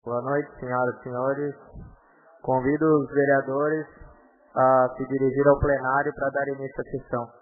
Boa noite, senhoras e senhores. Convido os vereadores a se dirigir ao plenário para dar início à sessão.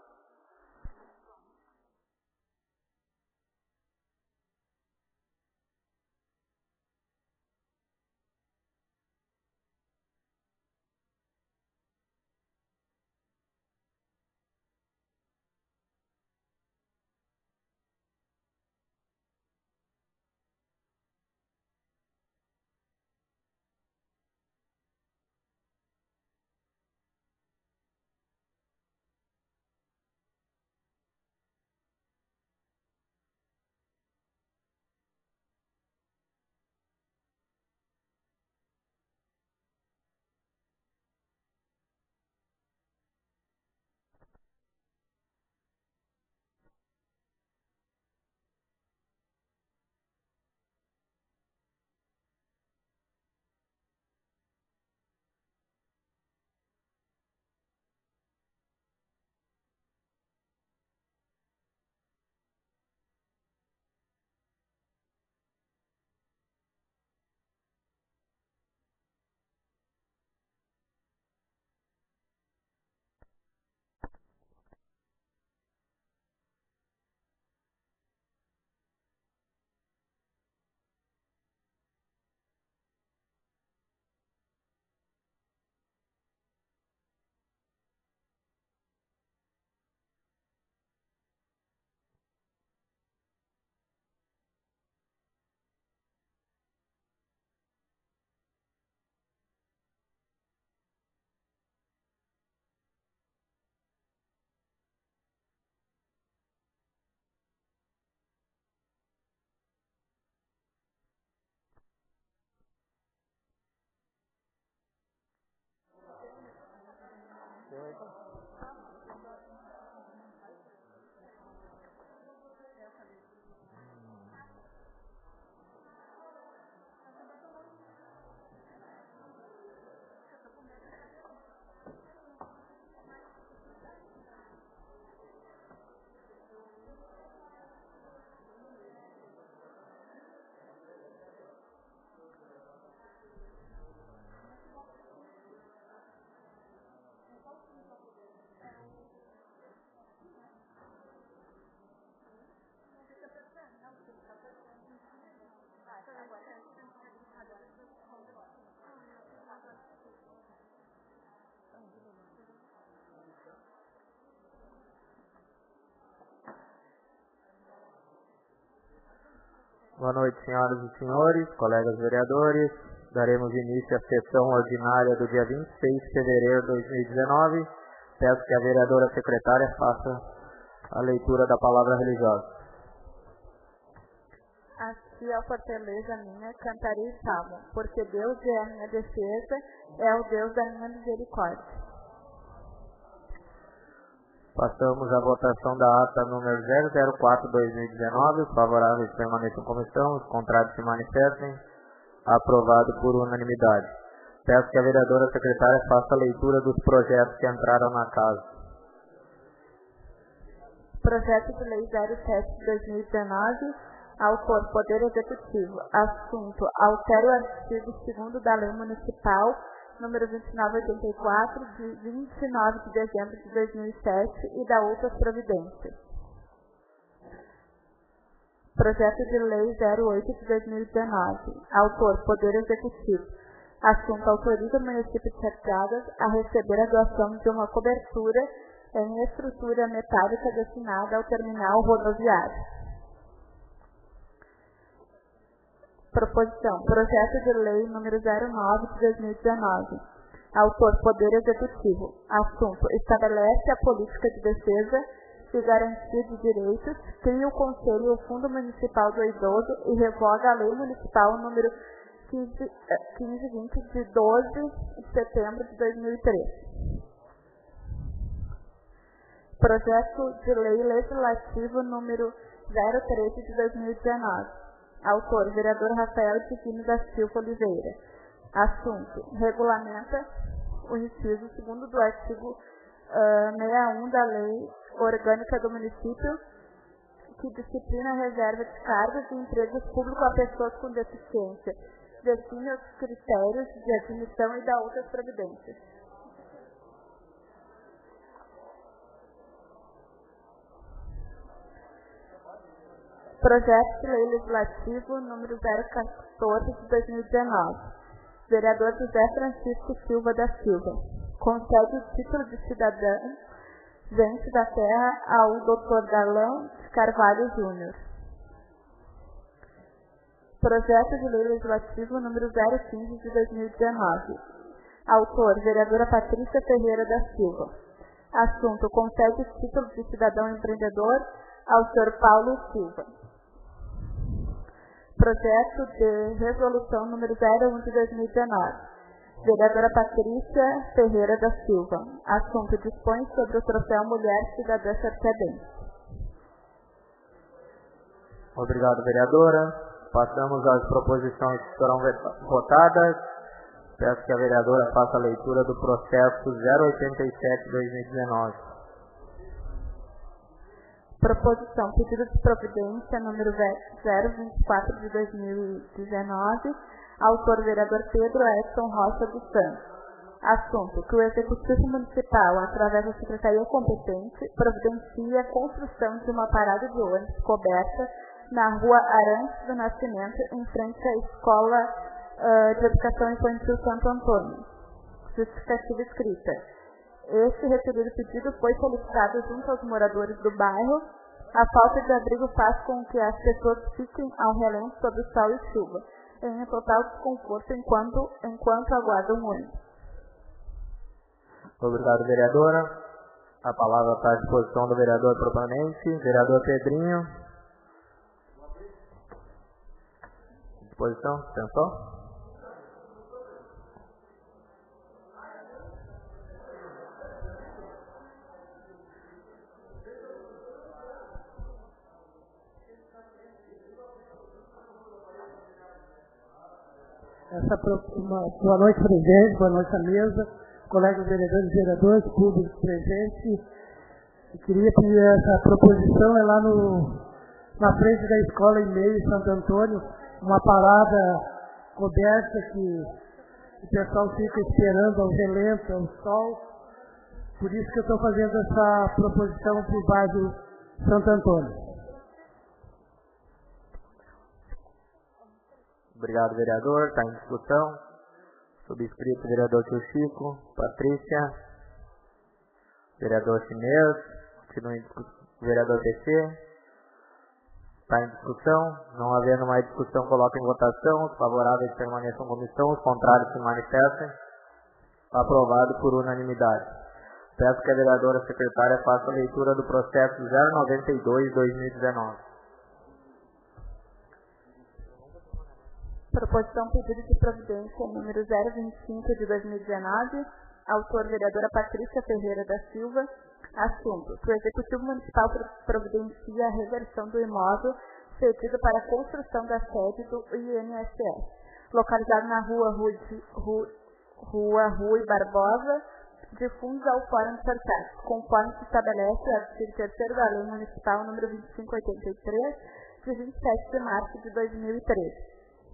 Boa noite, senhoras e senhores, colegas vereadores. Daremos início à sessão ordinária do dia 26 de fevereiro de 2019. Peço que a vereadora secretária faça a leitura da palavra religiosa. Assim a fortaleza minha, cantarei e salmo, porque Deus é a minha defesa, é o Deus da minha misericórdia. Passamos à votação da ata número 004/2019. Os favoráveis permaneçam como estão, os contrários se manifestem. Aprovado por unanimidade. Peço que a vereadora secretária faça a leitura dos projetos que entraram na casa. Projeto de Lei 07/2019, autor Poder Executivo. Assunto: altera o artigo 2º da Lei Municipal número 2984, de 29 de dezembro de 2007 e da outras providências. Projeto de Lei 08 de 2019. Autor Poder Executivo. Assunto: autoriza o município de Chateadas a receber a doação de uma cobertura em estrutura metálica destinada ao terminal rodoviário. Proposição: Projeto de Lei número 09 de 2019. Autor Poder Executivo. Assunto: estabelece a política de defesa e garantia de direitos, cria o Conselho e o Fundo Municipal do Idoso e revoga a Lei Municipal número 1520 de 12 de setembro de 2003. Projeto de Lei Legislativo número 013 de 2019. Autor, vereador Rafael Divino da Silva Oliveira. Assunto: regulamenta o inciso 2º do artigo 61 da Lei Orgânica do Município, que disciplina a reserva de cargos e empregos públicos a pessoas com deficiência, define os critérios de admissão e dá outras providências. Projeto de Lei Legislativo número 014 de 2019. Vereador José Francisco Silva da Silva. Concede o título de cidadão gente da terra ao Dr. Darlan de Carvalho Júnior. Projeto de Lei Legislativo número 015 de 2019. Autor, vereadora Patrícia Ferreira da Silva. Assunto, concede o título de cidadão empreendedor ao Sr. Paulo Silva. Projeto de resolução número 01 de 2019. Vereadora Patrícia Ferreira da Silva. Assunto, dispõe sobre o troféu Mulher Cidadã Sarquebense. Obrigado, vereadora. Passamos às proposições que serão votadas. Peço que a vereadora faça a leitura do processo 087/2019. Proposição, pedido de providência número 024 de 2019, autor vereador Pedro Edson Rocha dos Santos. Assunto, que o Executivo Municipal, através da Secretaria competente, providencie a construção de uma parada de ônibus coberta na rua Arantes do Nascimento, em frente à Escola de Educação Infantil Santo Antônio. Justificativa escrita. Este referido pedido foi solicitado junto aos moradores do bairro. A falta de abrigo faz com que as pessoas fiquem ao relento sob o sol e chuva, em total desconforto enquanto aguardam o ônibus. Obrigado, vereadora. A palavra está à disposição do vereador proponente, vereador Pedrinho. Disposição? Pensou? Boa noite, presidente, boa noite à mesa, colegas vereadores e vereadoras, público presente. Eu queria pedir essa proposição, é lá na frente da escola em meio Santo Antônio, uma parada coberta que o pessoal fica esperando ao relento, ao sol. Por isso que eu estou fazendo essa proposição para o bairro Santo Antônio. Obrigado, vereador. Está em discussão. Subscrito, vereador Tio Chico, Patrícia, vereador Chinês, continua em discussão, vereador PC. Está em discussão. Não havendo mais discussão, coloca em votação. Os favoráveis permaneçam como estão, os contrários se manifestem. Aprovado por unanimidade. Peço que a vereadora secretária faça a leitura do processo 092/2019. Proposição pedido de providência número 025 de 2019, autor vereadora Patrícia Ferreira da Silva. Assunto, que o Executivo Municipal providencia a reversão do imóvel cedido para a construção da sede do INSS, localizado na Rua Rui Barbosa, de fundos ao Fórum de Sarcasmo, conforme se estabelece o artigo 3º da Lei Municipal número 2583, de 27 de março de 2013.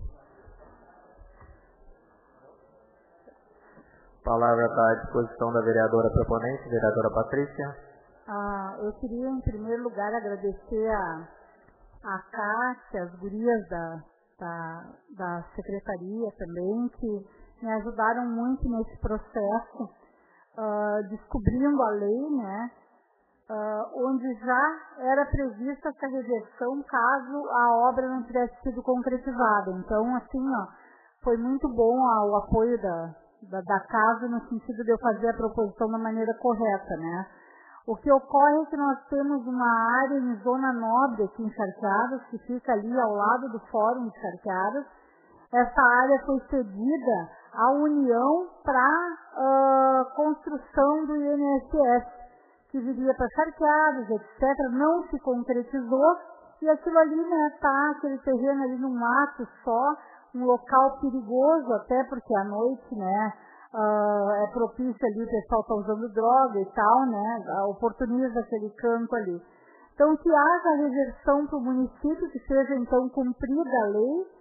A palavra está à disposição da vereadora proponente, vereadora Patrícia. Eu queria, em primeiro lugar, agradecer a Cátia, as gurias da secretaria também, que me ajudaram muito nesse processo, descobrindo a lei, né, onde já era prevista essa reversão caso a obra não tivesse sido concretizada. Então, assim, foi muito bom o apoio da casa, no sentido de eu fazer a proposição da maneira correta, né? O que ocorre é que nós temos uma área em Zona Nobre aqui em Charqueadas, que fica ali ao lado do Fórum de Charqueadas. Essa área foi cedida à União para construção do INSS, que viria para Charqueadas, etc. Não se concretizou, e aquilo ali, né, aquele terreno ali no mato só, um local perigoso, até porque à noite, né, é propício ali, o pessoal está usando droga e tal, né, oportuniza aquele campo ali. Então, que haja reversão para o município, que seja, então, cumprida a lei,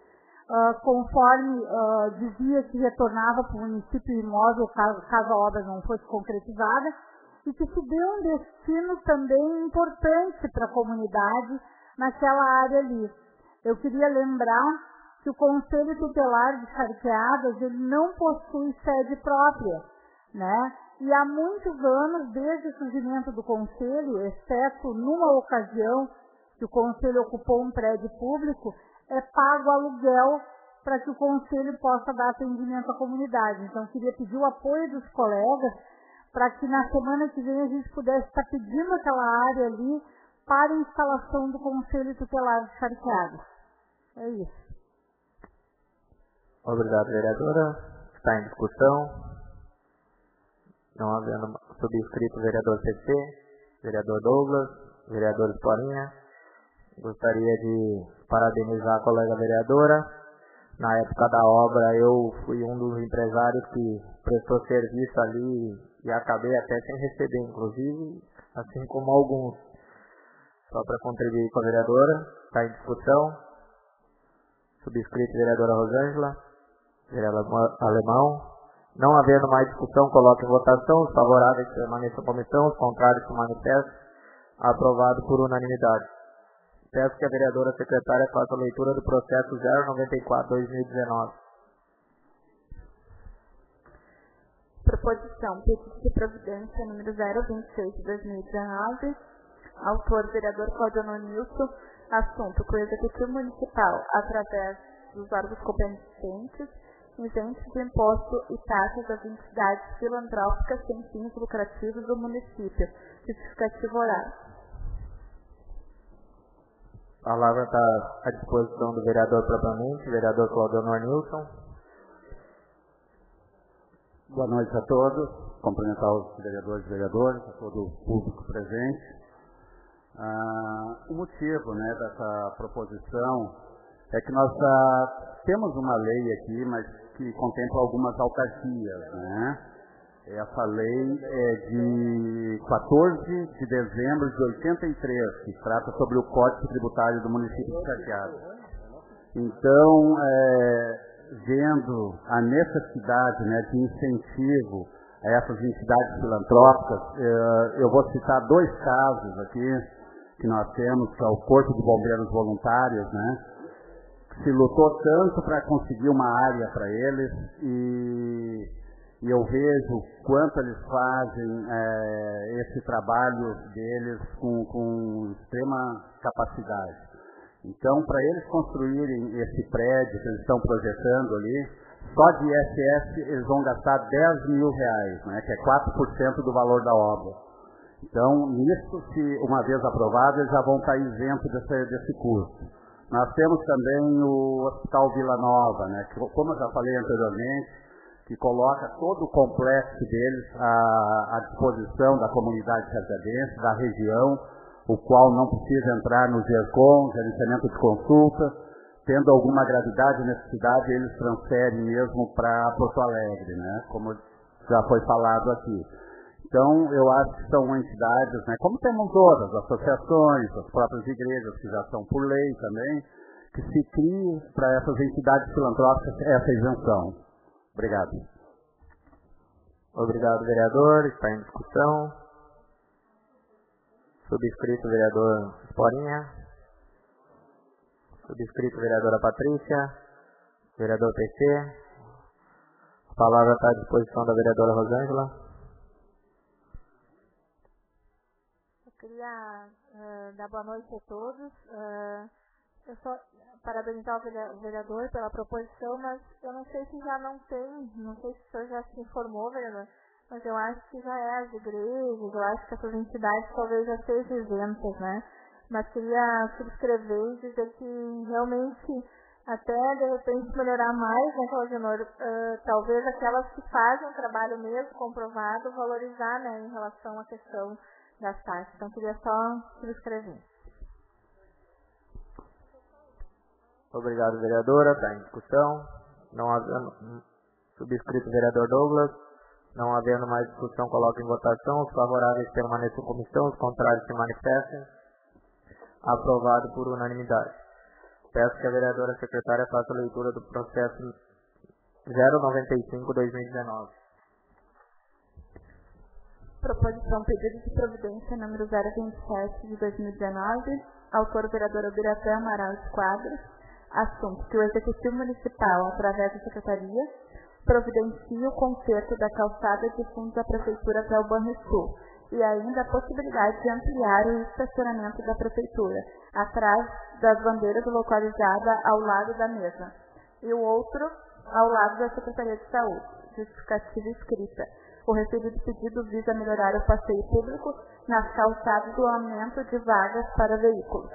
conforme dizia que retornava para o município imóvel caso a obra não fosse concretizada, e que se deu um destino também importante para a comunidade naquela área ali. Eu queria lembrar que o Conselho Tutelar de Charqueadas ele não possui sede própria, né? E há muitos anos, desde o surgimento do Conselho, exceto numa ocasião que o Conselho ocupou um prédio público, é pago aluguel para que o Conselho possa dar atendimento à comunidade. Então, queria pedir o apoio dos colegas para que na semana que vem a gente pudesse estar pedindo aquela área ali para a instalação do Conselho Tutelar de Charqueadas. É isso. Obrigado, vereadora. Está em discussão. Não havendo subscrito, vereador CC, vereador Douglas, vereador Esporinha. Gostaria de parabenizar a colega vereadora. Na época da obra, eu fui um dos empresários que prestou serviço ali e acabei até sem receber, inclusive, assim como alguns. Só para contribuir com a vereadora. Está em discussão. Subscrito, vereadora Rosângela, vereador Alemão. Não havendo mais discussão, coloque em votação. Os favoráveis permaneçam em comissão, os contrários se manifestem. Aprovado por unanimidade. Peço que a vereadora secretária faça a leitura do processo 094/2019. Proposição, pedido de providência número 026 de 2019. Autor, vereador Cláudio Nilson. Assunto, que o Executivo Municipal, através dos órgãos competentes, isente de imposto e taxas das entidades filantrópicas sem fins lucrativos do município. Justificativo oral. A palavra está à disposição do vereador propriamente, vereador Cláudio Nilson. Boa noite a todos. Cumprimentar os vereadores e vereadoras, a todo o público presente. O motivo, né, dessa proposição é que nós temos uma lei aqui, mas que contempla algumas autarquias, né? Essa lei é de 14 de dezembro de 83, que trata sobre o Código Tributário do município de Charqueadas. Então, vendo a necessidade, né, de incentivo a essas entidades filantrópicas, eu vou citar dois casos aqui que nós temos, que é o Corpo de Bombeiros Voluntários, né? Se lutou tanto para conseguir uma área para eles e eu vejo quanto eles fazem esse trabalho deles com extrema capacidade. Então, para eles construírem esse prédio que eles estão projetando ali, só de ISS eles vão gastar R$10.000, né, que é 4% do valor da obra. Então, nisso, se uma vez aprovado, eles já vão estar isentos desse custo. Nós temos também o Hospital Vila Nova, né, que, como eu já falei anteriormente, que coloca todo o complexo deles à disposição da comunidade charqueadense, da região, o qual não precisa entrar no GERCOM, gerenciamento de consulta. Tendo alguma gravidade e necessidade, eles transferem mesmo para Porto Alegre, né, como já foi falado aqui. Então, eu acho que são entidades, né, como temos outras, associações, as próprias igrejas, que já são por lei também, que se criem para essas entidades filantrópicas essa isenção. Obrigado. Obrigado, vereador. Está em discussão. Subscrito, vereador Esporinha. Subscrito, vereadora Patrícia. Vereador PC. A palavra está à disposição da vereadora Rosângela. Queria dar boa noite a todos. Eu só parabenizar o vereador pela proposição, mas eu não sei se já não tem, não sei se o senhor já se informou, vereador, mas eu acho que já é as igrejas, eu acho que essas entidades talvez já sejam isentas, né? Mas queria subscrever e dizer que realmente, até de repente melhorar mais, né, Claudionor, talvez aquelas que fazem o trabalho mesmo comprovado, valorizar, né, em relação à questão das taxas. Então, queria só subscrever. Obrigado, vereadora. Está em discussão. Não havendo subscrito, vereador Douglas. Não havendo mais discussão, coloque em votação. Os favoráveis permaneçam em comissão, os contrários se manifestem. Aprovado por unanimidade. Peço que a vereadora secretária faça a leitura do processo 095/2019. Proposição pedido de providência número 027 de 2019, autor vereador Ubiratã Amaral Esquadros, assunto que o Executivo Municipal, através da Secretaria, providencia o conserto da calçada de fundos da Prefeitura até o Banrisul e ainda a possibilidade de ampliar o estacionamento da Prefeitura, atrás das bandeiras localizada ao lado da mesa, e o outro ao lado da Secretaria de Saúde. Justificativa escrita. O referido pedido visa melhorar o passeio público nas calçadas do aumento de vagas para veículos.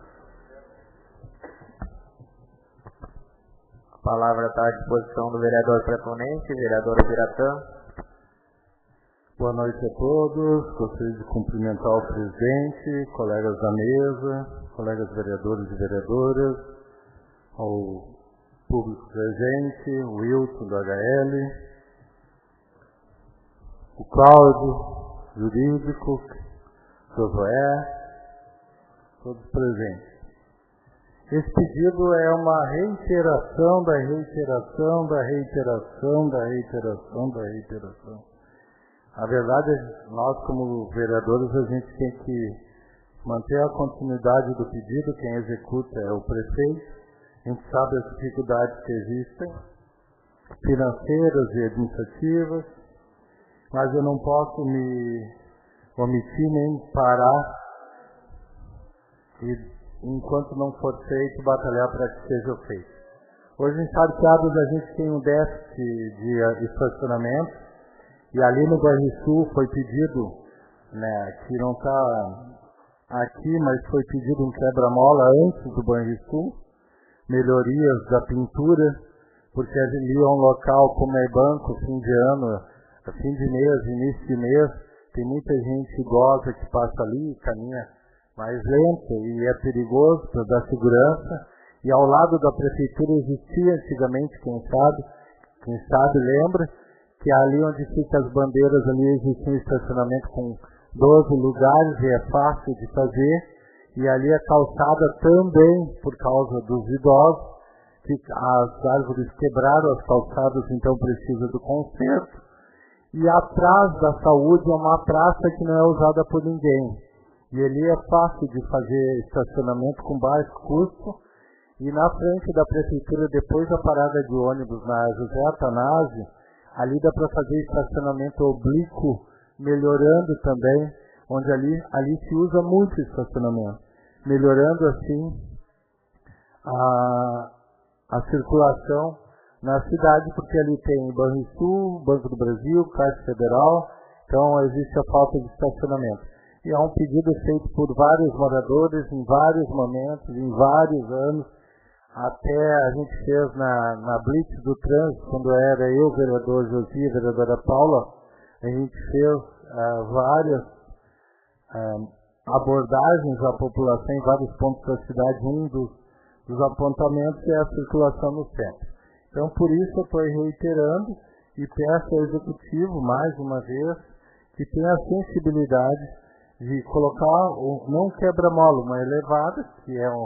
A palavra está à disposição do vereador proponente, vereador Ubiratã. Boa noite a todos. Gostaria de cumprimentar o presidente, colegas da mesa, colegas vereadores e vereadoras, ao público presente, o Wilton do HL, o Cláudio, jurídico, Josué, todos presentes. Esse pedido é uma reiteração da reiteração da reiteração da reiteração da reiteração. A verdade é que nós, como vereadores, a gente tem que manter a continuidade do pedido. Quem executa é o prefeito. A gente sabe as dificuldades que existem, financeiras e administrativas, mas eu não posso me omitir nem parar e, enquanto não for feito, batalhar para que seja feito. Hoje, em Charqueadas, a gente tem um déficit de estacionamento, e ali no Banrisul foi pedido, que não está aqui, mas foi pedido um quebra-mola antes do Banrisul, melhorias da pintura, porque ali é um local como é banco, fim de ano, fim de mês, início de mês, tem muita gente idosa que passa ali, caminha mais lento e é perigoso para dar segurança. E ao lado da prefeitura existia antigamente, quem sabe lembra, que ali onde ficam as bandeiras ali existia um estacionamento com 12 lugares e é fácil de fazer. E ali a calçada também, por causa dos idosos, que as árvores quebraram as calçadas, então precisa do conserto. E atrás da saúde é uma praça que não é usada por ninguém. E ali é fácil de fazer estacionamento com baixo custo. E na frente da prefeitura, depois da parada de ônibus na José Atanásio, ali dá para fazer estacionamento oblíquo, melhorando também, onde ali se usa muito estacionamento. Melhorando assim a circulação na cidade, porque ali tem Banrisul, Banco do Brasil, Caixa Federal, então existe a falta de estacionamento. E é um pedido feito por vários moradores em vários momentos, em vários anos. Até a gente fez na Blitz do Trânsito, quando era eu, vereador Josi e a vereadora Paula, a gente fez várias abordagens à população em vários pontos da cidade. Um dos apontamentos é a circulação no centro. Então, por isso eu estou reiterando e peço ao Executivo, mais uma vez, que tenha a sensibilidade de colocar, não quebra-mola, uma elevada, que é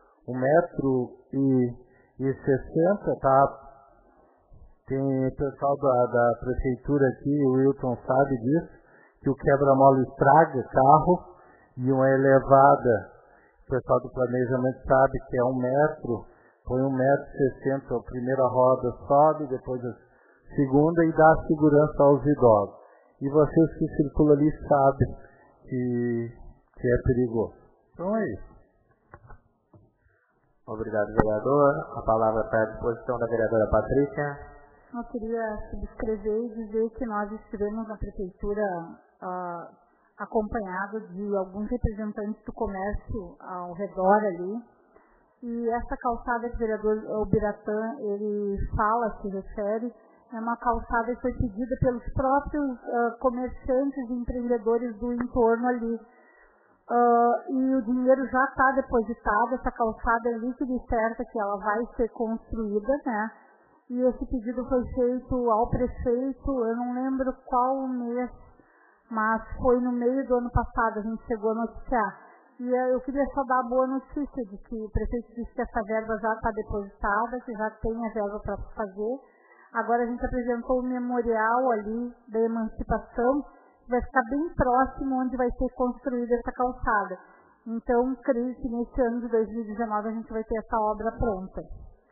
1,60 m, tá? Tem o pessoal da prefeitura aqui, o Wilton sabe disso, que o quebra-mola estraga carro, e uma elevada, o pessoal do planejamento sabe que é 1 metro, põe 1,60 m, a primeira roda sobe, depois a segunda e dá segurança aos idosos. E vocês que circulam ali sabem que é perigoso. Então é isso. Obrigado, vereador. A palavra está à disposição da vereadora Patrícia. Eu queria subscrever e dizer que nós estivemos na prefeitura acompanhados de alguns representantes do comércio ao redor ali. E essa calçada que o vereador Ubiratã, ele se refere, é uma calçada que foi pedida pelos próprios comerciantes e empreendedores do entorno ali. E o dinheiro já está depositado, essa calçada é líquida e certa que ela vai ser construída, né? E esse pedido foi feito ao prefeito, eu não lembro qual mês, mas foi no meio do ano passado, a gente chegou a noticiar. E eu queria só dar a boa notícia de que o prefeito disse que essa verba já está depositada, que já tem a verba para fazer. Agora a gente apresentou o memorial ali da emancipação, que vai ficar bem próximo onde vai ser construída essa calçada. Então, creio que nesse ano de 2019 a gente vai ter essa obra pronta.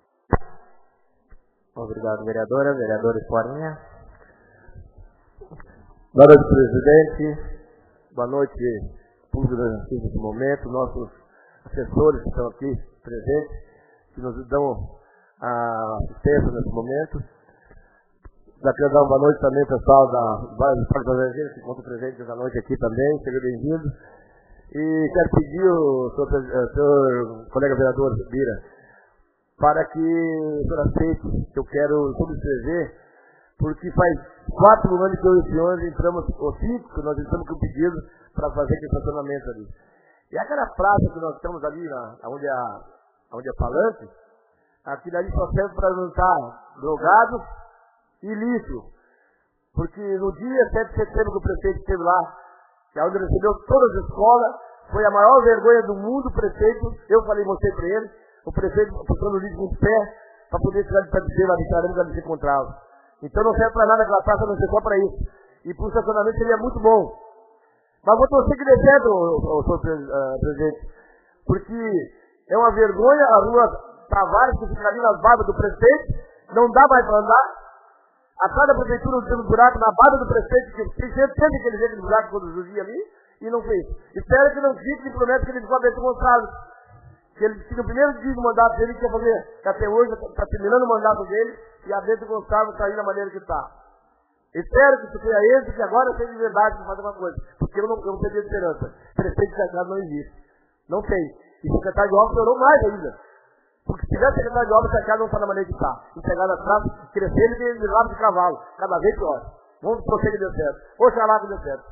Obrigado, vereadora. Vereador Escorinha. Boa noite, presidente. Boa noite, público nesse momento, nossos assessores que estão aqui presentes, que nos dão a assistência nesse momento. Já quero dar uma boa noite também, pessoal da vários Parques das Agências, que contam presentes essa noite aqui também. Seja bem-vindo. E quero pedir ao senhor colega vereador Bira, para que o senhor aceite, que eu quero subscrever, porque faz 4 anos que eu e o senhor entramos, ou 5, que nós entramos com o pedido para fazer aquele estacionamento ali. E aquela praça que nós estamos ali, onde é falante, aquilo ali só serve para juntar drogados e lixo. Porque no dia 7 de setembro que o prefeito esteve lá, que é onde recebeu todas as escolas, foi a maior vergonha do mundo, o prefeito, eu falei, mostrei para ele, o prefeito botando o lixo no pé, para poder tirar de pé de lá de caramba que ele se encontrava. Então não serve para nada aquela praça, não serve só para isso. E para o estacionamento seria muito bom. Mas vou torcer que dê certo, senhor presidente, porque é uma vergonha a rua Tavares, que fica ali nas barbas do prefeito, não dá mais para andar. Atrás da prefeitura tem um buraco na barba do prefeito, que tem sempre que ele vê aquele buraco quando judia ali, e não fez. Espero que não fique, e promete que ele ficou Bento Gonçalves. Que ele tinha o primeiro dia do mandato dele, que ia fazer, que até hoje está terminando o mandato dele, e a Bento Gonçalves está aí da maneira que está. Espero que isso tenha êxito, que agora seja de verdade para fazer uma coisa, porque eu não perdi a esperança. Prefeito secretário não existe. Não tem. E o secretário de obras piorou mais ainda. Porque se tiver secretário de obras, a casa não está na maneira que está. Entregado atrás, crescendo e de lado de cavalo. Cada vez pior. Vamos prosseguir que deu certo. Oxalá que deu certo.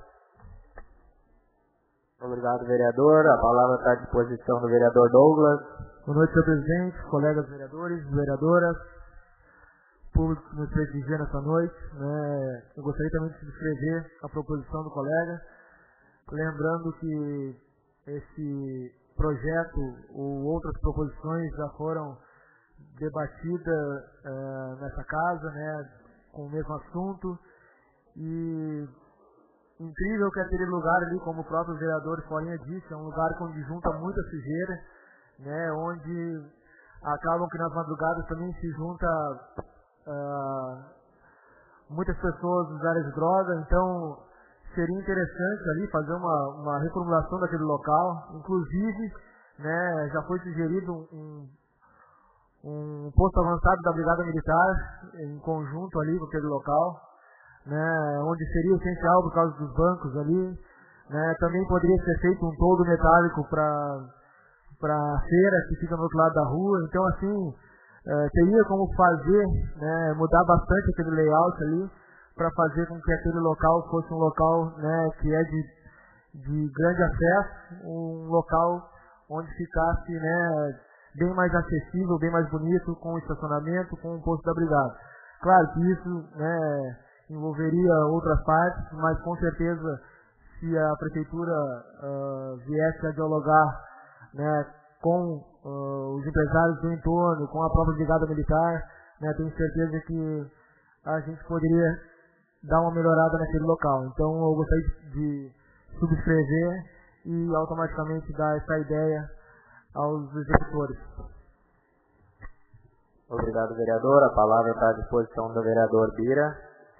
Obrigado, vereador. A palavra está à disposição do vereador Douglas. Boa noite, senhor presidente, colegas vereadores, vereadoras, público que nos prestigia nessa noite. Eu gostaria também de subscrever a proposição do colega, lembrando que esse projeto ou outras proposições já foram debatidas nessa casa, com o mesmo assunto, e incrível que aquele lugar ali, como o próprio vereador Forinha disse, é um lugar onde junta muita sujeira, onde acabam que nas madrugadas também se junta muitas pessoas usarem drogas. Então seria interessante ali fazer uma reformulação daquele local. Inclusive, já foi sugerido um posto avançado da Brigada Militar em conjunto ali com aquele local, onde seria essencial por causa dos bancos ali. Também poderia ser feito um toldo metálico para a feira que fica no outro lado da rua. Então, assim, teria como fazer, mudar bastante aquele layout ali, para fazer com que aquele local fosse um local que é de grande acesso, um local onde ficasse bem mais acessível, bem mais bonito, com estacionamento, com o posto da Brigada. Claro que isso envolveria outras partes, mas com certeza, se a prefeitura viesse a dialogar com os empresários do entorno, com a própria Brigada Militar, tenho certeza que a gente poderia dar uma melhorada naquele local. Então eu gostaria de subscrever e automaticamente dar essa ideia aos executores. Obrigado, vereador. A palavra está à disposição do vereador Bira.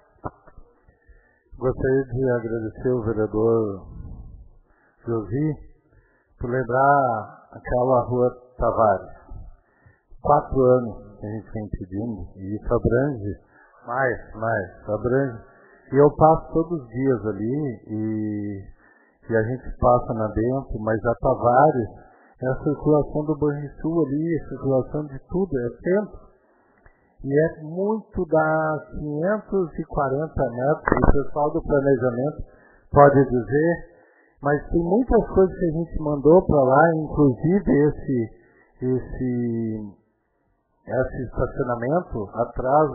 Gostaria de agradecer ao vereador Josi por lembrar aquela rua Tavares. 4 anos que a gente vem pedindo, e isso abrange abrange. E eu passo todos os dias ali, e a gente passa na Bento, mas a Tavares é a circulação do Banrisul ali, a circulação de tudo, é tempo. E é muito da 540 metros, o pessoal do planejamento pode dizer, mas tem muitas coisas que a gente mandou para lá, inclusive esse estacionamento atrás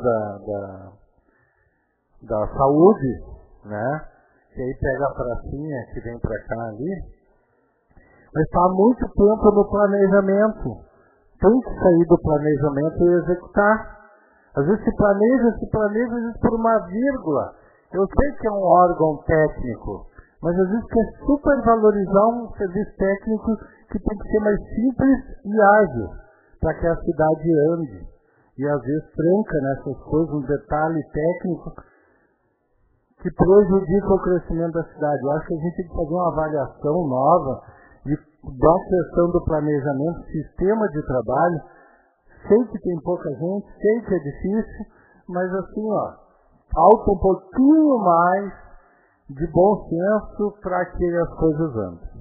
da saúde, que aí pega a pracinha que vem para cá ali. mas está há muito tempo no planejamento. Tem que sair do planejamento e executar. Às vezes se planeja, às vezes por uma vírgula. Eu sei que é um órgão técnico, mas às vezes quer supervalorizar um serviço técnico que tem que ser mais simples e ágil, para que a cidade ande. E às vezes tranca nessas coisas, um detalhe técnico que prejudica o crescimento da cidade. Eu acho que a gente tem que fazer uma avaliação nova da questão do planejamento, sistema de trabalho. Sei que tem pouca gente, sei que é difícil, mas assim, falta um pouquinho mais de bom senso para que as coisas andem.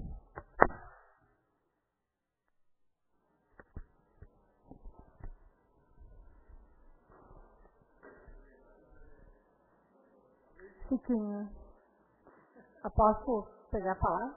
Chiquinho, eu posso pegar a palavra?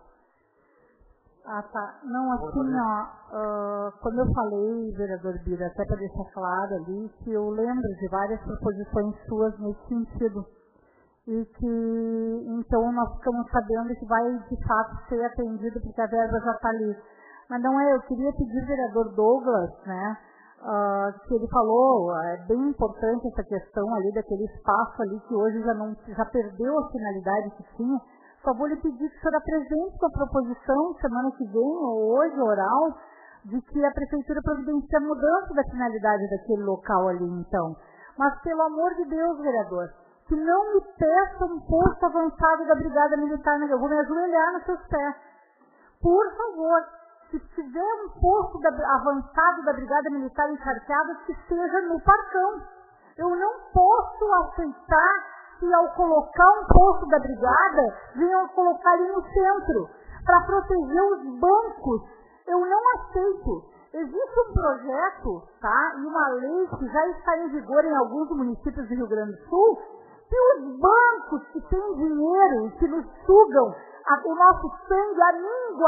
Ah, tá. Não, assim, quando eu falei, vereador Bira, até para deixar claro ali, que eu lembro de várias proposições suas nesse sentido. E que, então, nós ficamos sabendo que vai, de fato, ser atendido, porque a verba já está ali. Mas não é, eu queria pedir ao vereador Douglas, né, que ele falou, é bem importante essa questão ali, daquele espaço ali que hoje já perdeu a finalidade que tinha. Só vou lhe pedir que o senhor apresente a proposição semana que vem, ou hoje, oral, de que a prefeitura providencia a mudança da finalidade daquele local ali, então. Mas, pelo amor de Deus, vereador, que não me peça um posto avançado da Brigada Militar, eu vou me ajoelhar nos seus pés. Por favor, se tiver um posto avançado da Brigada Militar encharcada, que esteja no Parcão. Eu não posso aceitar que ao colocar um posto da Brigada, venham colocar ali no centro, para proteger os bancos. Eu não aceito. Existe um projeto, tá, e uma lei que já está em vigor em alguns municípios do Rio Grande do Sul, que os bancos que têm dinheiro e que nos sugam o nosso sangue, a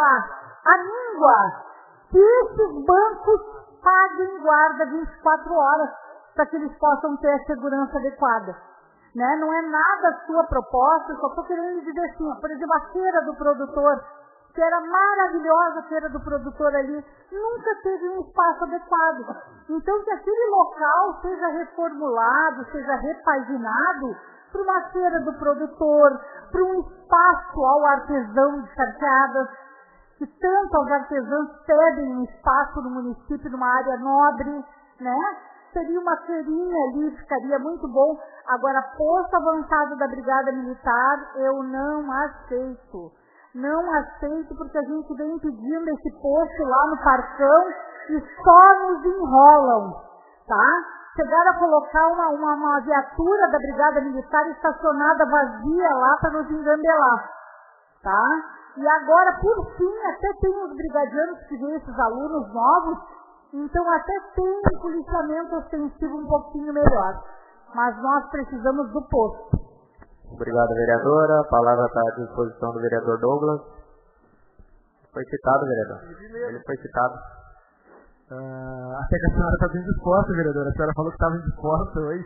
míngua, que esses bancos paguem guarda 24 horas para que eles possam ter a segurança adequada. Né? Não é nada a sua proposta, eu só estou querendo dizer assim, por exemplo, a feira do produtor, que era maravilhosa a feira do produtor ali, nunca teve um espaço adequado. Então, que aquele local seja reformulado, seja repaginado para uma feira do produtor, para um espaço ao artesão de charqueadas, que tanto os artesãos pedem um espaço no município, numa área nobre, né? Seria uma feirinha ali, ficaria muito bom. Agora, posto avançado da Brigada Militar, eu não aceito. Não aceito, porque a gente vem pedindo esse posto lá no Parcão e só nos enrolam, tá? Chegaram a colocar uma viatura da Brigada Militar estacionada vazia lá para nos engambelar, tá? E agora, por fim, até tem os brigadianos que vêm esses alunos novos, então até tem um policiamento ostensivo um pouquinho melhor. Mas nós precisamos do posto. Obrigado, vereadora. A palavra está à disposição do vereador Douglas. Foi citado, vereador. Ele foi citado. Até que a senhora está bem disposta, vereadora. A senhora falou que estava indisposta hoje.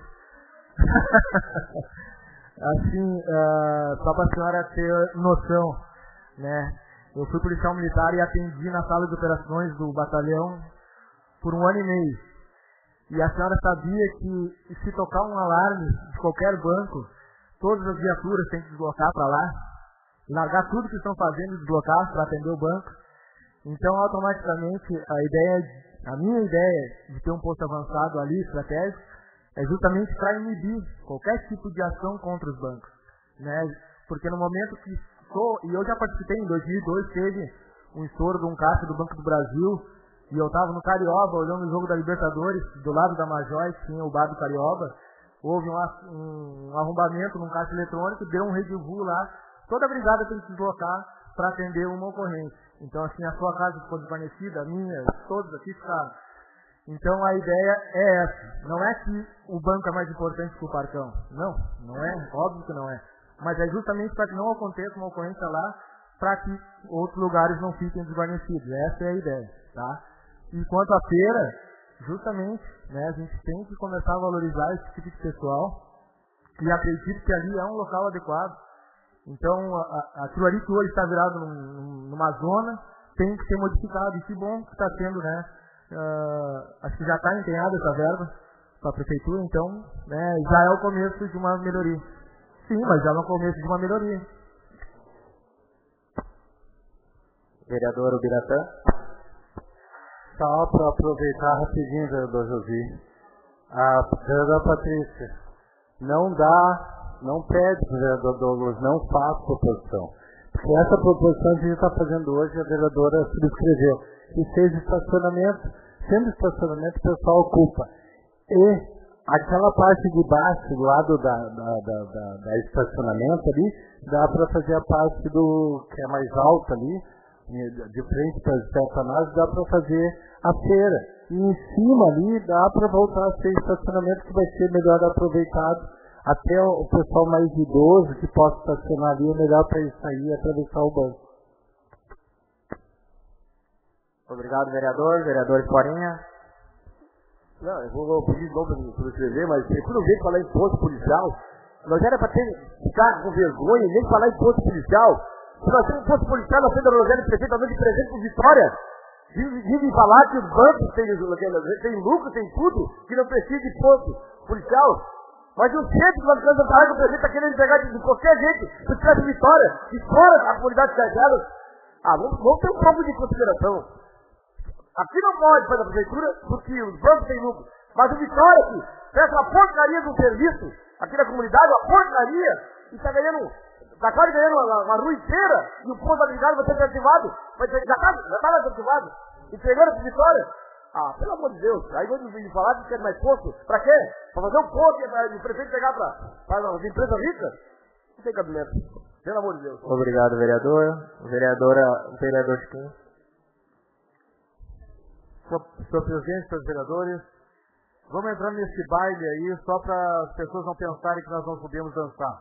Assim, só para a senhora ter noção, né? Eu fui policial militar e atendi na sala de operações do batalhão por 1 ano e meio. E a senhora sabia que se tocar um alarme de qualquer banco, todas as viaturas têm que deslocar para lá, largar tudo que estão fazendo e deslocar para atender o banco. Então, automaticamente, a minha ideia de ter um posto avançado ali, estratégico, é justamente para inibir qualquer tipo de ação contra os bancos, né? Porque no momento que e eu já participei, em 2002, teve um estouro de um caixa do Banco do Brasil, e eu estava no Carioba, olhando o jogo da Libertadores, do lado da Major, tinha o bar do Carioba, houve um arrombamento num caixa eletrônico, deu um redivô lá, toda a brigada tem que se deslocar para atender uma ocorrência. Então, assim, a sua casa ficou desvanecida, a minha, todos aqui ficaram. Então, a ideia é essa. Não é que o banco é mais importante que o Parcão. Não é, óbvio que não é. Mas é justamente para que não aconteça uma ocorrência lá, para que outros lugares não fiquem desvanecidos. Essa é a ideia, tá? E quanto à feira, justamente, né, a gente tem que começar a valorizar esse tipo de pessoal, e acredito que ali é um local adequado. Então, aquilo ali que hoje está virado numa zona, tem que ser modificado. E que bom que está sendo, né? Acho que já está empenhada essa verba para a prefeitura, então, né, já é o começo de uma melhoria. Sim, mas já é o começo de uma melhoria. Vereador Ubiratã. Só para aproveitar rapidinho, vereador Josi. A vereadora Patrícia, não pede para o vereador Douglas, não faça proposição. Porque essa proposição que a gente está fazendo hoje, a vereadora subscreveu. E 6 estacionamentos, sendo estacionamento, o pessoal ocupa. E aquela parte de baixo, do lado da estacionamento ali, dá para fazer a parte do que é mais alta ali, de frente para os estacionários, dá para fazer a feira. E em cima ali dá para voltar a ser estacionamento, que vai ser melhor aproveitado. Até o pessoal mais idoso que possa estacionar ali, é melhor para ele sair e atravessar o banco. Obrigado, vereador. Vereador Escorinha. Não, eu vou pedir de novo para escrever, mas quando eu venho falar em posto policial, nós era para ficar com vergonha nem falar em posto policial. Se nós temos um posto policial na frente da Rosane perfeitamente presente com Vitória, vivem falar que os bancos têm lucro, tem tudo, que não precisa de posto policial. Mas o centro que nós estamos falando que o presidente está querendo pegar de qualquer jeito, se tivesse Vitória, e fora a comunidade carregada. Vamos ter um pouco de consideração. Aqui não pode fazer a prefeitura, porque os bancos têm lucro. Mas o Vitória aqui, fez uma porcaria do serviço, aqui na comunidade, uma porcaria, e está ganhando, está quase ganhando uma rua inteira, e o posto da brigada vai ser desativado. Já está desativado. Entregando para Vitória. Pelo amor de Deus. Aí quando vem falar que quer mais posto, para quê? Para fazer um posto, para o prefeito pegar para as empresas ricas? Não tem cabimento. Pelo amor de Deus. Obrigado, vereador. Vereador Chiquinho. Senhor presidente, senhores vereadores, vamos entrar nesse baile aí só para as pessoas não pensarem que nós não podemos dançar.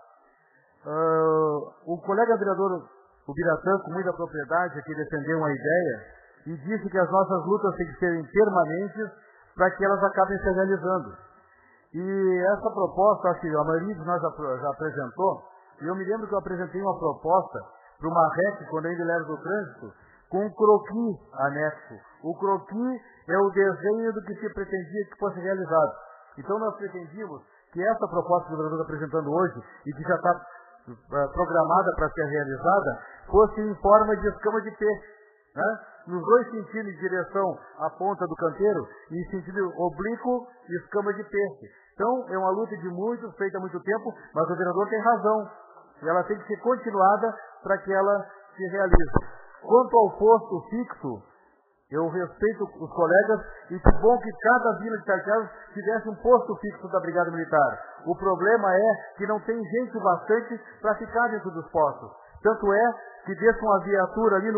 O colega vereador Ubiratã, com muita propriedade, aqui defendeu uma ideia e disse que as nossas lutas têm que serem permanentes para que elas acabem se realizando. E essa proposta, acho que a maioria de nós já apresentou, e eu me lembro que eu apresentei uma proposta para uma REC, quando eu ainda era do trânsito, com um croquis anexo. O croquis é o desenho do que se pretendia que fosse realizado. Então nós pretendíamos que essa proposta que o vereador está apresentando hoje, e que já está programada para ser realizada, fosse em forma de escama de peixe, né? Nos dois sentidos, em direção à ponta do canteiro, e em sentido oblíquo, escama de peixe. Então é uma luta de muitos, feita há muito tempo, mas o vereador tem razão. E ela tem que ser continuada para que ela se realize. Quanto ao posto fixo, eu respeito os colegas e que bom que cada vila de Carteado tivesse um posto fixo da Brigada Militar. O problema é que não tem gente bastante para ficar dentro dos postos. Tanto é que deixa uma viatura ali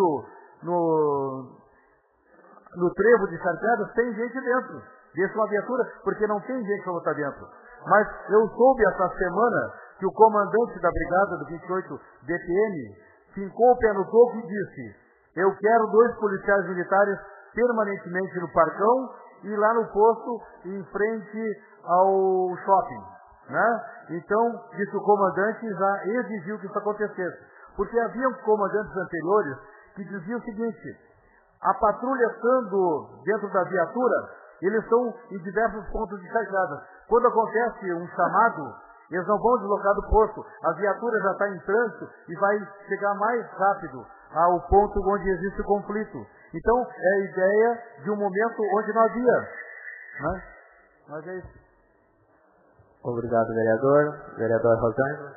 no trevo de Carteado sem gente dentro. Deixa uma viatura porque não tem gente para botar dentro. Mas eu soube essa semana que o comandante da Brigada do 28 DPM fincou o pé no topo e disse: eu quero 2 policiais militares permanentemente no Parcão e lá no posto em frente ao shopping, né? Então, disse o comandante, já exigiu que isso acontecesse. Porque haviam comandantes anteriores que diziam o seguinte: a patrulha estando dentro da viatura, eles estão em diversos pontos de carregada. Quando acontece um chamado, eles não vão deslocar do posto. A viatura já está em trânsito e vai chegar mais rápido ao ponto onde existe o conflito. Então, é a ideia de um momento onde não havia. Né? Mas é isso. Obrigado, vereador. Vereador Rosângela.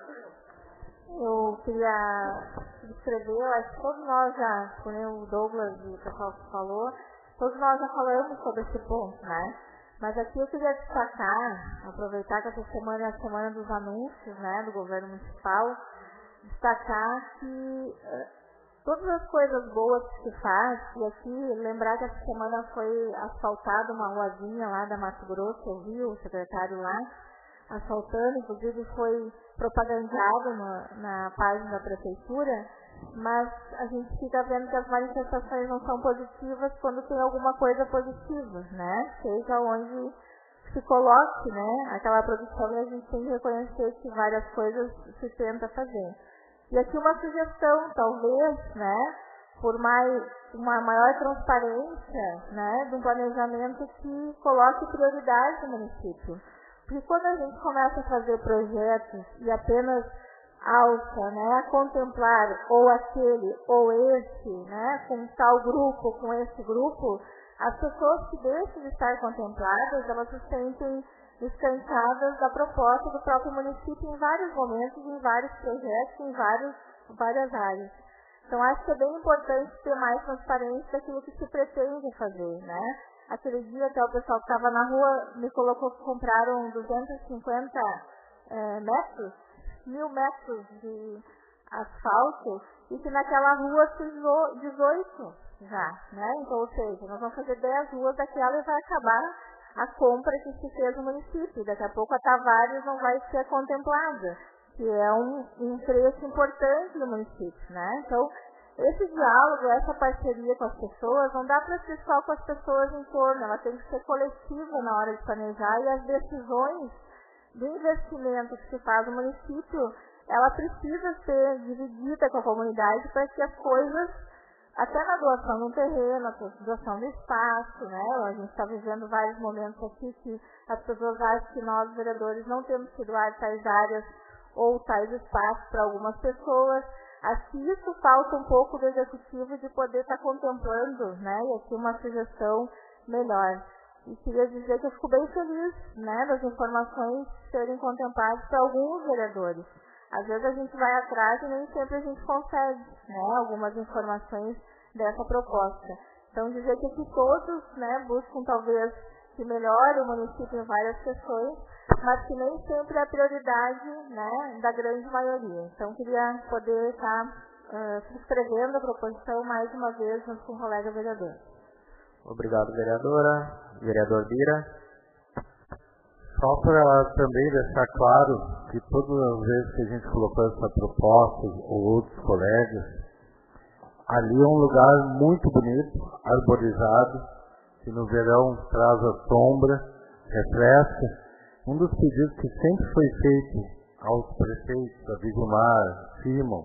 Eu queria escrever, eu acho que todos nós já, como o Douglas e o pessoal que falou, todos nós já falamos sobre esse ponto, né? Mas aqui eu queria destacar, aproveitar que essa semana é a semana dos anúncios, né, do governo municipal, destacar que todas as coisas boas que se faz, e aqui lembrar que essa semana foi asfaltada uma ruazinha lá da Mato Grosso, eu vi o secretário lá asfaltando, inclusive foi propagandado na página da prefeitura, mas a gente fica vendo que as manifestações não são positivas quando tem alguma coisa positiva, né? Seja onde se coloque, né, aquela produção, e a gente tem que reconhecer que várias coisas se tenta fazer. E aqui uma sugestão, talvez, né, por uma maior transparência, né, de um planejamento que coloque prioridade no município. Porque quando a gente começa a fazer projetos e apenas alça, né, a contemplar ou aquele ou esse, né, com tal grupo, com esse grupo, as pessoas que deixam de estar contempladas, elas se sentem escanteadas da proposta do próprio município em vários momentos, em vários projetos, em várias áreas. Então, acho que é bem importante ter mais transparência daquilo que se pretende fazer, né? Aquele dia que o pessoal que estava na rua me colocou que compraram 250 metros, 1000 metros de asfalto, e que naquela rua se usou 18 já, né? Então, ou seja, nós vamos fazer 10 ruas daquela e vai acabar a compra que se fez no município. Daqui a pouco a Tavares não vai ser contemplada, que é um trecho importante do município, né? Então, esse diálogo, essa parceria com as pessoas, não dá para ser só com as pessoas em torno, ela tem que ser coletiva na hora de planejar, e as decisões do investimento que se faz no município, ela precisa ser dividida com a comunidade para que as coisas, até na doação do terreno, na doação do espaço, né? A gente está vivendo vários momentos aqui que as pessoas acham que nós, vereadores, não temos que doar tais áreas ou tais espaços para algumas pessoas. Acho que isso falta um pouco do executivo de poder estar contemplando, né? E aqui uma sugestão melhor. E queria dizer que eu fico bem feliz, né, das informações serem contempladas para alguns vereadores. Às vezes a gente vai atrás e nem sempre a gente consegue, né, algumas informações dessa proposta. Então, dizer que aqui todos, né, buscam talvez que melhore o município em várias questões, mas que nem sempre é a prioridade, né, da grande maioria. Então, queria poder estar subscrevendo a proposição mais uma vez junto com o colega vereador. Obrigado, vereadora. Vereador Bira. Só para também deixar claro que todas as vezes que a gente colocou essa proposta, ou outros colegas, ali é um lugar muito bonito, arborizado, que no verão traz a sombra, refresca. Um dos pedidos que sempre foi feito aos prefeitos, a Vigomar, Simon,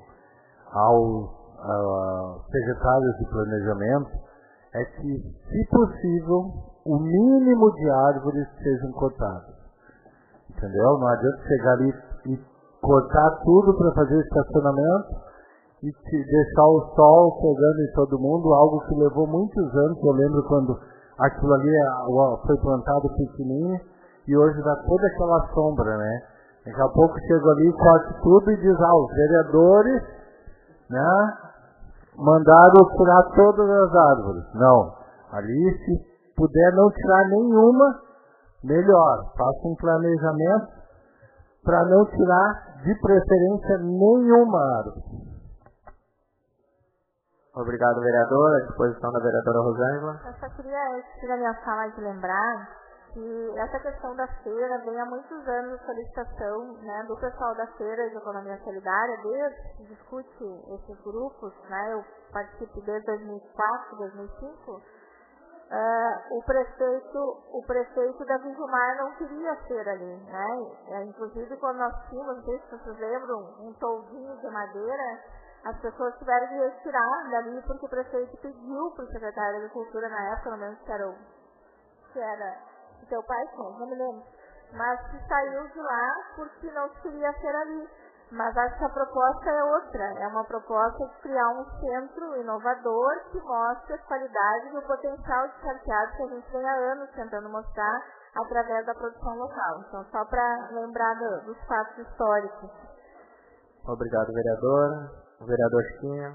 aos secretários de planejamento, é que, se possível, o mínimo de árvores sejam cortadas. Entendeu? Não adianta chegar ali e cortar tudo para fazer estacionamento e deixar o sol pegando em todo mundo, algo que levou muitos anos. Eu lembro quando aquilo ali foi plantado pequenininho e hoje dá toda aquela sombra, né? Daqui a pouco chego ali, corto tudo e diz, os vereadores, né, mandaram tirar todas as árvores. Não. Ali, se puder não tirar nenhuma, melhor. Faça um planejamento para não tirar, de preferência, nenhuma árvore. Obrigado, vereador. À disposição da vereadora Rosângela. Eu só queria, na minha fala, de lembrar que essa questão da feira vem há muitos anos de solicitação, né, do pessoal da feira de economia solidária, desde que discute esses grupos, né, eu participo desde 2004, 2005, o prefeito da Vigomar não queria feira ali, né, inclusive quando nós tínhamos, não sei se vocês lembram, um toldinho de madeira, as pessoas tiveram que retirar dali porque o prefeito pediu para o secretário de Agricultura na época, não lembro se era teu pai, não me lembro, mas que saiu de lá porque não se queria ser ali. Mas acho que a proposta é outra, é uma proposta de criar um centro inovador que mostre as qualidades e o potencial de charqueado que a gente vem há anos tentando mostrar através da produção local. Então, só para lembrar dos fatos históricos. Obrigado, vereador. O vereador Chiquinha.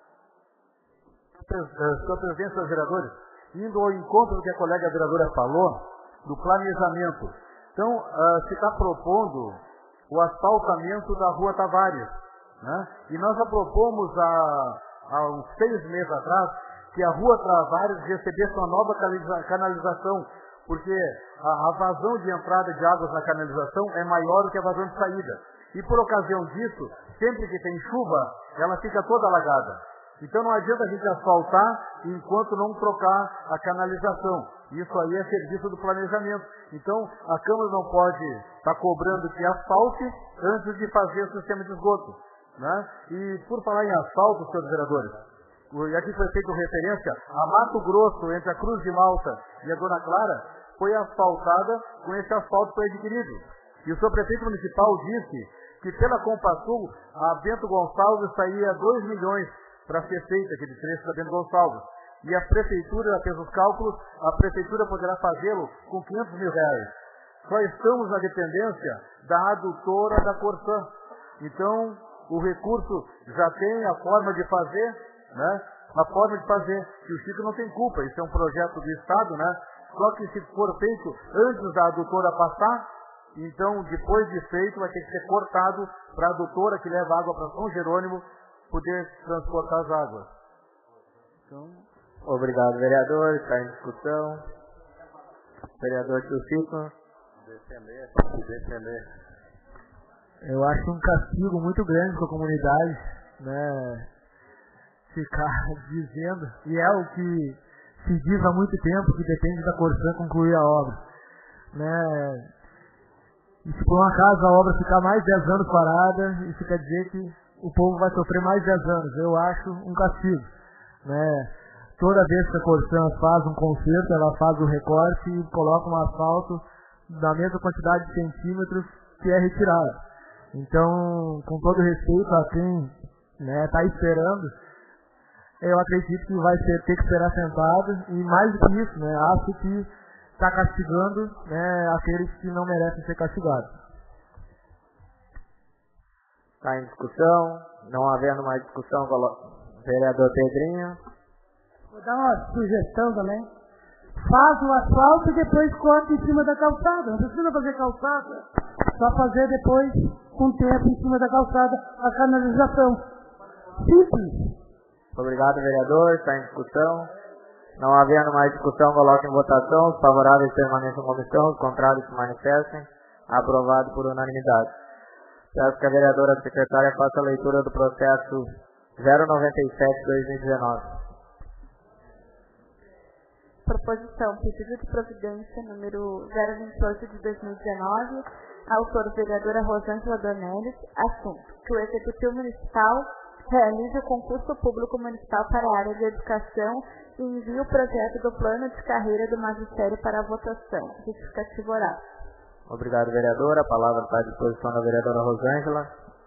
Sua presença, vereadores, indo ao encontro do que a colega vereadora falou, do planejamento. Então, se está propondo o asfaltamento da Rua Tavares, né? E nós já propomos há uns 6 meses atrás que a Rua Tavares recebesse uma nova canalização, porque a vazão de entrada de águas na canalização é maior do que a vazão de saída. E por ocasião disso, sempre que tem chuva, ela fica toda alagada. Então não adianta a gente asfaltar enquanto não trocar a canalização. Isso aí é serviço do planejamento. Então a Câmara não pode estar cobrando que asfalte antes de fazer o sistema de esgoto, né? E por falar em asfalto, senhores vereadores, e aqui foi feita referência a Mato Grosso, entre a Cruz de Malta e a Dona Clara, foi asfaltada com esse asfalto que foi adquirido. E o senhor prefeito municipal disse que pela Compasul, a Bento Gonçalves saía 2 milhões para ser feita aquele trecho da Bento Gonçalves. E a prefeitura, ela fez os cálculos, a prefeitura poderá fazê-lo com 500 mil reais. Só estamos na dependência da adutora da Corsã. Então, o recurso já tem a forma de fazer, né? A forma de fazer. E o Chico não tem culpa, isso é um projeto do Estado, né? Só que se for feito antes da adutora passar, então depois de feito vai ter que ser cortado para a adutora que leva água para São Jerônimo poder transportar as águas. Então... Obrigado, vereador. Está em discussão. Vereador Chico. Defender. Eu acho um castigo muito grande para a comunidade, né? Ficar dizendo, e é o que se diz há muito tempo, que depende da Corsã concluir a obra, né? E se por um acaso a obra ficar mais 10 anos parada, isso quer dizer que o povo vai sofrer mais 10 anos. Eu acho um castigo, né? Toda vez que a Corsã faz um conserto, ela faz o recorte e coloca um asfalto da mesma quantidade de centímetros que é retirado. Então, com todo respeito a quem está esperando, eu acredito que vai ter que esperar sentado, e mais do que isso, acho que está castigando aqueles que não merecem ser castigados. Está em discussão. Não havendo mais discussão, vereador Pedrinho. Vou dar uma sugestão também. Faz o asfalto e depois corta em cima da calçada. Não precisa fazer calçada. Só fazer depois, com tempo, em cima da calçada, a canalização. Simples. Obrigado, vereador. Está em discussão. Não havendo mais discussão, coloque em votação. Os favoráveis permaneçam em comissão, os contrários se manifestem. Aprovado por unanimidade. Peço que a vereadora secretária faça a leitura do processo 097/2019. Proposição, pedido de providência número 028 de 2019, autor vereadora Rosângela Dornelles, assunto, que o Executivo Municipal realize o concurso público municipal para a área de educação e envie o projeto do plano de carreira do magistério para a votação. Justificativo oral. Obrigado, vereadora. A palavra está à disposição da vereadora Rosângela.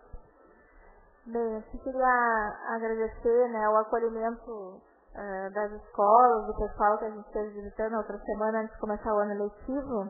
Bem, eu queria agradecer o acolhimento das escolas, do pessoal que a gente esteve visitando outra semana antes de começar o ano letivo.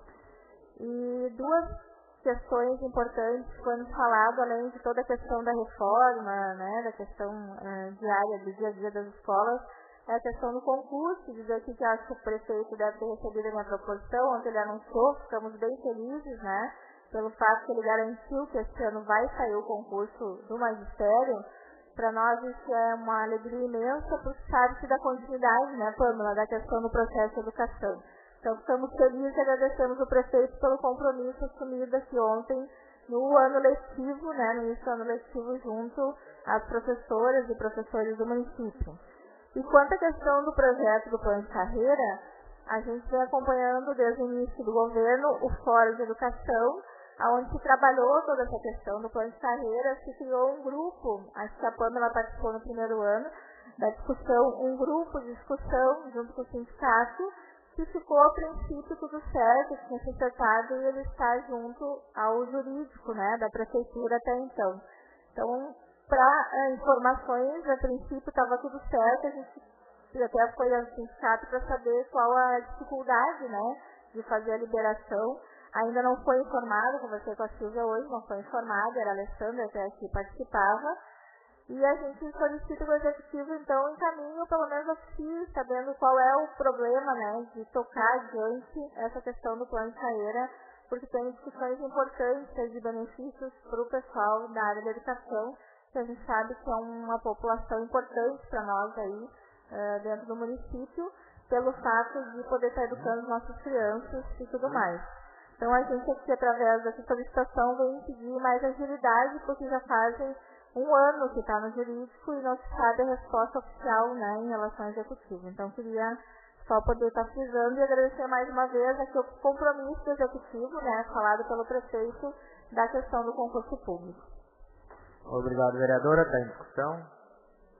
E duas questões importantes foram falado, além de toda a questão da reforma, da questão diária, do dia a dia das escolas, é a questão do concurso, dizer aqui que acho que o prefeito deve ter recebido a minha proposição, ontem ele anunciou, ficamos bem felizes, pelo fato que ele garantiu que esse ano vai sair o concurso do magistério. Para nós isso é uma alegria imensa, porque sabe-se da continuidade, Pâmela, da questão do processo de educação. Então ficamos felizes e agradecemos o prefeito pelo compromisso assumido aqui ontem no ano letivo, no início do ano letivo, junto às professoras e professores do município. E quanto à questão do projeto do plano de carreira, a gente vem acompanhando desde o início do governo o Fórum de Educação, onde se trabalhou toda essa questão do plano de carreira, se criou um grupo, acho que a Pâmela participou no primeiro ano da discussão, um grupo de discussão junto com o sindicato, que ficou a princípio tudo certo, tinha se acertado e ele está junto ao jurídico, da prefeitura até então. Então, para informações, a princípio estava tudo certo, a gente até foi ao sindicato para saber qual a dificuldade, de fazer a liberação. Ainda não foi informado, conversei com a Silvia hoje, não foi informado, era a Alessandra que participava. E a gente solicita que o Executivo, então, encaminhe, pelo menos assim, sabendo qual é o problema, de tocar adiante essa questão do plano de carreira, porque tem discussões importantes de benefícios para o pessoal da área da educação, que a gente sabe que é uma população importante para nós aí, dentro do município, pelo fato de poder estar educando nossas crianças e tudo mais. Então, a gente aqui, através dessa solicitação, vem pedir mais agilidade, porque já fazem um ano que está no jurídico e não se sabe a resposta oficial, em relação ao executivo. Então, queria só poder estar frisando e agradecer mais uma vez aqui o compromisso do executivo, falado pelo prefeito, da questão do concurso público. Obrigado, vereadora. Está em discussão.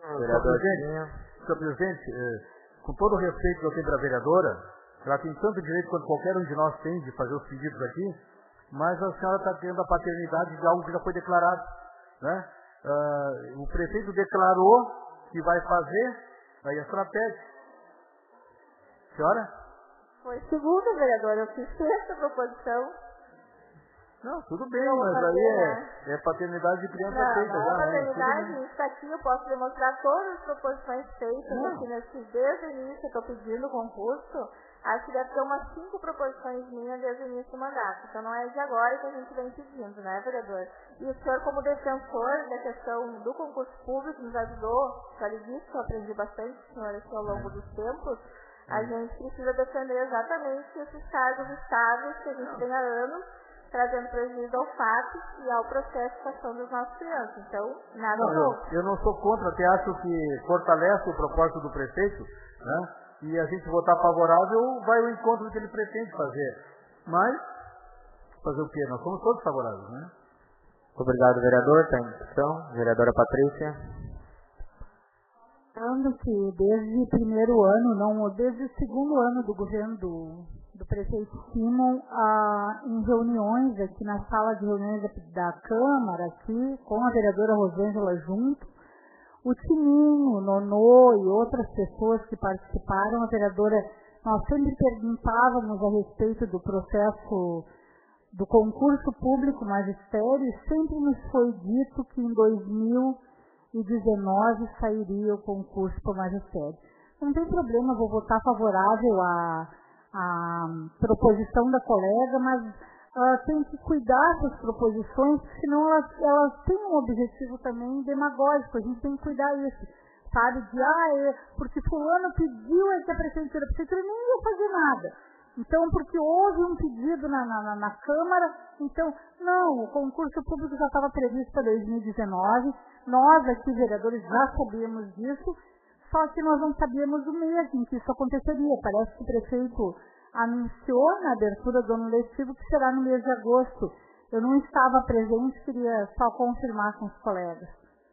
Senhor presidente, com todo o respeito que eu tenho para a vereadora, ela tem tanto direito quanto qualquer um de nós tem de fazer os pedidos aqui, mas a senhora está tendo a paternidade de algo que já foi declarado, né? O prefeito declarou que vai fazer, aí a senhora pede. Senhora? Foi segunda, vereadora, eu fiz sexta proposição. Não, tudo bem, mas aí é paternidade de criança feita já, né? Paternidade, está aqui, eu posso demonstrar todas as proposições feitas aqui desde o início, eu estou pedindo o concurso. Acho que deve ter umas 5 proposições minhas desde o início do mandato. Então não é de agora que a gente vem pedindo, né, vereador? E o senhor, como defensor da questão do concurso público, nos ajudou, já lhe disse que eu aprendi bastante com o senhor aqui ao longo dos tempos. A gente precisa defender exatamente esses cargos estáveis que a gente tem há anos, trazendo prejuízo ao fato e ao processo de educação dos nossos crianças. Então, nada novo. Eu não sou contra, até acho que fortalece o propósito do prefeito, né? E a gente votar favorável, vai ao encontro do que ele pretende fazer. Mas, fazer o quê? Nós somos todos favoráveis, né? Obrigado, vereador. Está em discussão. Vereadora Patrícia. Lembrando que desde o primeiro ano, não, desde o segundo ano do governo do prefeito Simon, em reuniões aqui na sala de reuniões da Câmara, aqui, com a vereadora Rosângela junto, o Tininho, o Nonô e outras pessoas que participaram, a vereadora, nós sempre perguntávamos a respeito do processo do concurso público magistério e sempre nos foi dito que em 2019 sairia o concurso para o magistério. Não tem problema, vou votar favorável à proposição da colega, mas tem que cuidar das proposições, senão elas têm um objetivo também demagógico, a gente tem que cuidar disso, sabe? Porque fulano pediu que a prefeitura nem ia fazer nada. Então, porque houve um pedido na Câmara, então, não, o concurso público já estava previsto para 2019, nós aqui, vereadores, já sabíamos disso, só que nós não sabíamos o mês em que isso aconteceria. Parece que o prefeito anunciou na abertura do ano letivo que será no mês de agosto. Eu não estava presente, queria só confirmar com os colegas.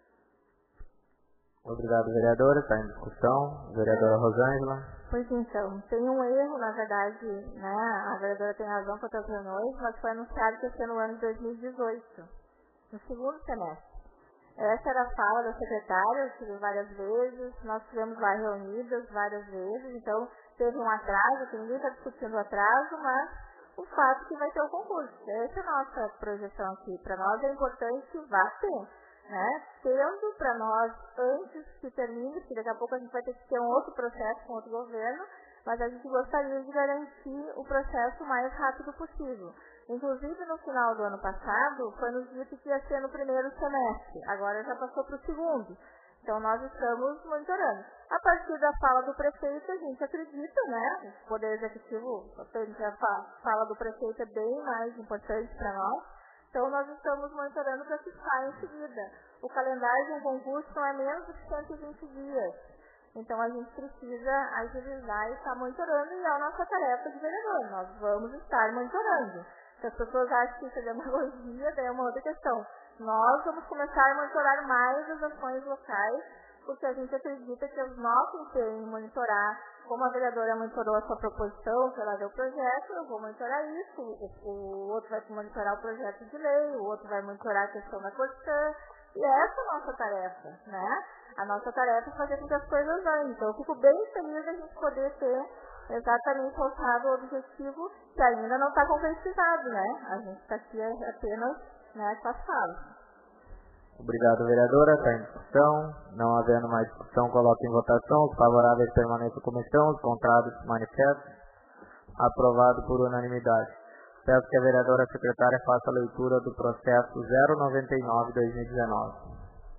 Obrigado, vereadora. Está em discussão. Vereadora Rosângela. Pois então, tem um erro, na verdade, né? A vereadora tem razão quanto às reuniões, mas foi anunciado que ia ser no ano de 2018, no segundo semestre. Essa era a fala da secretária, eu tive várias vezes, nós estivemos lá reunidas várias vezes, então teve um atraso, que ninguém está discutindo o atraso, mas o fato é que vai ter o concurso. Essa é a nossa projeção aqui. Para nós é importante que vá ter, né? Tendo para nós, antes que termine, que daqui a pouco a gente vai ter que ter um outro processo com outro governo, mas a gente gostaria de garantir o processo o mais rápido possível. Inclusive, no final do ano passado, foi nos dito que ia ser no primeiro semestre. Agora já passou para o segundo. Então, nós estamos monitorando. A partir da fala do prefeito, a gente acredita, né? O Poder Executivo, a fala do prefeito é bem mais importante para nós. Então, nós estamos monitorando para que saia em seguida. O calendário de um concurso não é menos de 120 dias. Então, a gente precisa agilizar e estar monitorando, e é a nossa tarefa de vereador. Nós vamos estar monitorando. Se as pessoas acham que isso é demagogia, daí é uma outra questão. Nós vamos começar a monitorar mais as ações locais, porque a gente acredita que o nosso empenho em monitorar, como a vereadora monitorou a sua proposição, que ela deu o projeto, eu vou monitorar isso, o outro vai monitorar o projeto de lei, o outro vai monitorar a questão da Corsã, e essa é a nossa tarefa, né? A nossa tarefa é fazer com que as coisas andem. Então, eu fico bem feliz de a gente poder ter exatamente alcançado o objetivo que ainda não está concretizado, né? A gente está aqui apenas, né, com as falas. Obrigado, vereadora. Está em discussão. Não havendo mais discussão, coloque em votação. Os favoráveis permaneçam como estão. Os contrários se manifestem. Aprovado por unanimidade. Peço que a vereadora secretária faça a leitura do processo 099-2019.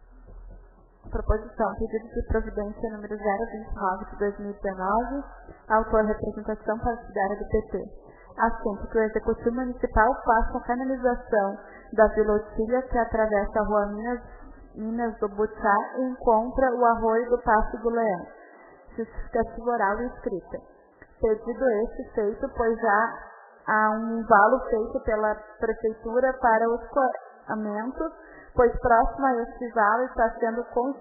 Proposição, pedido de providência número 029 de 2019, autor representação partidária do PT. Assunto que o Executivo Municipal faça a canalização da Vila Otília que atravessa a rua Minas do Butiá e encontra o arroio do Passo do Leão. Justificativa oral e escrita. Pedido este feito, pois já há um valo feito pela Prefeitura para o escoamento, pois próximo a este valo está sendo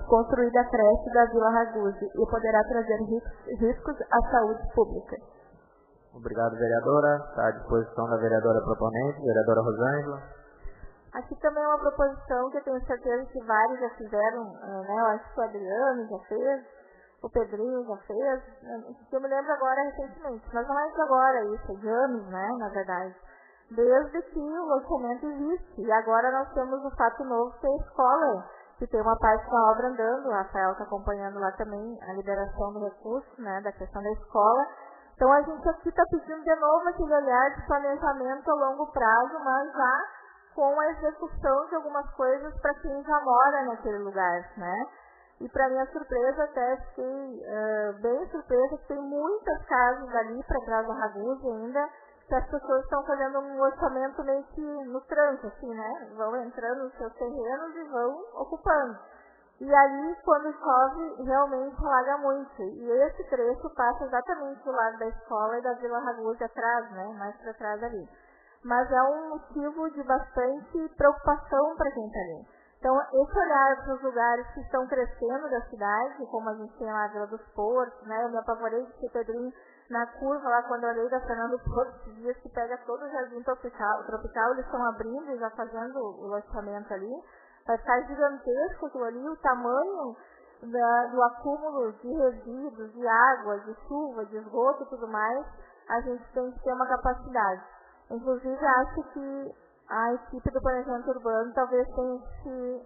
construída a creche da Vila Ragusa e poderá trazer riscos à saúde pública. Obrigado, vereadora. Está à disposição da vereadora proponente, vereadora Rosângela. Aqui também é uma proposição que eu tenho certeza que vários já fizeram, né? Eu acho que o Adriano já fez, o Pedrinho já fez, eu me lembro agora recentemente, mas não é de agora isso, é de anos, né, na verdade. Desde que o loteamento existe. E agora nós temos um fato novo, que é a escola, que tem uma parte da obra andando. O Rafael está acompanhando lá também a liberação do recurso, né, da questão da escola. Então a gente aqui está pedindo de novo aquele olhar de planejamento a longo prazo, mas já com a execução de algumas coisas para quem já mora naquele lugar, né? E para minha surpresa, até fiquei bem surpresa, que tem muitas casas ali para trás da Ragusa ainda, que as pessoas estão fazendo um orçamento meio que no tranco, assim, né? Vão entrando nos seus terrenos e vão ocupando. E ali, quando chove, realmente alaga muito. E esse trecho passa exatamente do lado da escola e da Vila Ragusa atrás, né? Mais para trás ali. Mas é um motivo de bastante preocupação para quem está ali. Então, esse olhar para os lugares que estão crescendo da cidade, como a gente tem lá a Vila dos Portos, né? Eu me apavorei de ser Pedrinho na curva lá, quando eu olhei da Fernando Porto, esses dias que pega todo o jardim tropical, eles estão abrindo e já fazendo o loteamento ali. Vai ficar gigantesco aquilo ali, o tamanho do acúmulo de resíduos, de água, de chuva, de esgoto e tudo mais, a gente tem que ter uma capacidade. Inclusive, acho que a equipe do planejamento urbano talvez tenha se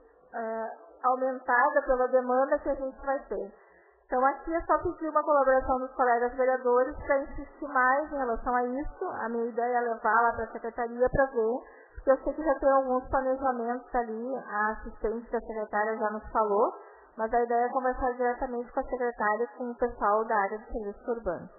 aumentada pela demanda que a gente vai ter. Então, aqui é só pedir uma colaboração dos colegas vereadores para insistir mais em relação a isso. A minha ideia é levar lá para a secretaria para ver, porque eu sei que já tem alguns planejamentos ali, a assistente da secretária já nos falou, mas a ideia é conversar diretamente com a secretária e com o pessoal da área de serviços urbanos.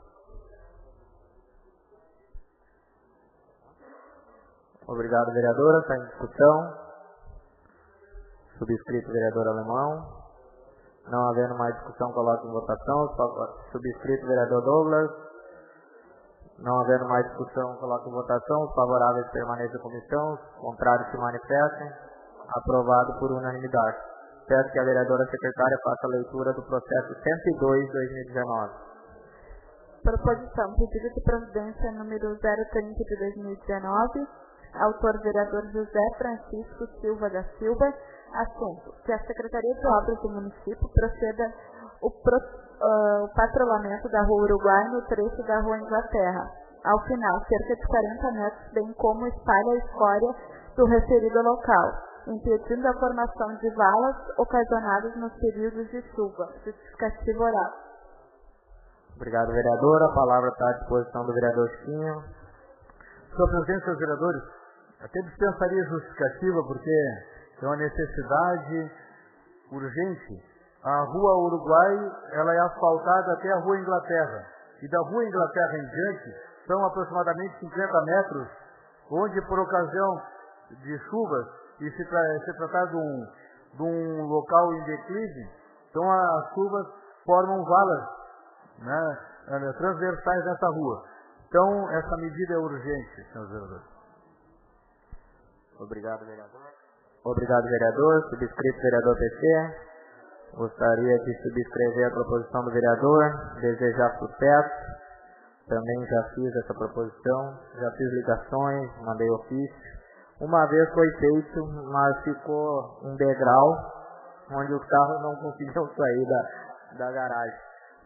Obrigado, vereadora. Está em discussão. Subscrito, vereador Alemão. Não havendo mais discussão, coloco em votação. Subscrito, vereador Douglas. Não havendo mais discussão, coloco em votação. Os favoráveis permaneçam em comissão. Os contrários se manifestem. Aprovado por unanimidade. Peço que a vereadora secretária faça a leitura do processo 102/2019. Proposição. Pedido de providência número 030 de 2019. Autor vereador José Francisco Silva da Silva. Assunto: que a Secretaria de Obras do município proceda o patrulhamento da Rua Uruguai no trecho da Rua Inglaterra. Ao final, cerca de 40 metros, bem como espalha a escória do referido local, impedindo a formação de valas ocasionadas nos períodos de chuva. Justificativa oral. Obrigado, vereadora. A palavra está à disposição do vereador Chiquinho. Sua presidente, senhores vereadores, até dispensaria justificativa, porque é uma necessidade urgente. A Rua Uruguai, ela é asfaltada até a Rua Inglaterra. E da Rua Inglaterra em diante, são aproximadamente 50 metros, onde por ocasião de chuvas, e se tratar de um local em declive, então as chuvas formam valas, né, transversais nessa rua. Então, essa medida é urgente, senhores vereadores. Obrigado, vereador. Obrigado, vereador. Subscrito, vereador PC. Gostaria de subscrever a proposição do vereador, desejar sucesso. Também já fiz essa proposição, já fiz ligações, mandei ofício. Uma vez foi feito, mas ficou um degrau onde os carros não conseguiam sair da garagem.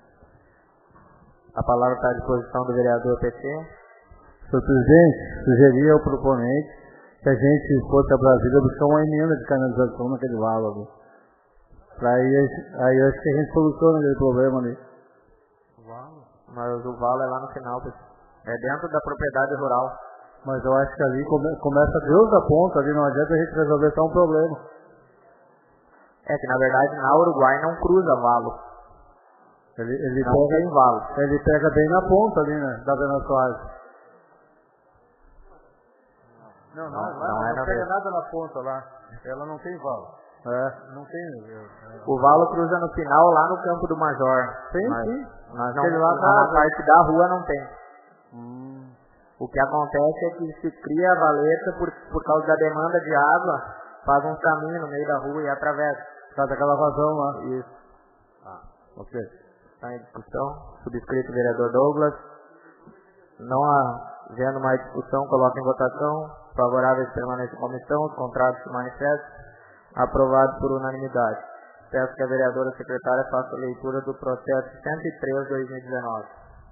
A palavra está à disposição do vereador PT. Senhor presidente, sugeria ao proponente que a gente fosse a Brasília buscar uma emenda de canalização naquele valo. Aí acho que a gente soluciona aquele problema ali. Valo? Mas o valo é lá no final, é dentro da propriedade rural. Mas eu acho que ali começa Deus da ponta, ali não adianta a gente resolver só um problema. É que na verdade na Uruguai não cruza valo. Ele pega bem na ponta ali, né, da Bena Soares. Não pega nada na ponta lá. Ela não tem valo. Não tem. O valo cruza no final lá no Campo do Major. Sim. Mas não, na parte da rua não tem. O que acontece é que se cria a valeta por causa da demanda de água, faz um caminho no meio da rua e atravessa. Por causa daquela vazão lá. Isso. Ok. Está em discussão. Subscrito vereador Douglas. Não havendo mais discussão, coloca em votação. Favoráveis permanecem em comissão. Os contrários se manifestam. Aprovado por unanimidade. Peço que a vereadora secretária faça a leitura do processo 103/2019.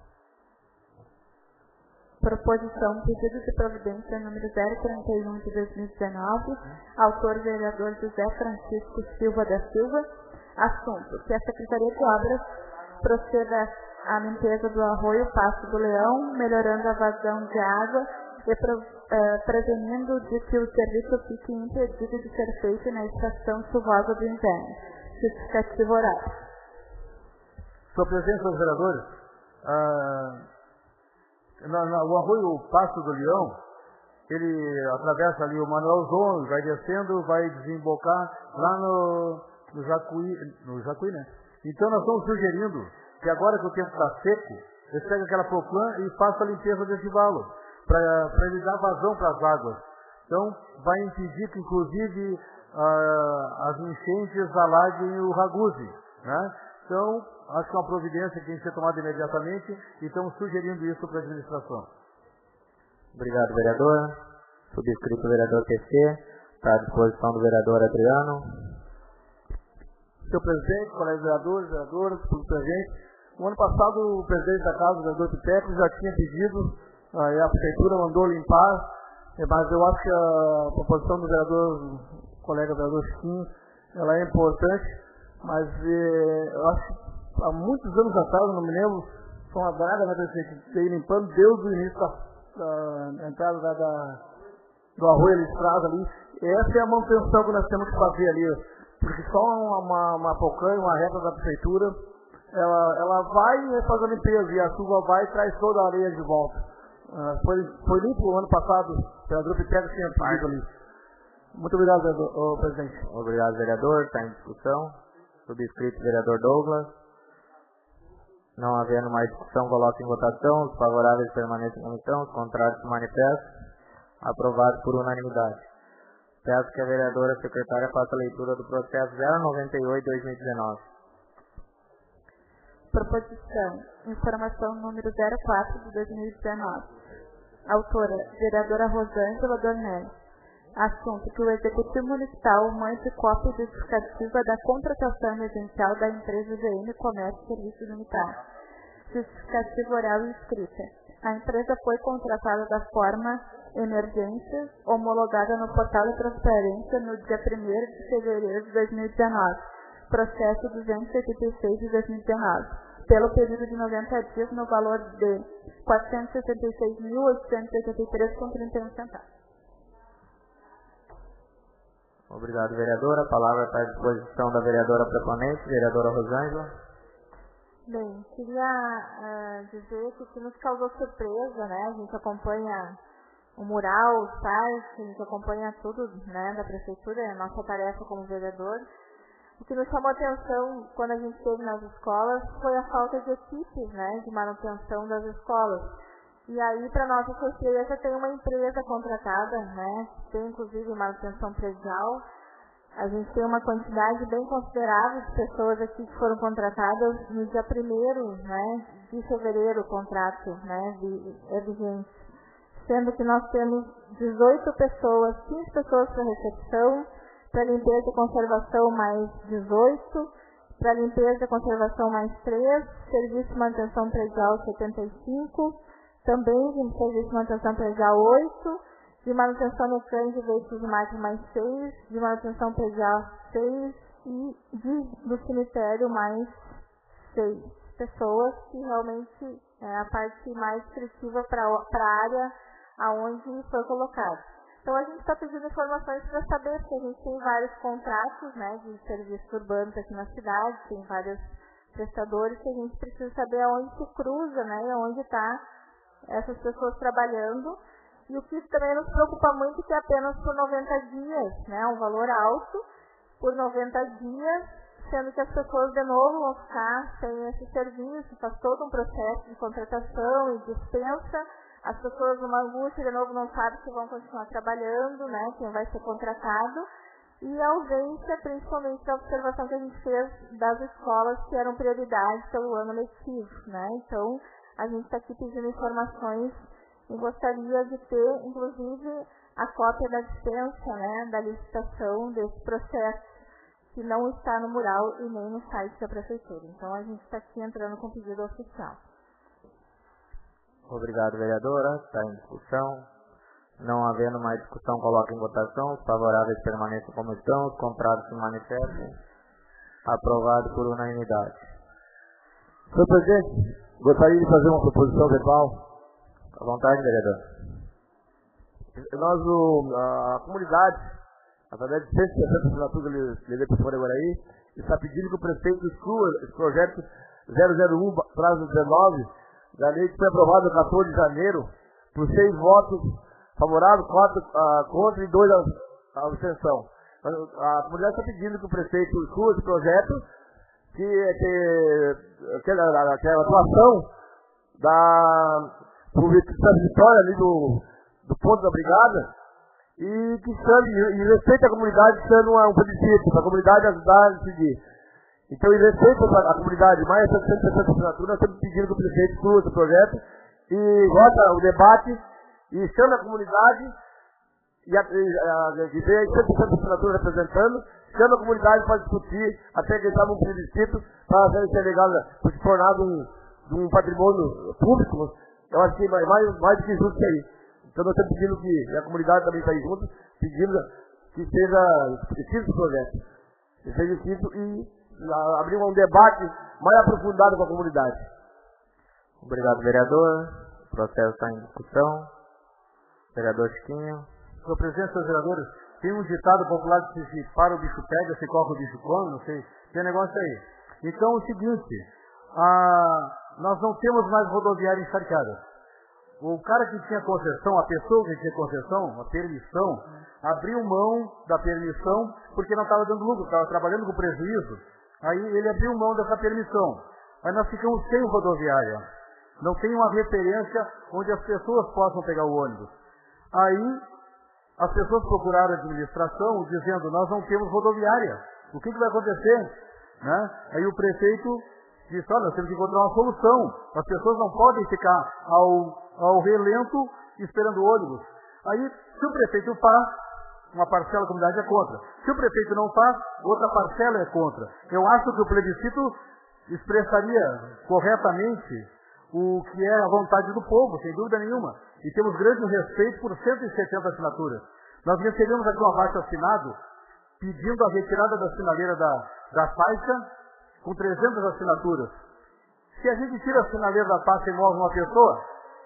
Proposição, pedido de providência número 031 de 2019, autor vereador José Francisco Silva da Silva. Assunto, que a Secretaria de Obras proceda à limpeza do arroio Passo do Leão, melhorando a vazão de água e prevenindo de que o serviço fique impedido de ser feito na estação chuvosa do inverno. Justificativo oral. Sua presença, senhores vereadores, o arroio Passo do Leão, ele atravessa ali o Manuel João, vai descendo, vai desembocar lá no Jacuí, né? Então nós estamos sugerindo que agora que o tempo está seco, eles pegam aquela Proclan e façam a limpeza desse valo, para ele dar vazão para as águas. Então vai impedir que inclusive as enchentes alaguem o Raguzi, né? Então, acho que é uma providência que tem que ser tomada imediatamente e estamos sugerindo isso para a administração. Obrigado, vereador. Subscrito vereador PC. Está à disposição do vereador Adriano. Senhor presidente, colegas vereadores, vereadoras, público presente. No ano passado, o presidente da casa, o vereador Piteco, já tinha pedido, a prefeitura mandou limpar, mas eu acho que a proposição do vereador, colega vereador Chiquinho, ela é importante. Mas eu acho que há muitos anos atrás, eu não me lembro, foi uma draga na prefeitura veio limpando desde o início da entrada do arroio ali, estrada ali. Essa é a manutenção que nós temos que fazer ali, porque só uma Proclan, uma reta da prefeitura, ela vai e faz a limpeza, e a chuva vai e traz toda a areia de volta. Foi limpo o ano passado, o vereador Piteco tinha pedido ali. Muito obrigado, presidente. Obrigado, vereador. Está em discussão. Subscrito vereador Douglas. Não havendo mais discussão, coloque em votação. Os favoráveis permanecem em comissão. Os contrários se manifestam. Aprovado por unanimidade. Peço que a vereadora secretária faça a leitura do processo 098/2019. Proposição. Informação número 04 de 2019. Autora, vereadora Rosângela Dornelles. Assunto, que o Executivo Municipal mande cópia justificativa da contratação emergencial da empresa GM Comércio e Serviços Limitados. Justificativa oral e escrita. A empresa foi contratada da forma emergência, homologada no portal de transparência no dia 1º de fevereiro de 2019. Processo 286 de 2019. Pelo período de 90 dias no valor de R$ 466.883,31. Obrigado, vereadora. A palavra está à disposição da vereadora proponente, vereadora Rosângela. Bem, queria dizer que nos causou surpresa, né? A gente acompanha o mural, o site, a gente acompanha tudo, né, da prefeitura, é a nossa tarefa como vereador. O que nos chamou a atenção quando a gente esteve nas escolas foi a falta de equipes, né, de manutenção das escolas. E aí, para nossa surpresa, tem uma empresa contratada, né, tem inclusive manutenção predial. A gente tem uma quantidade bem considerável de pessoas aqui que foram contratadas no dia 1º, né, de fevereiro, o contrato, né, é vigente. Sendo que nós temos 18 pessoas, 15 pessoas para recepção, para limpeza e conservação mais 18, para limpeza e conservação mais 3, serviço de manutenção predial 75, também de serviço de manutenção predial 8, de manutenção mecânica de veículos de máquina mais 6, de manutenção predial 6 e do cemitério mais 6 pessoas, que realmente é a parte mais criativa para a área aonde foi colocado. Então a gente está pedindo informações para saber, porque a gente tem vários contratos, né, de serviços urbanos aqui na cidade, tem vários prestadores que a gente precisa saber aonde se cruza, né, e aonde está essas pessoas trabalhando. E o que também nos preocupa muito é que é apenas por 90 dias, né, um valor alto, por 90 dias, sendo que as pessoas de novo vão ficar sem esse serviço, faz todo um processo de contratação e dispensa. As pessoas numa angústia, de novo, não sabem se vão continuar trabalhando, né, quem vai ser contratado. e a ausência, principalmente da observação que a gente fez das escolas que eram prioridade pelo ano letivo, né? Então, a gente está aqui pedindo informações e gostaria de ter, inclusive, a cópia da dispensa, né, da licitação desse processo, que não está no mural e nem no site da prefeitura. Então, a gente está aqui entrando com pedido oficial. Obrigado, vereadora. Está em discussão. Não havendo mais discussão, coloca em votação. Os favoráveis permaneçam como estão. Os contrários se manifestem. Aprovado por unanimidade. Senhor presidente, gostaria de fazer uma proposição verbal. À vontade, vereador. A comunidade, através de 160 assinaturas que levei para fora agora aí, está pedindo que o prefeito exclua esse projeto 001, prazo 19, da lei que foi aprovada no 14 de janeiro, por 6 votos favoráveis, 4 contra e 2 abstenção. A comunidade está pedindo que o prefeito exclua esse projeto, que a atuação da Vitória ali do ponto da brigada, e que chame, e respeite a comunidade, sendo um plebiscito, para a comunidade ajudar a decidir. Então, em respeito à comunidade, mais essa 160 assinaturas, nós estamos pedindo que o prefeito exclua esse projeto e vota o debate e chama a comunidade, e vê 160 assinaturas representando, chama a comunidade para discutir, até que estava um plebiscito, para ser legal, para se tornar um patrimônio público. Eu acho que mais do que justo isso aí. Então nós estamos pedindo que a comunidade também está aí junto, pedindo que seja escrito o projeto. Que seja escrito e abrir um debate mais aprofundado com a comunidade. Obrigado, vereador. O processo está em discussão. Vereador Chiquinho. Senhor presidente, senhores vereadores, tem um ditado popular que se para o bicho pega, se corre o bicho come, não sei, tem negócio aí. Então é o seguinte, nós não temos mais rodoviária encharcada. O cara que tinha concessão, a pessoa que tinha concessão, a permissão, abriu mão da permissão porque não estava dando lucro, estava trabalhando com prejuízo. Aí ele abriu mão dessa permissão. Aí nós ficamos sem rodoviária. Não tem uma referência onde as pessoas possam pegar o ônibus. Aí as pessoas procuraram a administração dizendo, nós não temos rodoviária. O que vai acontecer? Né? Aí o prefeito disse, olha, nós temos que encontrar uma solução. As pessoas não podem ficar ao relento esperando o ônibus. Aí, se o prefeito faz, uma parcela da comunidade é contra. Se o prefeito não faz, outra parcela é contra. Eu acho que o plebiscito expressaria corretamente o que é a vontade do povo, sem dúvida nenhuma. E temos grande respeito por 170 assinaturas. Nós recebemos aqui um abaixo assinado pedindo a retirada da sinaleira da faixa com 300 assinaturas. Se a gente tira a sinaleira da faixa e move uma pessoa...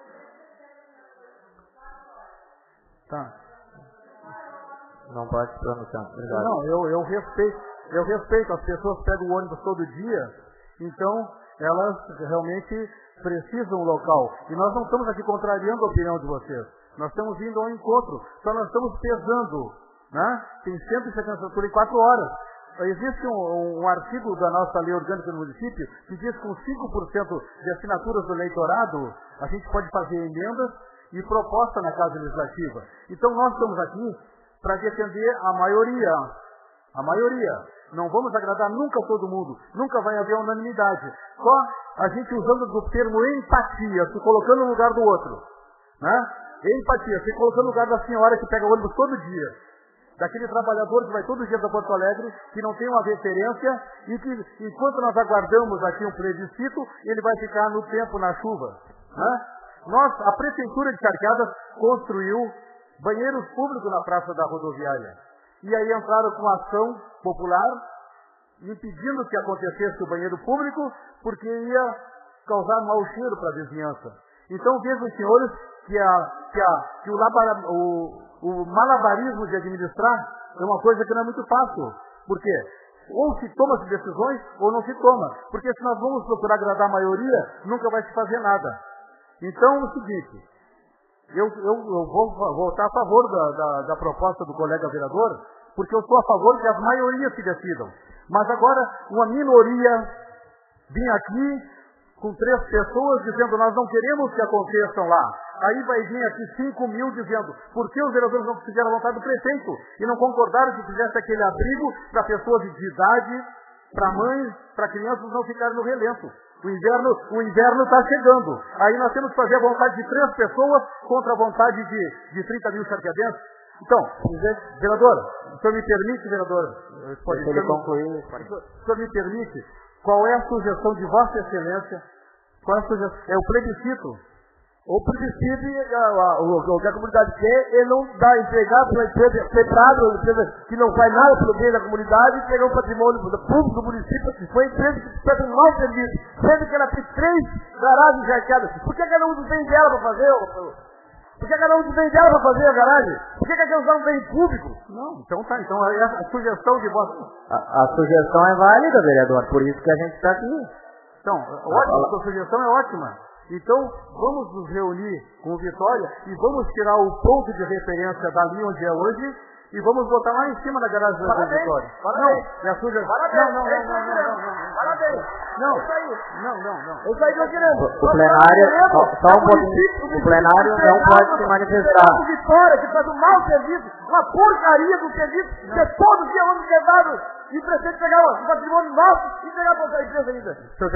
Tá. Não pode se pronunciar. Obrigado. Não, eu respeito. As pessoas pegam o ônibus todo dia, então elas realmente precisam do local. E nós não estamos aqui contrariando a opinião de vocês. Nós estamos indo ao encontro. Só nós estamos pesando, né? Tem 170 assinaturas em 4 horas. Existe um artigo da nossa lei orgânica do município que diz que com 5% de assinaturas do eleitorado a gente pode fazer emendas e proposta na Casa Legislativa. Então nós estamos aqui para defender a maioria. A maioria. Não vamos agradar nunca todo mundo. Nunca vai haver unanimidade. Só a gente usando do termo empatia, se colocando no lugar do outro. Né? Empatia, se colocando no lugar da senhora que pega o ônibus todo dia. Daquele trabalhador que vai todo dia para Porto Alegre, que não tem uma referência e que, enquanto nós aguardamos aqui um plebiscito, ele vai ficar no tempo, na chuva. Né? A Prefeitura de Charqueadas construiu banheiros públicos na Praça da Rodoviária. E aí entraram com ação popular, impedindo que acontecesse o banheiro público, porque ia causar mau cheiro para a vizinhança. Então vejam, senhores, que o malabarismo de administrar é uma coisa que não é muito fácil. Por quê? Ou se toma-se decisões, ou não se toma. Porque se nós vamos procurar agradar a maioria, nunca vai se fazer nada. Então, é o seguinte, eu vou votar a favor da proposta do colega vereador, porque eu sou a favor que as maiorias se decidam. Mas agora, uma minoria vinha aqui com 3 pessoas dizendo, nós não queremos que aconteçam lá. Aí vai vir aqui 5 mil dizendo por que os vereadores não fizeram a vontade do prefeito e não concordaram que fizesse aquele abrigo para pessoas de idade, para mães, para crianças não ficarem no relento. O inverno está chegando. Aí nós temos que fazer a vontade de 3 pessoas contra a vontade de 30 mil charqueadenses. Então, vereador, o senhor me permite, vereador? Pode ele concluir. O senhor me permite? Qual é a sugestão de Vossa Excelência? Qual é a sugestão? É o plebiscito. O plebiscito, o que a comunidade quer, é não dar entregar para uma empresa separada, uma empresa que não faz nada pelo bem da comunidade, e pegar um patrimônio público do município, que foi uma empresa que presta um mau serviço, sendo que ela tem 3 garagens jarqueadas. Por que ela usa o bem dela para fazer? Por que ela usa o bem dela para fazer a garagem? Por que ela quer usar um bem público? Não, então tá. Então a sugestão de vossa... A sugestão é válida, vereador, por isso que a gente está aqui. Então, ótimo, a sua sugestão é ótima. Então, vamos nos reunir com o Vitória e vamos tirar o ponto de referência dali onde é hoje e vamos botar lá em cima da garagem da Vitória. Parabéns. Não, a sugestão... Não. Parabéns. Não. Eu saí do querendo. O plenário, só um pouquinho, o plenário não pode se manifestar. O Vitória, que faz um mau serviço, uma porcaria do serviço, que é todo dia onde quebrado, e o prefeito pegar um patrimônio nosso e pegar para a empresa ainda.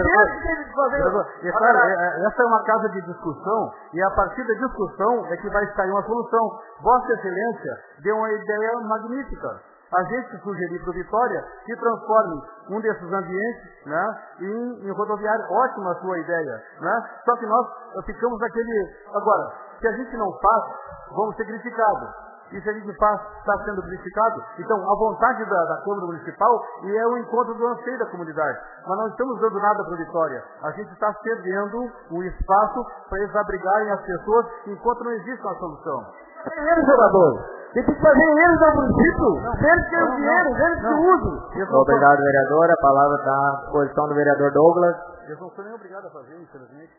Essa é uma casa de discussão e a partir da discussão é que vai sair uma solução. Vossa Excelência deu uma ideia magnífica. A gente sugerir para o Vitória que transforme um desses ambientes, né, em rodoviária. Ótima a sua ideia, né? Só que nós ficamos naquele... Agora, se a gente não faz, vamos ser criticados. E se a gente faz, está sendo criticado. Então, a vontade da Câmara Municipal e é o encontro do anseio da comunidade. Mas não estamos dando nada para a Vitória. A gente está cedendo o espaço para eles abrigarem as pessoas enquanto não existe uma solução. Eles, jogador. Tem que fazer eles ao município. Eles têm o dinheiro, eles que usam. Obrigado, vereador. A palavra está à disposição do vereador Douglas. Eu não sou nem obrigado a fazer, infelizmente.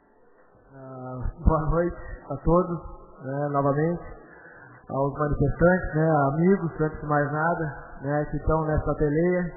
Boa noite a todos, novamente. Aos manifestantes, amigos, antes de mais nada, que estão nessa peleia.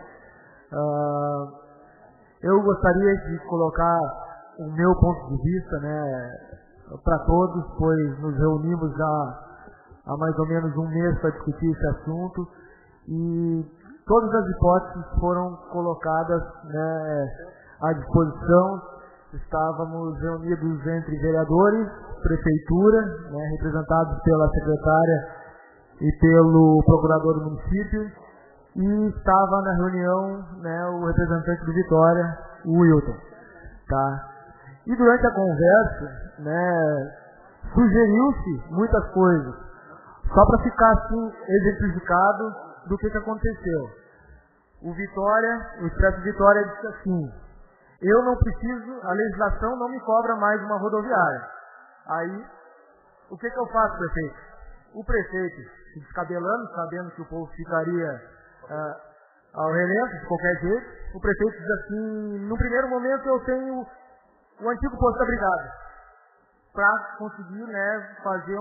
Eu gostaria de colocar o meu ponto de vista, para todos, pois nos reunimos já há mais ou menos um mês para discutir esse assunto e todas as hipóteses foram colocadas à disposição. Estávamos reunidos entre vereadores, prefeitura, representados pela secretária e pelo procurador do município, e estava na reunião o representante do Vitória, o Wilton. Tá? E durante a conversa, sugeriu-se muitas coisas, só para ficar assim exemplificado do que aconteceu. O Expresso Vitória disse assim: eu não preciso, a legislação não me cobra mais uma rodoviária. Aí, o que eu faço, prefeito? O prefeito, se descabelando, sabendo que o povo ficaria ao relento, de qualquer jeito, o prefeito diz assim: no primeiro momento eu tenho o antigo posto da brigada, para conseguir fazer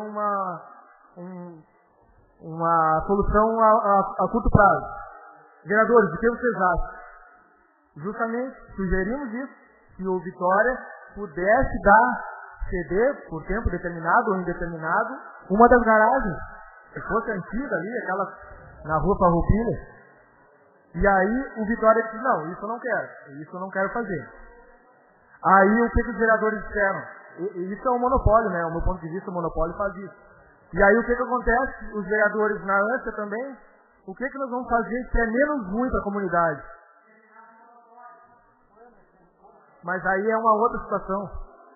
uma solução a curto prazo. Vereadores, o que vocês acham? Justamente sugerimos isso, que o Vitória pudesse ceder por tempo determinado ou indeterminado uma das garagens, que fosse antiga ali, aquela na rua Farroupilha. E aí o Vitória disse: não, isso eu não quero fazer. Aí o que os vereadores disseram? Isso é um monopólio, o meu ponto de vista, o monopólio faz isso. E aí o que acontece? Os vereadores na ânsia também, o que nós vamos fazer que é menos ruim para a comunidade? Mas aí é uma outra situação.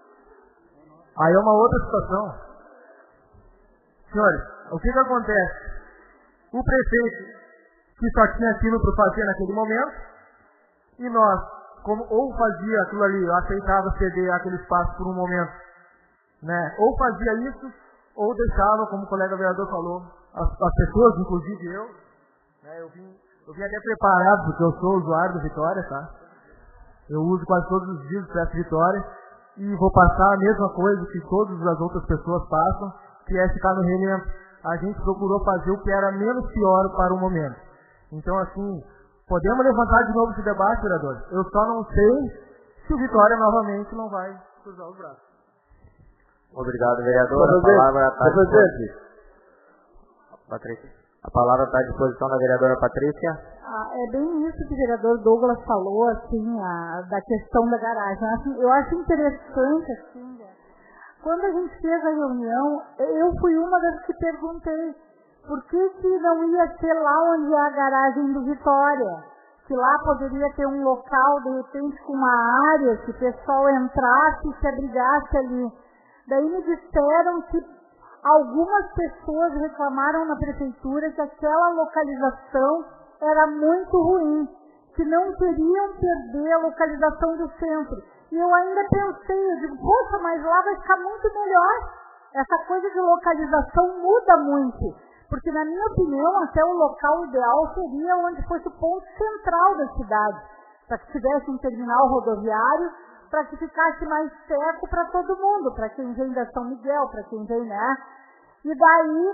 Senhores, o que acontece? O prefeito, que só tinha aquilo para fazer naquele momento, e nós, como ou fazia aquilo ali, aceitava ceder aquele espaço por um momento, ou fazia isso, ou deixava, como o colega vereador falou, as pessoas, inclusive eu vim até preparado, porque eu sou usuário do Vitória, tá? Eu uso quase todos os dias o Expresso Vitória e vou passar a mesma coisa que todas as outras pessoas passam, que é ficar no relento. A gente procurou fazer o que era menos pior para o momento. Então, assim, podemos levantar de novo esse debate, vereador. Eu só não sei se o Vitória novamente não vai cruzar os braços. Obrigado, vereador. A palavra está à disposição da vereadora Patrícia. É bem isso que o vereador Douglas falou, assim, da questão da garagem. Eu acho interessante, assim, quando a gente fez a reunião, eu fui uma das que perguntei por que não ia ser lá onde é a garagem do Vitória, que lá poderia ter um local, de repente, com uma área, que o pessoal entrasse e se abrigasse ali. Daí me disseram que algumas pessoas reclamaram na prefeitura que aquela localização era muito ruim, que não queriam perder a localização do centro. E eu ainda pensei, eu digo, poxa, mas lá vai ficar muito melhor. Essa coisa de localização muda muito, porque na minha opinião, até o local ideal seria onde fosse o ponto central da cidade, para que tivesse um terminal rodoviário, para que ficasse mais seco para todo mundo, para quem vem da São Miguel, para quem vem, né? E daí,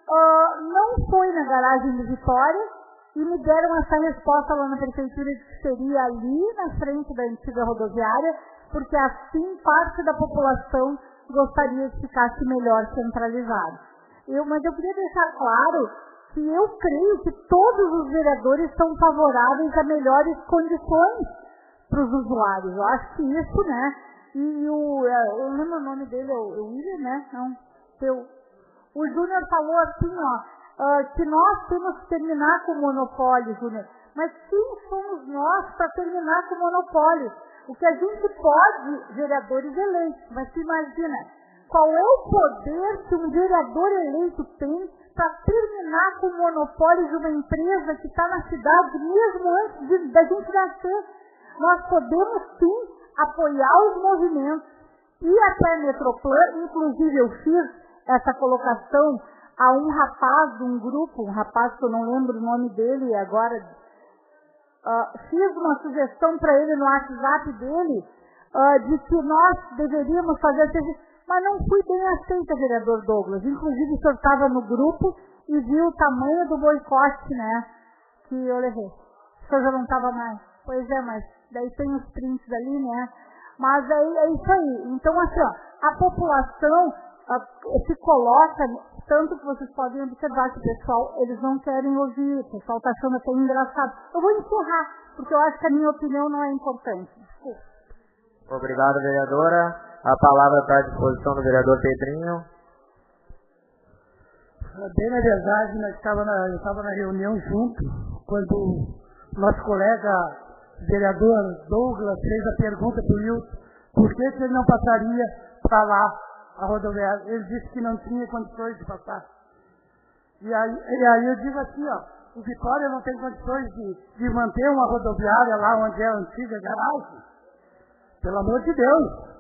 não foi na garagem de Vitória, e me deram essa resposta lá na prefeitura de que seria ali, na frente da antiga rodoviária, porque assim parte da população gostaria que ficasse melhor centralizado. Mas eu queria deixar claro que eu creio que todos os vereadores são favoráveis a melhores condições para os usuários. Eu acho que isso, né? E eu lembro o nome dele, é o William, né? Não, o Júnior falou assim, que nós temos que terminar com o monopólio, Júnior. Mas quem somos nós para terminar com o monopólio? O que a gente pode, vereadores eleitos, mas se imagina, qual é o poder que um vereador eleito tem para terminar com o monopólio de uma empresa que está na cidade mesmo antes da gente nascer? Nós podemos sim apoiar os movimentos e até a Metroplan, inclusive eu fiz essa colocação a um rapaz de um grupo, um rapaz que eu não lembro o nome dele agora, fiz uma sugestão para ele no WhatsApp dele, de que nós deveríamos fazer serviço, mas não fui bem aceita, vereador Douglas. Inclusive o senhor estava no grupo e viu o tamanho do boicote, né, que eu levei. O senhor já não estava mais. Pois é, mas daí tem os prints ali, né? Mas aí é isso aí. Então, assim, a população se coloca, tanto que vocês podem observar que o pessoal, eles não querem ouvir, o pessoal está achando até engraçado. Eu vou encerrar, porque eu acho que a minha opinião não é importante. Desculpa. Obrigado, vereadora. A palavra está à disposição do vereador Pedrinho. Bem, na verdade, eu estava na reunião junto, quando o nosso colega vereador Douglas fez a pergunta para o Wilson, por que ele não passaria para lá a rodoviária? Ele disse que não tinha condições de passar. E aí eu digo assim, o Vitória não tem condições de manter uma rodoviária lá onde é a antiga garagem. Pelo amor de Deus.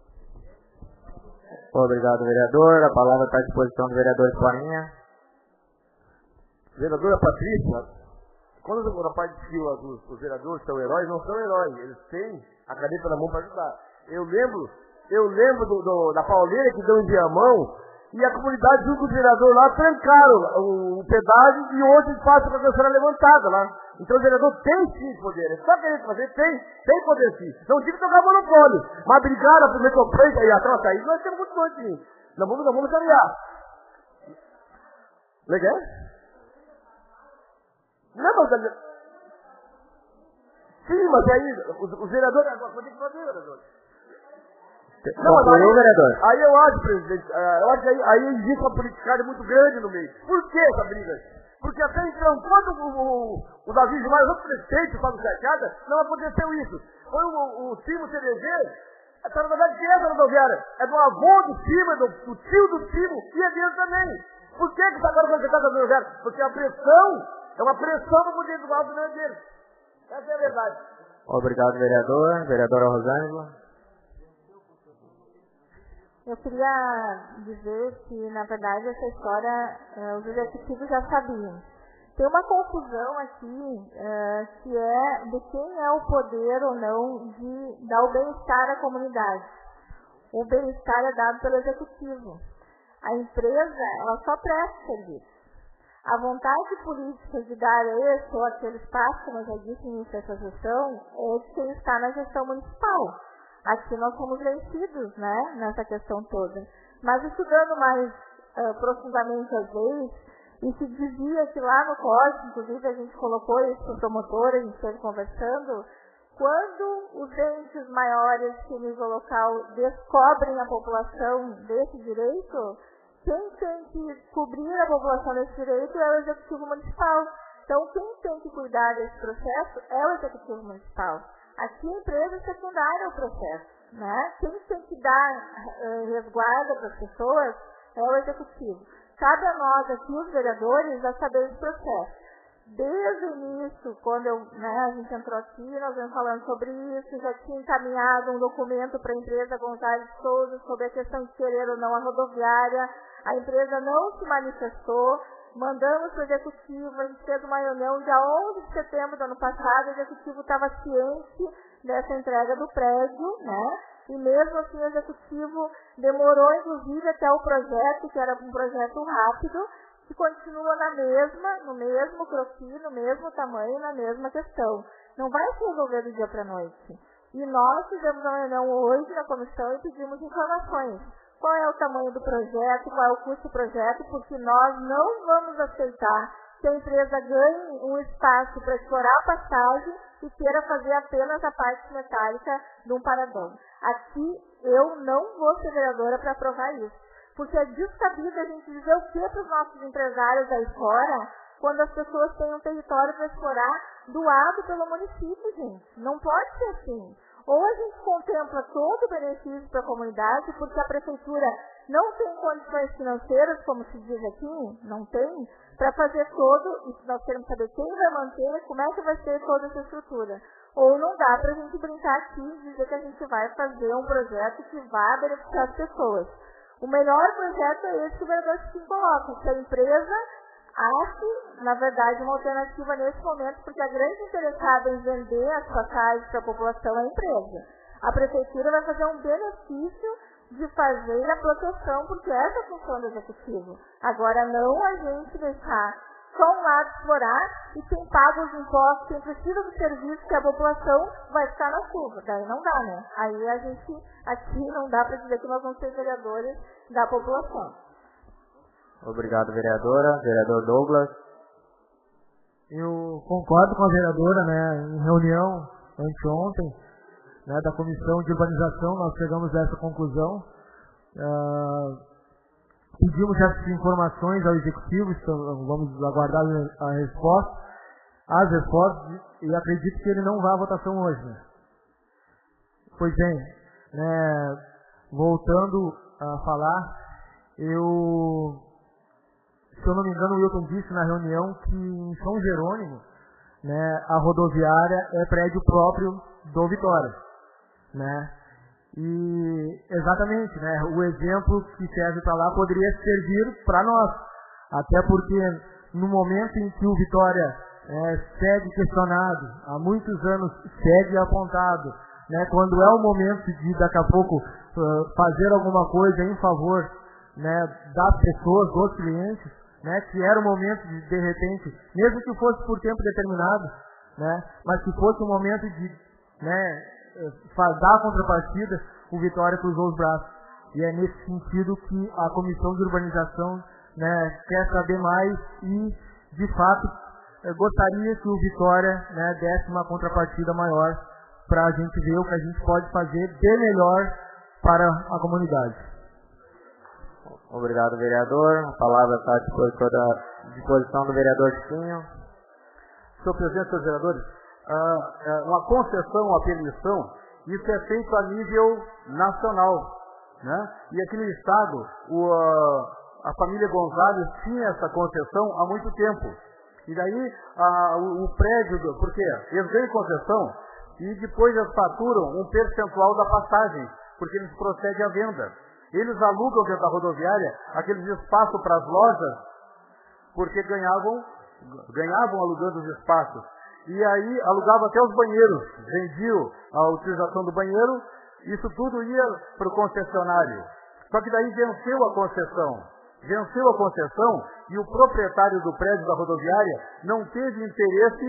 Obrigado, vereador. A palavra está à disposição do vereador Escorinha. Vereadora Patrícia, quando o rapaz disse que os vereadores são heróis, não são heróis. Eles têm a caneta na mão para ajudar. Eu lembro da pauleira que deu em Viamão, e a comunidade junto com o vereador lá trancaram o pedágio e outro espaço para a pessoa levantada lá. Então o vereador tem sim poder, é só querer fazer, tem poder sim. Não digo tocar monopólio, mas brigaram para o Metroplan e atrás sair, nós temos muito doido sim. Nós vamos caminhar. Legal? Não, mas... Sim, mas aí os vereadores agora vão ter que fazer, vereador. Não, mas aí eu acho, presidente, eu acho que aí existe uma politicagem muito grande no meio. Por que essa briga? Porque até então, quando o Davi de mais outro prefeito faz cercada, não aconteceu isso. Foi o Timo CDG, essa verdade que é essa rodoviária? É do avô do Timo, do tio do Timo, e é dele também. Por que está agora conectado a rodoviária? Porque a pressão é uma pressão para poder do alto dele. Essa é a verdade. Obrigado, vereador. Vereadora Rosângela. Eu queria dizer que, na verdade, essa história os executivos já sabiam. Tem uma confusão aqui, que é de quem é o poder ou não de dar o bem-estar à comunidade. O bem-estar é dado pelo executivo. A empresa, ela só presta serviço. A vontade política de dar esse ou aquele espaço, como eu já disse nessa gestão, é de quem está na gestão municipal. Aqui nós fomos vencidos, né, nessa questão toda. Mas estudando mais profundamente as leis, e se dizia que lá no código, inclusive a gente colocou isso para o promotor, a gente esteve conversando, quando os entes maiores que nível local descobrem a população desse direito, quem tem que cobrir a população desse direito é o Executivo Municipal. Então, quem tem que cuidar desse processo é o Executivo Municipal. Aqui a empresa secundária é o processo, né? Quem tem que dar resguardo para as pessoas é o Executivo. Cabe a nós aqui, os vereadores, a saber esse processo. Desde o início, quando a gente entrou aqui, nós vamos falando sobre isso, já tinha encaminhado um documento para a empresa Gonzalez Souza sobre a questão de querer ou não a rodoviária. A empresa não se manifestou, mandamos para o Executivo, a gente fez uma reunião dia 11 de setembro do ano passado, o Executivo estava ciente dessa entrega do prédio, né? E mesmo assim o Executivo demorou, inclusive, até o projeto, que era um projeto rápido, que continua no mesmo croquis, no mesmo tamanho, na mesma questão. Não vai se resolver do dia para a noite. E nós fizemos uma reunião hoje na comissão e pedimos informações. Qual é o tamanho do projeto, qual é o custo do projeto, porque nós não vamos aceitar que a empresa ganhe um espaço para explorar a passagem e queira fazer apenas a parte metálica de um paradão. Aqui eu não vou ser vereadora para aprovar isso. Porque é descabido a gente dizer o que para os nossos empresários aí fora, quando as pessoas têm um território para explorar doado pelo município, gente. Não pode ser assim. Ou a gente contempla todo o benefício para a comunidade, porque a prefeitura não tem condições financeiras, como se diz aqui, não tem, para fazer todo, e nós queremos saber quem vai manter, como é que vai ser toda essa estrutura. Ou não dá para a gente brincar aqui e dizer que a gente vai fazer um projeto que vá beneficiar as pessoas. O melhor projeto é esse que o vereador se coloca, que a empresa ache, na verdade, uma alternativa nesse momento, porque a grande interessada em vender as passagens para a população é a empresa. A prefeitura vai fazer um benefício de fazer a proteção, porque essa é a função do executivo. Agora, não a gente deixar só um lado explorar e quem paga os impostos, quem precisa do serviço, que a população vai ficar na chuva. Daí não dá, né? Aí a gente, aqui não dá para dizer que nós vamos ser vereadores da população. Obrigado, vereadora. Vereador Douglas. Eu concordo com a vereadora, né? Em reunião anteontem, né, da Comissão de Urbanização, nós chegamos a essa conclusão. Pedimos essas informações ao Executivo, vamos aguardar as respostas, e acredito que ele não vá à votação hoje. Né? Pois bem, né, voltando a falar, se eu não me engano, o Wilton disse na reunião que em São Jerônimo, né, a rodoviária é prédio próprio do Vitória. Né? E exatamente, né, o exemplo que serve para lá poderia servir para nós, até porque no momento em que o Vitória segue questionado, há muitos anos segue apontado, né, quando é o momento de daqui a pouco fazer alguma coisa em favor, né, das pessoas, dos clientes, né, que era o momento de repente, mesmo que fosse por tempo determinado, né, mas que fosse o momento de, né, dar a contrapartida, o Vitória cruzou os braços. E é nesse sentido que a Comissão de Urbanização, né, quer saber mais e, de fato, gostaria que o Vitória, né, desse uma contrapartida maior para a gente ver o que a gente pode fazer de melhor para a comunidade. Obrigado, vereador. A palavra está à disposição do vereador Chiquinho. Senhor presidente, senhores vereadores, uma concessão, uma permissão, isso é feito a nível nacional, né? E aqui no estado, a família Gonzalez tinha essa concessão há muito tempo. E daí, o prédio, porque eles ganham concessão e depois eles faturam um percentual da passagem, porque eles procedem à venda. Eles alugam dentro da rodoviária aqueles espaços para as lojas, porque ganhavam alugando os espaços. E aí alugavam até os banheiros, vendiam a utilização do banheiro, isso tudo ia para o concessionário. Só que daí venceu a concessão e o proprietário do prédio da rodoviária não teve interesse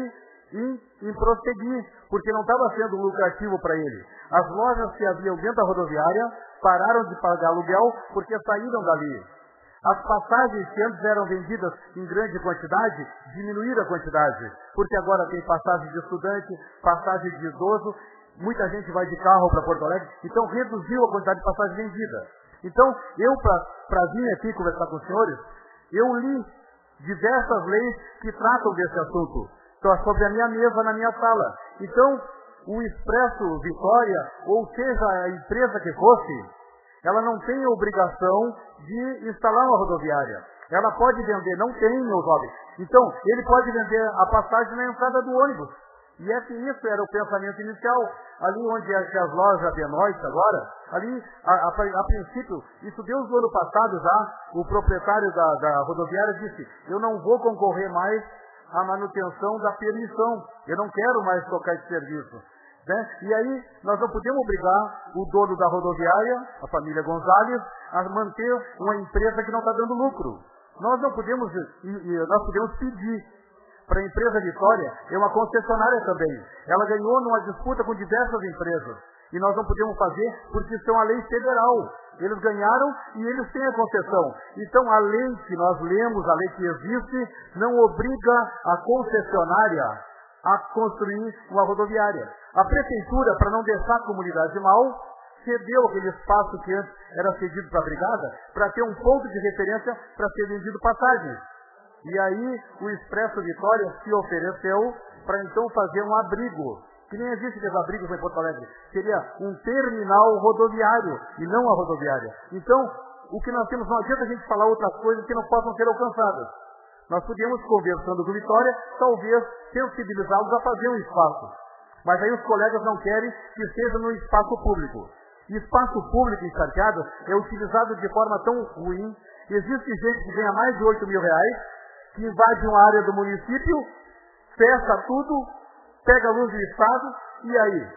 em prosseguir, porque não estava sendo lucrativo para ele. As lojas que haviam dentro da rodoviária pararam de pagar aluguel porque saíram dali. As passagens que antes eram vendidas em grande quantidade, diminuíram a quantidade, porque agora tem passagem de estudante, passagem de idoso, muita gente vai de carro para Porto Alegre, então reduziu a quantidade de passagem vendida. Então, eu, para vir aqui conversar com os senhores, eu li diversas leis que tratam desse assunto. Então, sobre a minha mesa, na minha sala. Então, o Expresso Vitória, ou seja, a empresa que fosse, ela não tem a obrigação de instalar uma rodoviária. Ela pode vender, não tem, meu jovem. Então, ele pode vender a passagem na entrada do ônibus. E isso era o pensamento inicial. Ali onde as lojas Benoist agora, ali, a princípio, isso desde o ano passado já, o proprietário da rodoviária disse, eu não vou concorrer mais à manutenção da permissão. Eu não quero mais tocar esse serviço. Né? E aí, nós não podemos obrigar o dono da rodoviária, a família Gonzalez, a manter uma empresa que não está dando lucro. Nós não podemos, nós podemos pedir para a empresa Vitória, é uma concessionária também. Ela ganhou numa disputa com diversas empresas. E nós não podemos fazer porque isso é uma lei federal. Eles ganharam e eles têm a concessão. Então a lei que nós lemos, a lei que existe, não obriga a concessionária a construir uma rodoviária. A prefeitura, para não deixar a comunidade mal, cedeu aquele espaço que antes era cedido para a brigada, para ter um ponto de referência para ser vendido passagens. E aí o Expresso Vitória se ofereceu para então fazer um abrigo, que nem existe esses abrigos em Porto Alegre. Seria um terminal rodoviário e não a rodoviária. Então, o que nós temos, não adianta a gente falar outras coisas que não possam ser alcançadas. Nós podemos, conversando com Vitória, talvez sensibilizá-los a fazer um espaço. Mas aí os colegas não querem que seja no espaço público. E espaço público em Charqueadas é utilizado de forma tão ruim. Existe gente que ganha mais de 8 mil reais, que invade uma área do município, fecha tudo, pega a luz do Estado, e aí?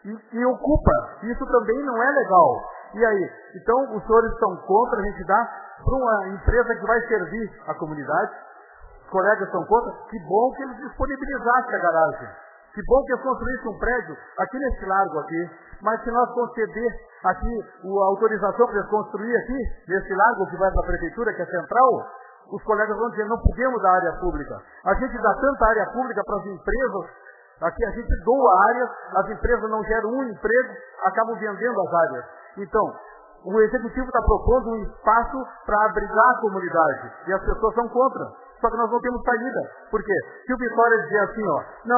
E ocupa. Isso também não é legal. E aí? Então, os senhores estão contra, a gente dá para uma empresa que vai servir a comunidade. Os colegas estão contra. Que bom que eles disponibilizassem a garagem. Que bom que eles construíssem um prédio aqui nesse largo aqui. Mas se nós conceder aqui a autorização para eles construir aqui, nesse largo que vai para a prefeitura, que é central, os colegas vão dizer, não podemos dar área pública. A gente dá tanta área pública para as empresas, aqui a gente doa áreas, as empresas não geram um emprego, acabam vendendo as áreas. Então, o Executivo está propondo um espaço para abrigar a comunidade, e as pessoas são contra. Só que nós não temos saída. Por quê? Se o Vitória dizer assim,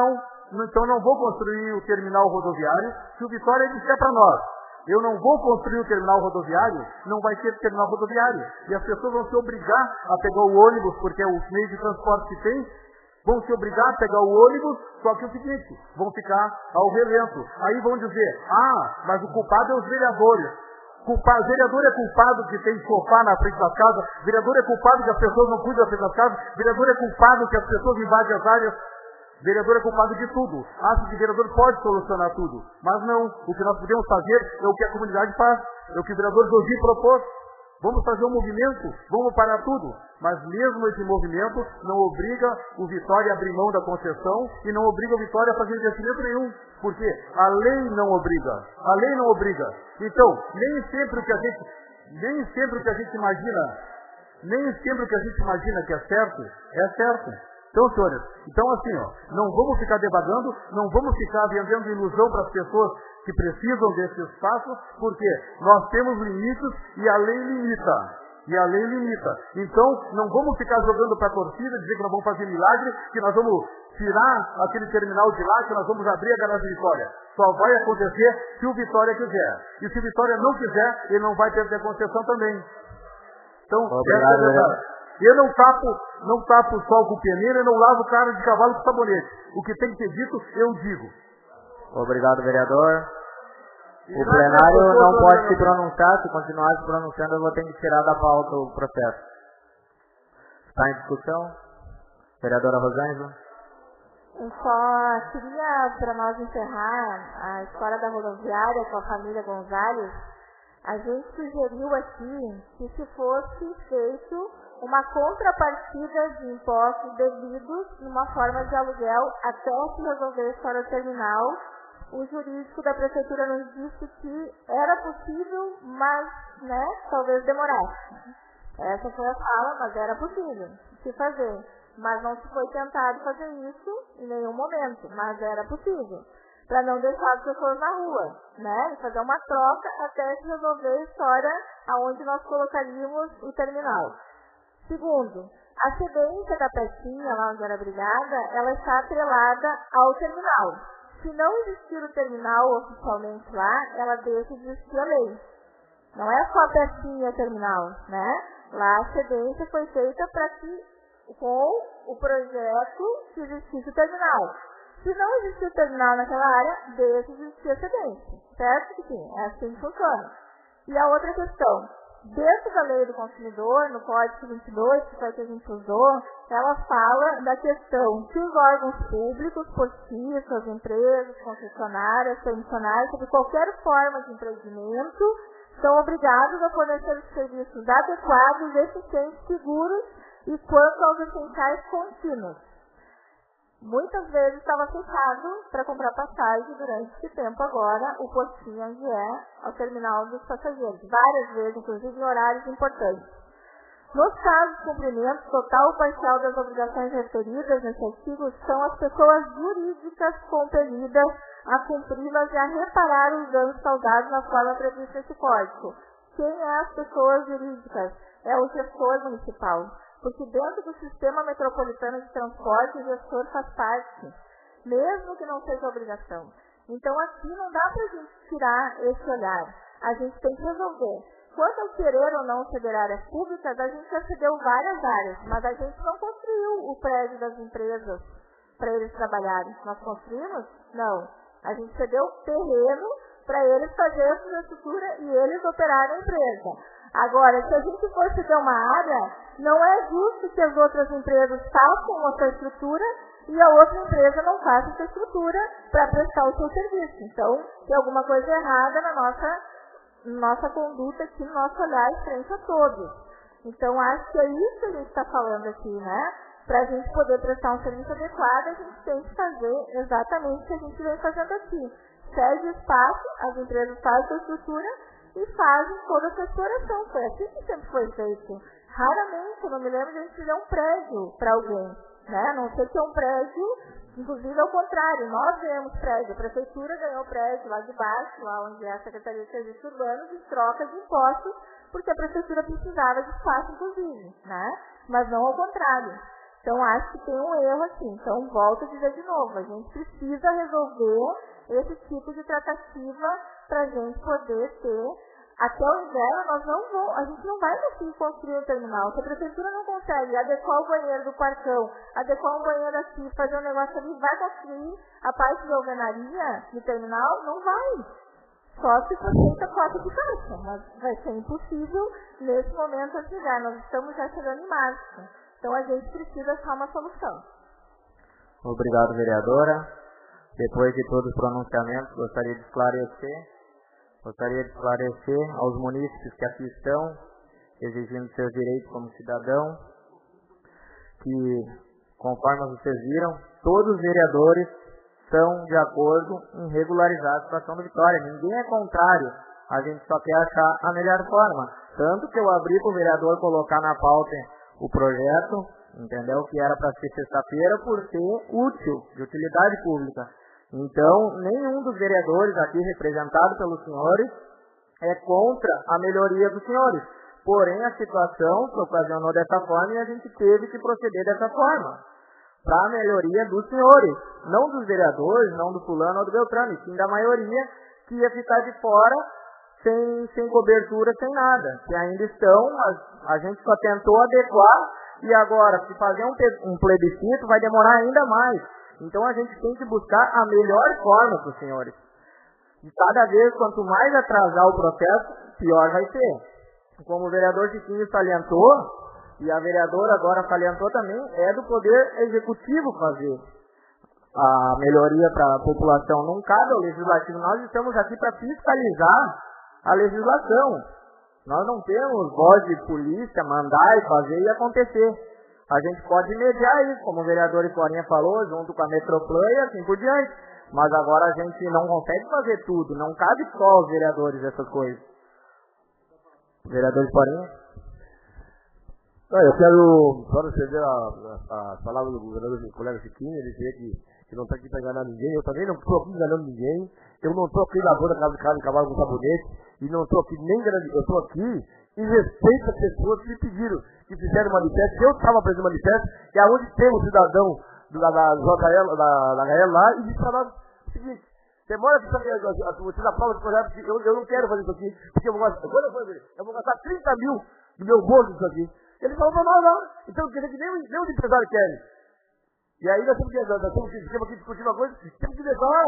então não vou construir o terminal rodoviário, se o Vitória disser para nós, eu não vou construir o terminal rodoviário, não vai ter terminal rodoviário. E as pessoas vão se obrigar a pegar o ônibus, porque é o meio de transporte que tem, vão se obrigar a pegar o ônibus, só que é o seguinte, vão ficar ao relento. Aí vão dizer, mas o culpado é os vereadores. Vereador é culpado que tem sofá na frente das casas, vereador é culpado que as pessoas não cuidam da frente das casas, vereador é culpado que as pessoas invadem as áreas. Vereador é culpado de tudo. Acho que o vereador pode solucionar tudo. Mas não. O que nós podemos fazer é o que a comunidade faz. É o que o vereador Jorginho propôs. Vamos fazer um movimento, vamos parar tudo. Mas mesmo esse movimento não obriga o Vitória a abrir mão da concessão e não obriga o Vitória a fazer investimento nenhum. Porque a lei não obriga. A lei não obriga. Então, nem sempre o que a gente imagina que é certo. Então, senhores, não vamos ficar devagando, não vamos ficar vendendo ilusão para as pessoas que precisam desse espaço, porque nós temos limites e a lei limita. Então, não vamos ficar jogando para a torcida, dizer que nós vamos fazer milagre, que nós vamos tirar aquele terminal de lá, que nós vamos abrir a garagem Vitória. Só vai acontecer se o Vitória quiser. E se o Vitória não quiser, ele não vai perder a concessão também. Então, essa é a verdade. Eu não tapo o sol com peneira, eu não lavo cara de cavalo com sabonete. O que tem que ser dito, eu digo. Obrigado, vereador. O plenário não pode se pronunciar. Se continuar se pronunciando, eu vou ter que tirar da pauta o processo. Está em discussão? Vereadora Rosângela? Eu só queria, para nós encerrar, a história da rodoviária com a família Gonzalez. A gente sugeriu aqui que se fosse feito uma contrapartida de impostos devidos numa forma de aluguel até se resolver a história do terminal. O jurídico da prefeitura nos disse que era possível, mas, talvez demorasse. Essa foi a fala, mas era possível se fazer. Mas não se foi tentado fazer isso em nenhum momento, mas era possível. Para não deixar as pessoas na rua, e fazer uma troca até se resolver a história aonde nós colocaríamos o terminal. Segundo, a cedência da pecinha, lá onde era brigada, ela está atrelada ao terminal. Se não existir o terminal oficialmente lá, ela deixa de existir a lei. Não é só a pecinha terminal, Lá a cedência foi feita para que, com o projeto, se existisse o terminal. Se não existir o terminal naquela área, deixa de existir a cedência. Certo? Sim, é assim que funciona. E a outra questão, dentro da lei do consumidor, no Código 22, que foi a que a gente usou, ela fala da questão que os órgãos públicos, postistas, empresas, concessionárias, permissionárias, sobre qualquer forma de empreendimento, são obrigados a fornecer serviços adequados, eficientes, seguros e quanto aos essenciais contínuos. Muitas vezes estava fechado para comprar passagem durante esse tempo agora, o postinho onde é ao terminal dos passageiros. Várias vezes, inclusive em horários importantes. Nos casos de cumprimento total ou parcial das obrigações referidas nesse artigo, são as pessoas jurídicas compelidas a cumpri-las e a reparar os danos causados na forma prevista nesse código. Quem é as pessoas jurídicas? É o gestor municipal. Porque dentro do sistema metropolitano de transporte, o gestor faz parte, mesmo que não seja obrigação. Então, aqui não dá para a gente tirar esse olhar. A gente tem que resolver. Quanto ao querer ou não ceder áreas públicas, a gente já cedeu várias áreas, mas a gente não construiu o prédio das empresas para eles trabalharem. Nós construímos? Não. A gente cedeu terreno para eles fazerem a infraestrutura e eles operarem a empresa. Agora, se a gente for ceder uma área, não é justo que as outras empresas façam essa estrutura e a outra empresa não faça essa estrutura para prestar o seu serviço. Então, tem alguma coisa errada na nossa conduta aqui, no nosso olhar frente a todos. Então, acho que é isso que a gente está falando aqui, Para a gente poder prestar um serviço adequado, a gente tem que fazer exatamente o que a gente vem fazendo aqui. Cede espaço, as empresas fazem a estrutura e fazem toda essa exploração. Foi assim que sempre foi feito. Raramente, eu não me lembro de a gente fizer um prédio para alguém, Não sei que é um prédio, inclusive ao contrário, nós ganhamos prédio. A prefeitura ganhou prédio lá de baixo, lá onde é a Secretaria de Serviços Urbanos, em troca de impostos, porque a prefeitura precisava de espaço, inclusive, Mas não ao contrário. Então, acho que tem um erro aqui. Então, volto a dizer de novo, a gente precisa resolver esse tipo de tratativa para a gente poder ter. Até o inverno, a gente não vai conseguir construir um terminal. Se a prefeitura não consegue adequar o banheiro do Parcão, adequar um banheiro aqui, fazer um negócio ali, vai construir a parte de alvenaria do terminal? Não vai. Só se for feita a cota de caixa. Mas vai ser impossível nesse momento de inverno. Nós estamos já chegando em março. Então, a gente precisa achar uma solução. Obrigado, vereadora. Depois de todos os pronunciamentos, gostaria de esclarecer aos munícipes que aqui estão, exigindo seus direitos como cidadão, que, conforme vocês viram, todos os vereadores estão de acordo em regularizar a situação da Vitória. Ninguém é contrário, a gente só quer achar a melhor forma. Tanto que eu abri para o vereador colocar na pauta o projeto, entendeu? Que era para ser sexta-feira, por ser útil, de utilidade pública. Então, nenhum dos vereadores aqui representado pelos senhores é contra a melhoria dos senhores. Porém, a situação se ocasionou dessa forma e a gente teve que proceder dessa forma. Para a melhoria dos senhores. Não dos vereadores, não do fulano ou do Beltrano, e sim da maioria que ia ficar de fora sem cobertura, sem nada. Que ainda estão, a gente só tentou adequar e agora, se fazer um plebiscito, vai demorar ainda mais. Então a gente tem que buscar a melhor forma para os senhores. E cada vez, quanto mais atrasar o processo, pior vai ser. Como o vereador Chiquinho salientou, e a vereadora agora salientou também, é do Poder Executivo fazer a melhoria para a população. Não cabe ao Legislativo. Nós estamos aqui para fiscalizar a legislação. Nós não temos voz de polícia mandar e fazer e acontecer. A gente pode mediar isso, como o vereador Icorinha falou, junto com a Metroplan e assim por diante. Mas agora a gente não consegue fazer tudo, não cabe só aos vereadores essas coisas. Vereador Icorinha? Eu quero só receber a palavra do governador, do colega Chiquinho, ele dizia que não está aqui para enganar ninguém. Eu também não estou aqui enganando ninguém. Eu não estou aqui lavando a casa de cavalo com sabonete. E não estou aqui nem enganando. Eu estou aqui em respeito às pessoas que me pediram, que fizeram manifesto. Eu estava fazendo manifesto, que é onde tem um cidadão da JL, da HL lá, e disse para nós o seguinte: você mora aqui, você dá prova de projeto, eu não quero fazer isso aqui, porque eu vou gastar 30 mil do meu bolso disso aqui. Ele falou para nós, não. Então, quer dizer que nem os empresários querem. E aí nós temos que discutir uma coisa, temos que deixar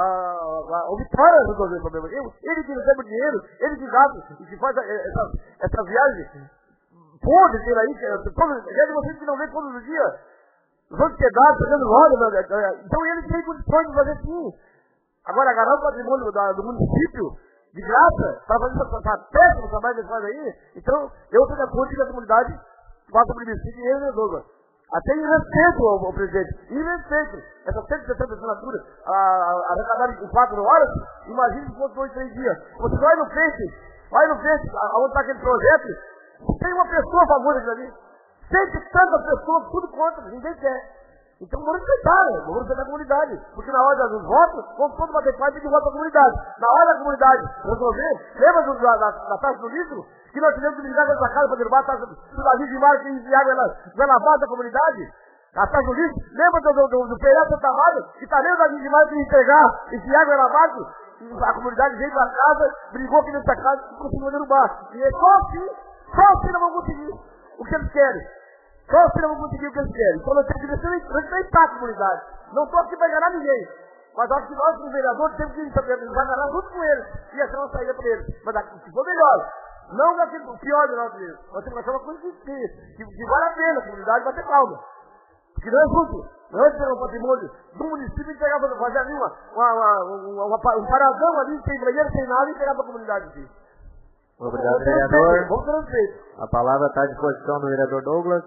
o Vitória resolver o problema. Ele que recebe o dinheiro, ele que gasta, e que faz essa viagem podre ter aí, de vocês que não vê todos os dias, os outros pedaços, fazendo roda, então ele tem condições de fazer sim. Agora, agarrar o patrimônio do município, de graça, para fazer essa péssima trabalho que eles fazem aí, então eu tenho a conta que a comunidade faça o plebiscito e ele resolva. Até em respeito ao presidente. Em respeito. Essas 160 assinaturas arrecadadas em 4 horas, imagine se fosse 2, 3 dias. Você vai no Face, onde está aquele projeto, tem uma pessoa a favor daquilo ali. 100 e tantas pessoas, tudo contra, ninguém quer. Então vamos respeitar a comunidade. Porque na hora dos votos, vamos todos bater parte de voto para a comunidade. Na hora da comunidade resolver, lembra da taxa do litro? Que nós tivemos que ligar essa casa para derrubar a taxa do Davi de Marques e de água na base da comunidade? A taxa do litro? Lembra do Pereira Santa Mária? Que também o Davi de Marques ia entregar esse água na base? A comunidade veio para casa, brigou aqui nessa casa e continuou derrubar. E só assim não vão conseguir o que eles querem. Só assim não vão conseguir o que eles querem. Então nós temos que respeitar a comunidade. Não estou aqui para enganar ninguém. Mas acho que nós, como vereadores, temos que agarrar junto com eles. E achar uma saída para eles. Mas se for melhor. Não daquilo pior de nós mesmos. Nós temos que achar uma coisa que vale a pena. A comunidade bater palma. Porque não é justo. Não é ter um patrimônio do município e entregar para fazer ali um paradão ali, sem banheiro, sem nada, e entregar para a comunidade aqui. Obrigado, vereador. Vamos ter respeito. A palavra está à disposição do vereador Douglas.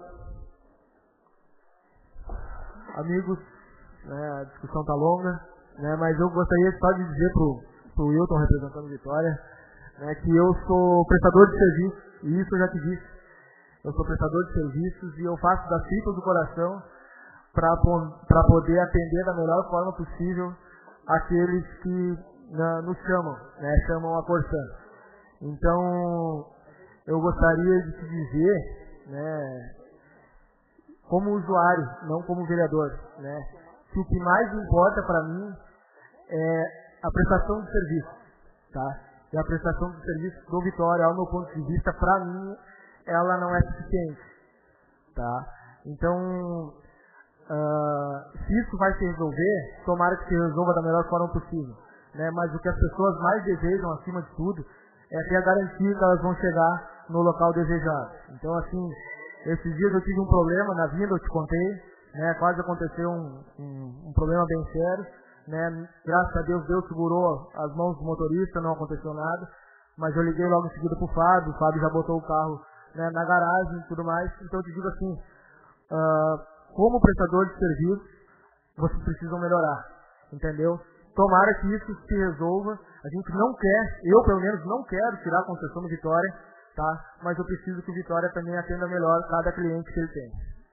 Amigos, a discussão está longa, mas eu gostaria só de dizer para o Wilton, representando Vitória, que eu sou prestador de serviços, e isso eu já te disse. Eu sou prestador de serviços e eu faço das tripas do coração para poder atender da melhor forma possível aqueles que nos chamam a Corsã. Então, eu gostaria de te dizer, como usuário, não como vereador, que o que mais importa para mim é a prestação de serviço, tá? E a prestação de serviço do Vitória, ao meu ponto de vista, para mim, ela não é suficiente, tá? Então, se isso vai se resolver, tomara que se resolva da melhor forma possível, mas o que as pessoas mais desejam, acima de tudo, é ter a garantia que elas vão chegar no local desejado. Então, assim, esses dias eu tive um problema na vinda, eu te contei, quase aconteceu um problema bem sério, graças a Deus segurou as mãos do motorista, não aconteceu nada, mas eu liguei logo em seguida pro Fábio, o Fábio já botou o carro na garagem e tudo mais. Então eu te digo assim, como prestador de serviço, vocês precisam melhorar, entendeu? Tomara que isso se resolva. A gente não quer, eu pelo menos não quero tirar a concessão do Vitória, tá? Mas eu preciso que o Vitória também atenda melhor cada cliente que ele tem.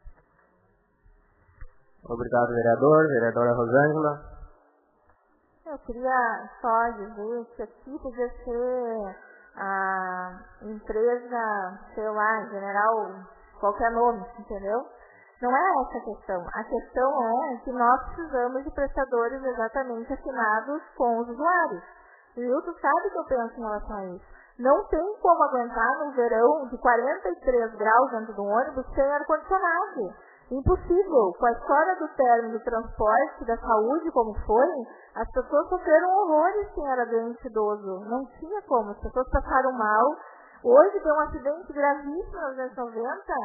Obrigado, vereador. Vereadora Rosângela. Eu queria só dizer que aqui podia ser a empresa, sei lá, General, qualquer nome, entendeu? Não é essa a questão. A questão é que nós precisamos de prestadores exatamente assinados com os usuários. E o Wilton sabe o que eu penso em relação a isso. Não tem como aguentar no verão de 43 graus dentro do ônibus sem ar-condicionado. Impossível. Com a história do término do transporte, da saúde, como foi, as pessoas sofreram horrores sem era doente idoso. Não tinha como. As pessoas passaram mal. Hoje tem um acidente gravíssimo nos anos 90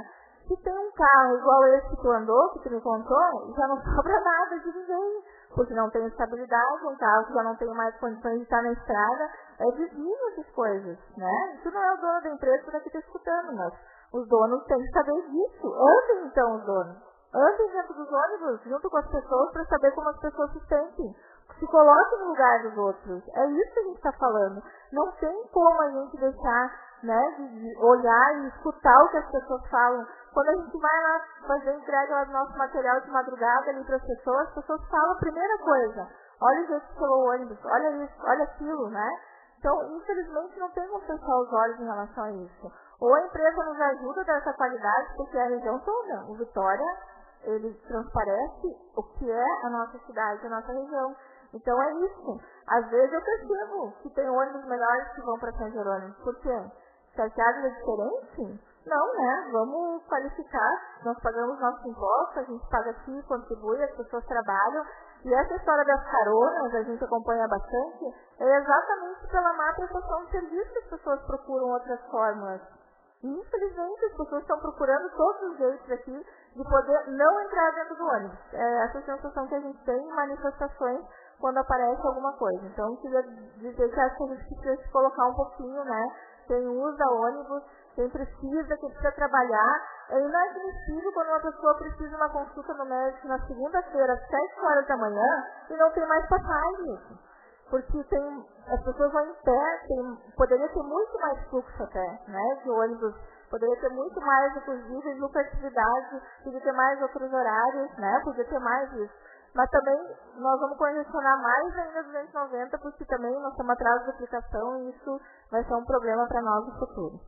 Se tem um carro igual esse que tu andou, que tu me contou, já não sobra nada de ninguém, porque não tem estabilidade, um carro que já não tem mais condições de estar na estrada, é vizinho essas coisas, né? Tu não é o dono da empresa, tu daqui tá escutando, mas os donos têm que saber disso. Andem então os donos. Andem dentro dos ônibus, junto com as pessoas, para saber como as pessoas se sentem. Se coloquem no lugar dos outros. É isso que a gente está falando. Não tem como a gente deixar, né, de olhar e escutar o que as pessoas falam. Quando a gente vai lá fazer entrega lá do nosso material de madrugada ali para as pessoas falam a primeira coisa. Olha o jeito que falou o ônibus, olha isso, olha aquilo, né? Então, infelizmente, não tem como fechar os olhos em relação a isso. Ou a empresa nos ajuda dessa qualidade, porque é a região toda. O Vitória, ele transparece o que é a nossa cidade, a nossa região. Então é isso. Às vezes eu percebo que tem ônibus melhores que vão para São Jerônimo. Por quê? Chateado é diferente? Não, né? Vamos qualificar. Nós pagamos nossos impostos, a gente paga aqui, contribui, as pessoas trabalham. E essa história das caronas, a gente acompanha bastante, é exatamente pela má prestação de serviço que as pessoas procuram outras formas. E, infelizmente, as pessoas estão procurando todos os jeitos aqui de poder não entrar dentro do ônibus. É essa sensação que a gente tem em manifestações quando aparece alguma coisa. Então, eu queria dizer que acho que a gente precisa se colocar um pouquinho, né? Quem usa ônibus, quem precisa trabalhar. É inadmissível quando uma pessoa precisa de uma consulta no médico na segunda-feira, às 7 horas da manhã, e não tem mais passagem. Porque as pessoas vão em pé, poderia ter muito mais fluxo até, né? De ônibus, poderia ter muito mais, inclusive, lucratividade, podia ter mais outros horários, né? Podia ter mais isso. Mas também nós vamos congestionar mais ainda 290, porque também nós estamos atrás da aplicação e isso vai ser um problema para nós no futuro.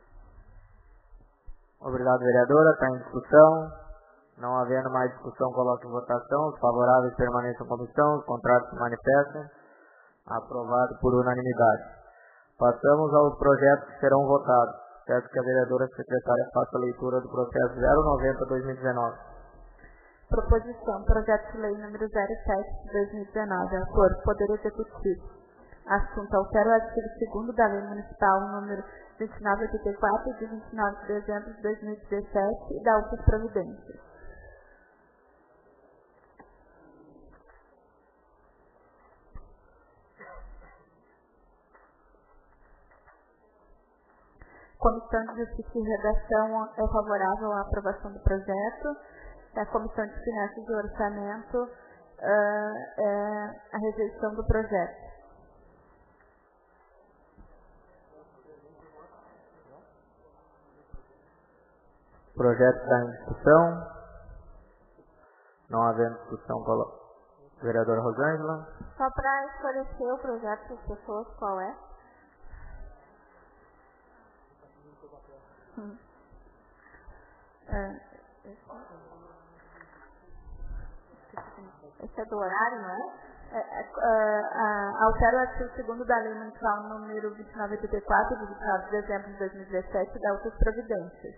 Obrigado, vereadora. Está em discussão. Não havendo mais discussão, coloque em votação. Os favoráveis permaneçam como estão, os contrários se manifestem. Aprovado por unanimidade. Passamos aos projetos que serão votados. Peço que a vereadora secretária faça a leitura do processo 090-2019. Proposição, projeto de lei número 07 de 2019, autor, Poder Executivo. Assunto, altera o artigo 2º da Lei Municipal número 2984, de 29 de dezembro de 2017, e da outras providências. Comissão de Justiça e Redação é favorável à aprovação do projeto. A Comissão de Finanças e Orçamento é a rejeição do projeto. O projeto está em discussão. Não havendo discussão, vereadora Rosângela. Só para esclarecer o projeto para as pessoas, qual é? Esse é do horário, não é? Altera o artigo 2º da Lei Municipal número 2984, de 29 de dezembro de 2017, da outras providências.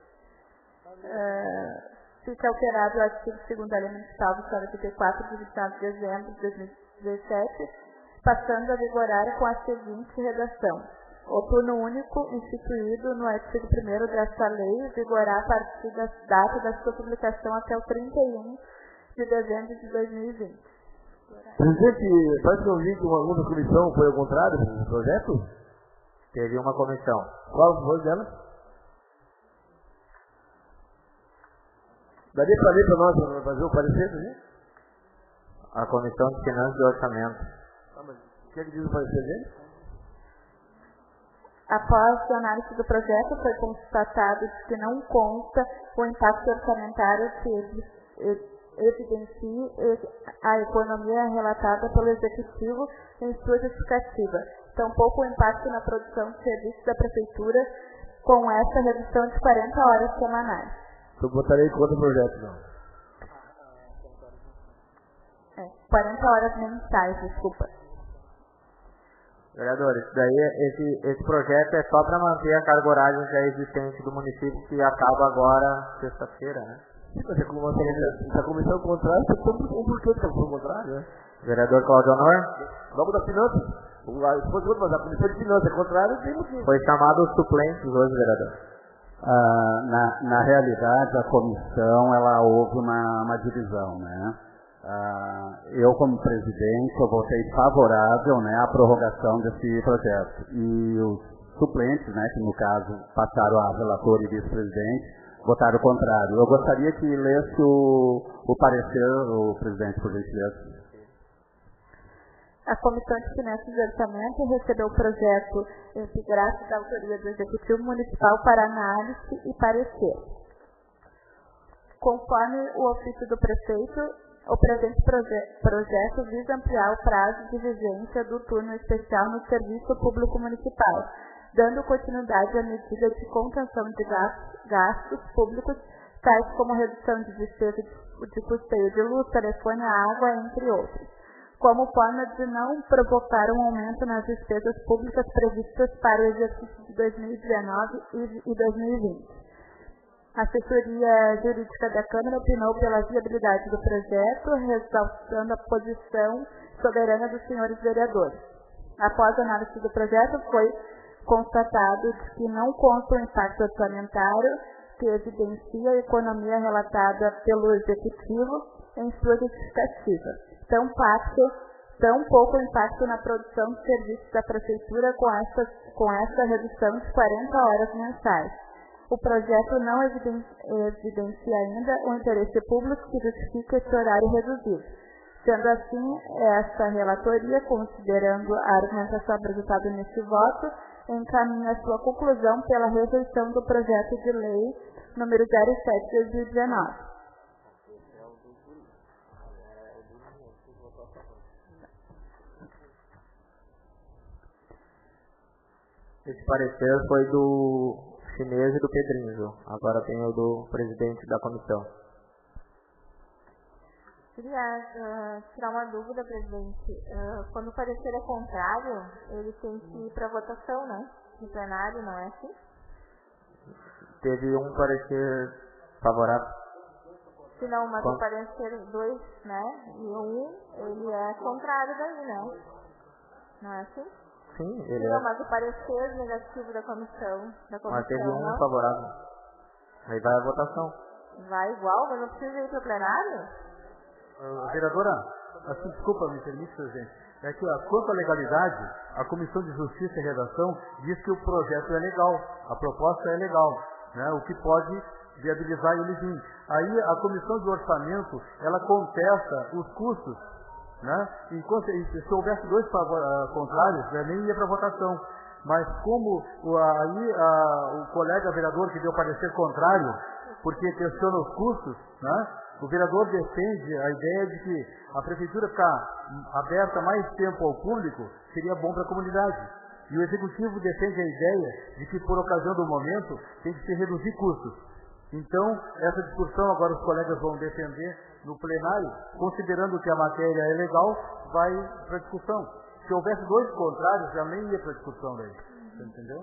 Fica alterado o artigo 2º da Lei Municipal 2984, de 29 de dezembro de 2017, passando a vigorar com a seguinte redação. O turno único instituído no artigo 1º desta lei vigorar a partir da data da sua publicação até o 31 de dezembro de 2020. Presidente, parece que eu vi que uma outra comissão foi ao contrário do projeto? Teve uma comissão. Qual foi dela? Daria para ler para nós fazer o parecer, né? A Comissão de Finanças e Orçamento. Mas o que ele diz o parecer dele? Após a análise do projeto, foi constatado que não consta o impacto orçamentário que evidencie a economia relatada pelo Executivo em sua justificativa. Tampouco o impacto na produção de serviços da Prefeitura com essa redução de 40 horas semanais. Eu botarei contra o projeto, não. 40 horas mensais, desculpa. Vereador, isso daí, esse projeto é só para manter a carga horária já existente do município, que acaba agora sexta-feira, né? Sim, mas a comissão contrária, por que está contrário, né? Vereador Cláudio Honor? Vamos da finanças. Mas a comissão de finanças é contrária, tem motivo. Foi chamado os suplentes hoje, vereador. Na realidade, a comissão, houve uma divisão, né? Eu, como presidente, eu votei favorável, né, à prorrogação desse projeto. E os suplentes, né, que no caso passaram a relator e vice-presidente, votaram o contrário. Eu gostaria que lesse o parecer, o presidente, por gentileza. A Comissão de Finanças e Orçamento recebeu o projeto integrado da autoria do Executivo Municipal para análise e parecer. Conforme o ofício do prefeito, o presente projeto visa ampliar o prazo de vigência do turno especial no Serviço Público Municipal, dando continuidade à medida de contenção de gastos públicos, tais como redução de despesa de custeio de luz, telefone, água, entre outros, como forma de não provocar um aumento nas despesas públicas previstas para o exercício de 2019 e 2020. A assessoria jurídica da Câmara opinou pela viabilidade do projeto, ressaltando a posição soberana dos senhores vereadores. Após a análise do projeto, foi constatado que não consta o impacto orçamentário que evidencia a economia relatada pelo Executivo em sua justificativa. Tão pouco impacto na produção de serviços da Prefeitura com essa redução de 40 horas mensais. O projeto não evidencia ainda o interesse público que justifica esse horário reduzido. Sendo assim, esta relatoria, considerando a argumentação apresentada neste voto, encaminha a sua conclusão pela rejeição do projeto de lei número 07/2019. Esse parecer foi do Chinês e do Pedrinho. Agora tem o do presidente da comissão. Queria tirar uma dúvida, presidente. Quando o parecer é contrário, ele tem que ir para votação, né? No plenário, não é assim? Teve um parecer favorável. Se não, mas o parecer 2, né? E ele é contrário daí, né? Não é assim? Sim, ele não, mas o parecer negativo da comissão. Mas teve um favorável. Aí vai a votação. Vai igual, mas não precisa ir para o plenário? Vereadora, assim, desculpa, me permite, presidente. É que, quanto à legalidade, a Comissão de Justiça e Redação diz que o projeto é legal, a proposta é legal, né, o que pode viabilizar ele sim. Aí a Comissão de Orçamento, ela contesta os custos, né, enquanto se houvesse dois contrários, né, nem ia para votação. Mas como o colega vereador que deu parecer contrário, porque questiona os custos, né, o vereador defende a ideia de que a prefeitura ficar aberta mais tempo ao público seria bom para a comunidade. E o executivo defende a ideia de que, por ocasião do momento, tem que se reduzir custos. Então, essa discussão agora os colegas vão defender no plenário, considerando que a matéria é legal, vai para a discussão. Se houvesse dois contrários, já nem ia para a discussão daí. Você entendeu?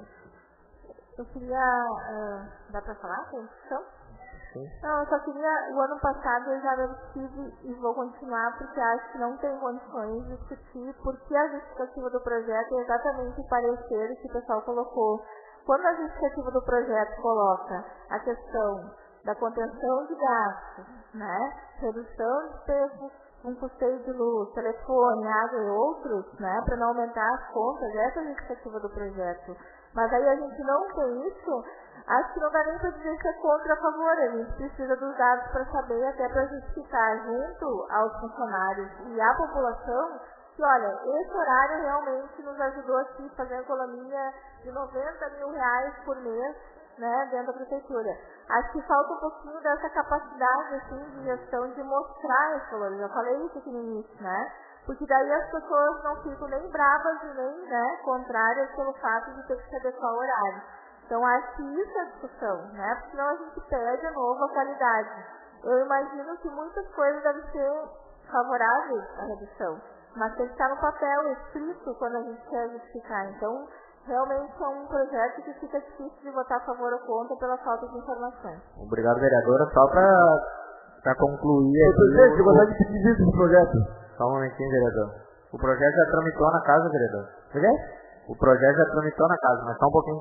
Eu queria... dá para falar com a discussão? Não, eu só queria, o ano passado eu já tive e vou continuar porque acho que não tem condições de discutir porque a justificativa do projeto é exatamente o parecer que o pessoal colocou. Quando a justificativa do projeto coloca a questão da contenção de gastos, né, redução de despesas com custeio de luz, telefone, água e outros, né, para não aumentar as contas, essa é a justificativa do projeto. Mas aí a gente não tem isso. Acho que não dá nem para dizer que é contra ou a favor, a gente precisa dos dados para saber, até para justificar junto aos funcionários e à população, que olha, esse horário realmente nos ajudou aqui a fazer a economia de 90 mil reais por mês, né, dentro da prefeitura. Acho que falta um pouquinho dessa capacidade, assim, de gestão de mostrar esse valor. Eu já falei isso aqui no início, né? Porque daí as pessoas não ficam nem bravas e nem, né, contrárias pelo fato de ter que se adequar ao horário. Então, acho que isso é a discussão, né? Porque senão a gente perde de novo a qualidade. Eu imagino que muitas coisas devem ser favoráveis à redução, mas tem que estar no papel escrito quando a gente quer justificar. Então, realmente é um projeto que fica difícil de votar a favor ou contra pela falta de informações. Obrigado, vereadora. Só para concluir aqui... Presidente, eu gostaria de pedir isso do projeto. Só um momentinho, vereador. O projeto já tramitou na casa, vereador. O projeto já tramitou na casa, mas só um pouquinho.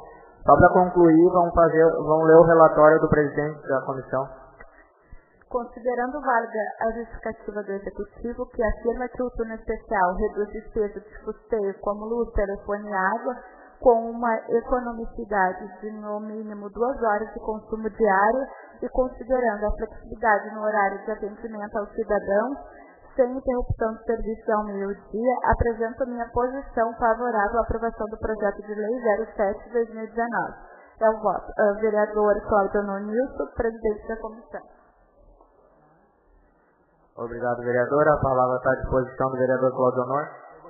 Só para concluir, vamos ler o relatório do presidente da comissão. Considerando válida a justificativa do Executivo, que afirma que o turno especial reduz despesas de custeio como luz, telefone e água, com uma economicidade de no mínimo 2 horas de consumo diário e considerando a flexibilidade no horário de atendimento aos cidadãos, sem interrupção de serviços ao meio-dia, apresento minha posição favorável à aprovação do projeto de lei 07 de 2019. É o voto. Vereador Cláudio Honor Nilson, presidente da comissão. Obrigado, vereador. A palavra está à disposição do vereador Cláudio Honor.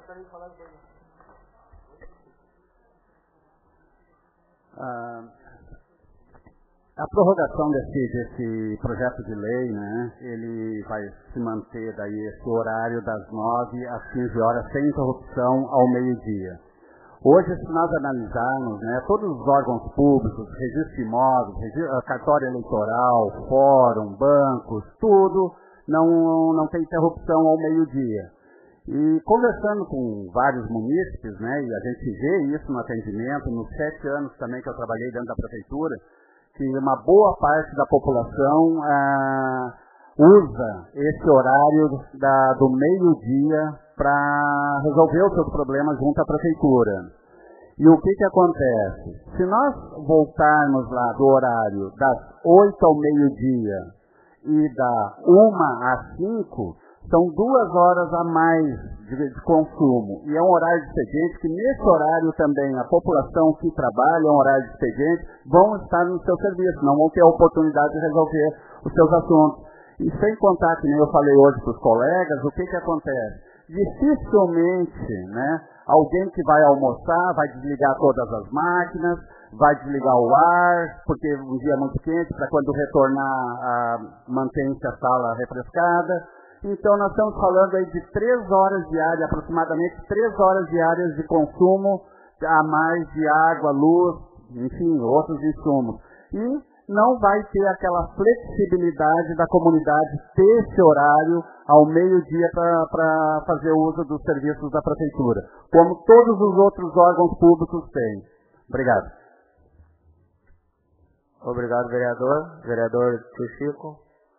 A prorrogação desse projeto de lei, né, ele vai se manter daí esse horário das 9 às 15 horas, sem interrupção ao meio-dia. Hoje, se nós analisarmos, né, todos os órgãos públicos, registro de imóveis, cartório eleitoral, fórum, bancos, tudo não tem interrupção ao meio-dia. E conversando com vários munícipes, né, e a gente vê isso no atendimento, nos 7 anos também que eu trabalhei dentro da prefeitura, que uma boa parte da população usa esse horário do meio-dia para resolver os seus problemas junto à prefeitura. E o que acontece? Se nós voltarmos lá do horário das 8 ao meio-dia e da 1 às 5, são 2 horas a mais de consumo. E é um horário de expediente que, nesse horário também, a população que trabalha, é um horário de expediente, vão estar no seu serviço, não vão ter a oportunidade de resolver os seus assuntos. E sem contar, que nem eu falei hoje para os colegas, o que acontece? Dificilmente, né, alguém que vai almoçar vai desligar todas as máquinas, vai desligar o ar, porque um dia é muito quente, para quando retornar mantém-se a sala refrescada. Então, nós estamos falando aí de 3 horas diárias, aproximadamente 3 horas diárias de consumo a mais de água, luz, enfim, outros insumos. E não vai ter aquela flexibilidade da comunidade ter esse horário ao meio-dia para fazer uso dos serviços da prefeitura, como todos os outros órgãos públicos têm. Obrigado. Obrigado, vereador. Vereador Chico.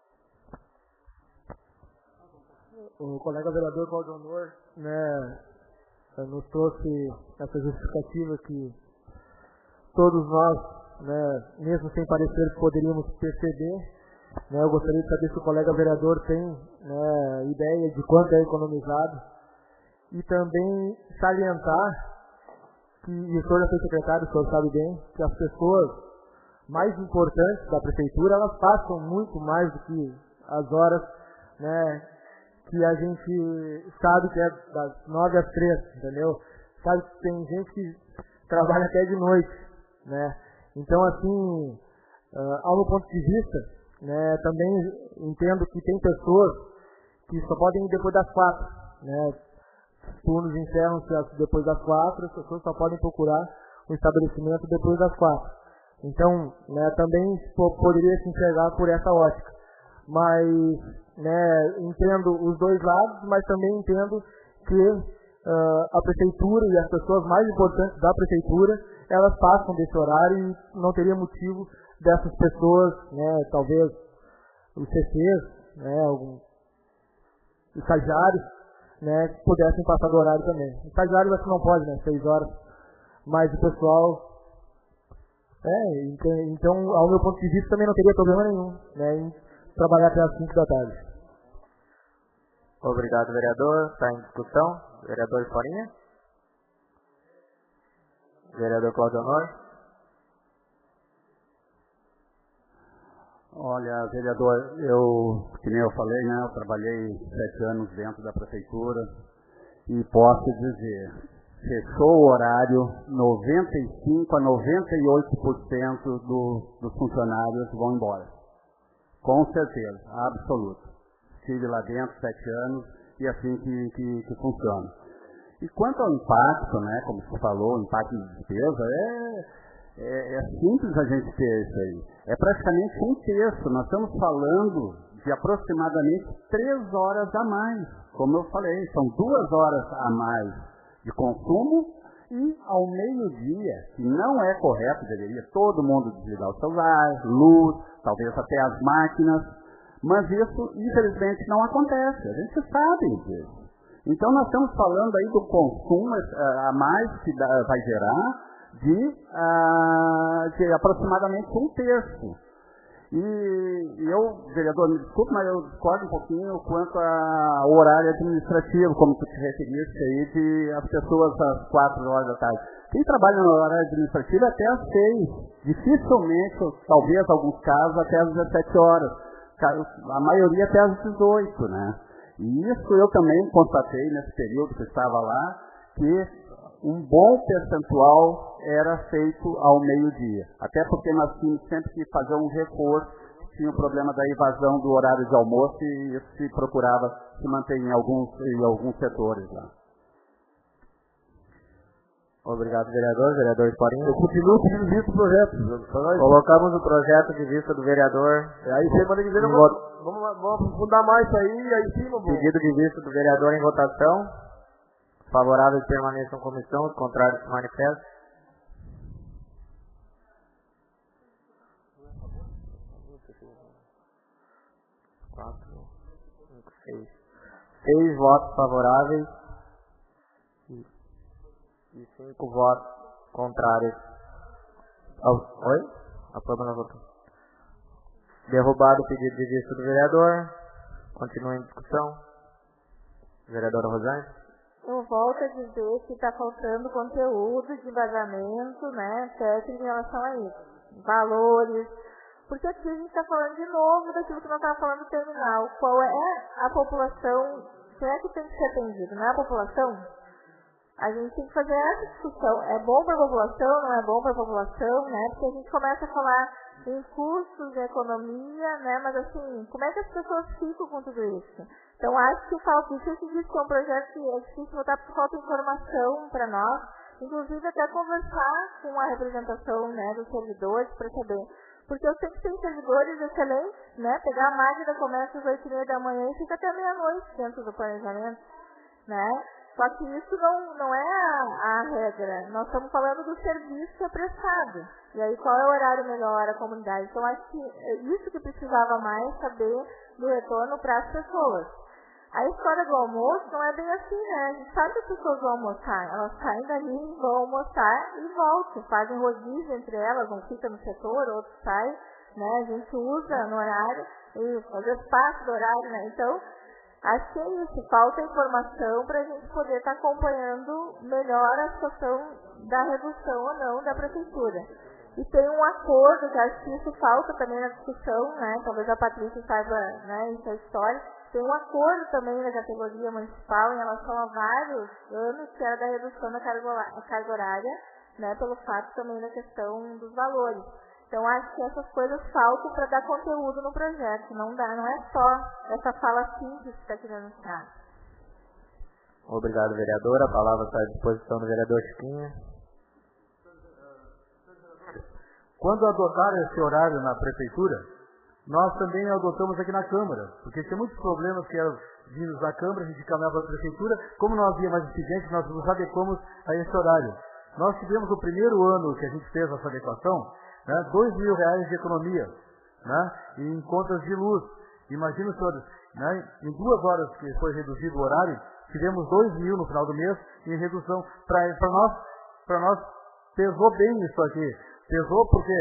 O colega vereador Cláudio Honor, né, nos trouxe essa justificativa que todos nós, né, mesmo sem parecer, poderíamos perceber. Né, eu gostaria de saber se o colega vereador tem, né, ideia de quanto é economizado. E também salientar que, e o senhor já foi secretário, o senhor sabe bem, que as pessoas mais importantes da prefeitura, elas passam muito mais do que as horas, né, que a gente sabe que é das 9 às 3, entendeu? Sabe que tem gente que trabalha até de noite, né? Então, assim, ao meu ponto de vista, né, também entendo que tem pessoas que só podem ir depois das 4, né? Os turnos encerram-se depois das 4, as pessoas só podem procurar um estabelecimento depois das 4. Então, né, também poderia se enxergar por essa ótica. Mas, né, entendo os dois lados, mas também entendo que a prefeitura e as pessoas mais importantes da prefeitura, elas passam desse horário e não teria motivo dessas pessoas, né, talvez os CCs, né, alguns estagiários, né, que pudessem passar do horário também. O estagiário acho que não pode, né, 6 horas, mas o pessoal... então, ao meu ponto de vista, também não teria problema nenhum, né, em trabalhar até as 5 da tarde. Obrigado, vereador. Está em discussão. Vereador Farinha. Vereador Cláudio Honor. Olha, vereador, que nem eu falei, né, eu trabalhei 7 anos dentro da prefeitura e posso dizer, fechou o horário, 95% a 98% dos funcionários vão embora. Com certeza, absoluta. Estive lá dentro 7 anos e assim que funciona. E quanto ao impacto, né, como você falou, o impacto de despesa, é simples a gente ter isso aí. É praticamente 1/3. Nós estamos falando de aproximadamente 3 horas a mais. Como eu falei, são 2 horas a mais de consumo E ao meio-dia, que não é correto, deveria todo mundo desligar o celular, luz, talvez até as máquinas, mas isso, infelizmente, não acontece. A gente sabe disso. Então, nós estamos falando aí do consumo a mais que vai gerar de aproximadamente 1/3. E eu, vereador, me desculpe, mas eu discordo um pouquinho quanto ao horário administrativo, como tu te referiste aí, de as pessoas às 4 horas da tarde. Quem trabalha no horário administrativo é até às 6, dificilmente, talvez, alguns casos, até às 17 horas. A maioria até às 18, né? E isso eu também constatei nesse período que eu estava lá, que um bom percentual era feito ao meio-dia. Até porque nós tínhamos sempre que fazer um reforço, tinha o problema da evasão do horário de almoço e isso se procurava se manter em alguns setores lá. Obrigado, vereador. Vereador Esporinho. Eu continuo pedindo vista do projeto. Colocamos o projeto de vista do vereador. Aí semana que vem vamos aprofundar mais isso aí em cima. Pedido de vista do vereador em votação. Favoráveis permaneçam em comissão, os contrários se manifestam. Seis votos favoráveis e 5 votos contrários. Oi? Aprovado na votação. Derrubado o pedido de vista do vereador. Continua em discussão. Vereadora Rosane. Eu volto a dizer que está faltando conteúdo de embasamento, né, técnico em relação a isso. Valores. Porque aqui a gente está falando de novo daquilo que nós estávamos falando no terminal. Qual é a população, quem é que tem que ser atendido? Não é a população? A gente tem que fazer essa discussão. É bom para a população, não é bom para a população, né? Porque a gente começa a falar em custos de economia, né? Mas assim, como é que as pessoas ficam com tudo isso? Então, acho que falta isso. Esse disco é um projeto que é difícil botar por falta de informação para nós. Inclusive, até conversar com a representação, né, dos servidores para saber. Porque eu sei que tem servidores excelentes, né? Pegar a máquina, começa às 8h30 da manhã e fica até meia-noite dentro do planejamento, né? Só que isso não é a regra. Nós estamos falando do serviço que é prestado. E aí, qual é o horário melhor à comunidade? Então, acho que é isso que precisava mais saber do retorno para as pessoas. A história do almoço não é bem assim, né? A gente sabe que as pessoas vão almoçar. Elas saem dali, vão almoçar e voltam. Fazem rodízio entre elas, um fica no setor, outro sai, né? A gente usa no horário, e às vezes passa do horário, né? Então, acho que é isso. Falta informação para a gente poder estar acompanhando melhor a situação da redução ou não da prefeitura. E tem um acordo, que acho que isso falta também na discussão, né? Talvez a Patrícia saiba, né, essa história. Tem um acordo também na categoria municipal em relação a vários anos, que era da redução da carga horária, né? Pelo fato também da questão dos valores. Então, acho que essas coisas faltam para dar conteúdo no projeto. Não é só essa fala simples que está querendo entrar. Obrigado, vereadora. A palavra está à disposição do vereador Chiquinha. Quando adotaram esse horário na prefeitura, nós também adotamos aqui na Câmara, porque tinha muitos problemas que eram vindos da Câmara, a gente caminhava para a prefeitura, como não havia mais incidentes, nós nos adequamos a esse horário. Nós tivemos o primeiro ano que a gente fez essa adequação, né, R$2.000 de economia, né, em contas de luz. Imagina, senhores, né, em 2 horas que foi reduzido o horário, tivemos 2.000 no final do mês em redução. Para nós pesou bem isso aqui. Pesou porque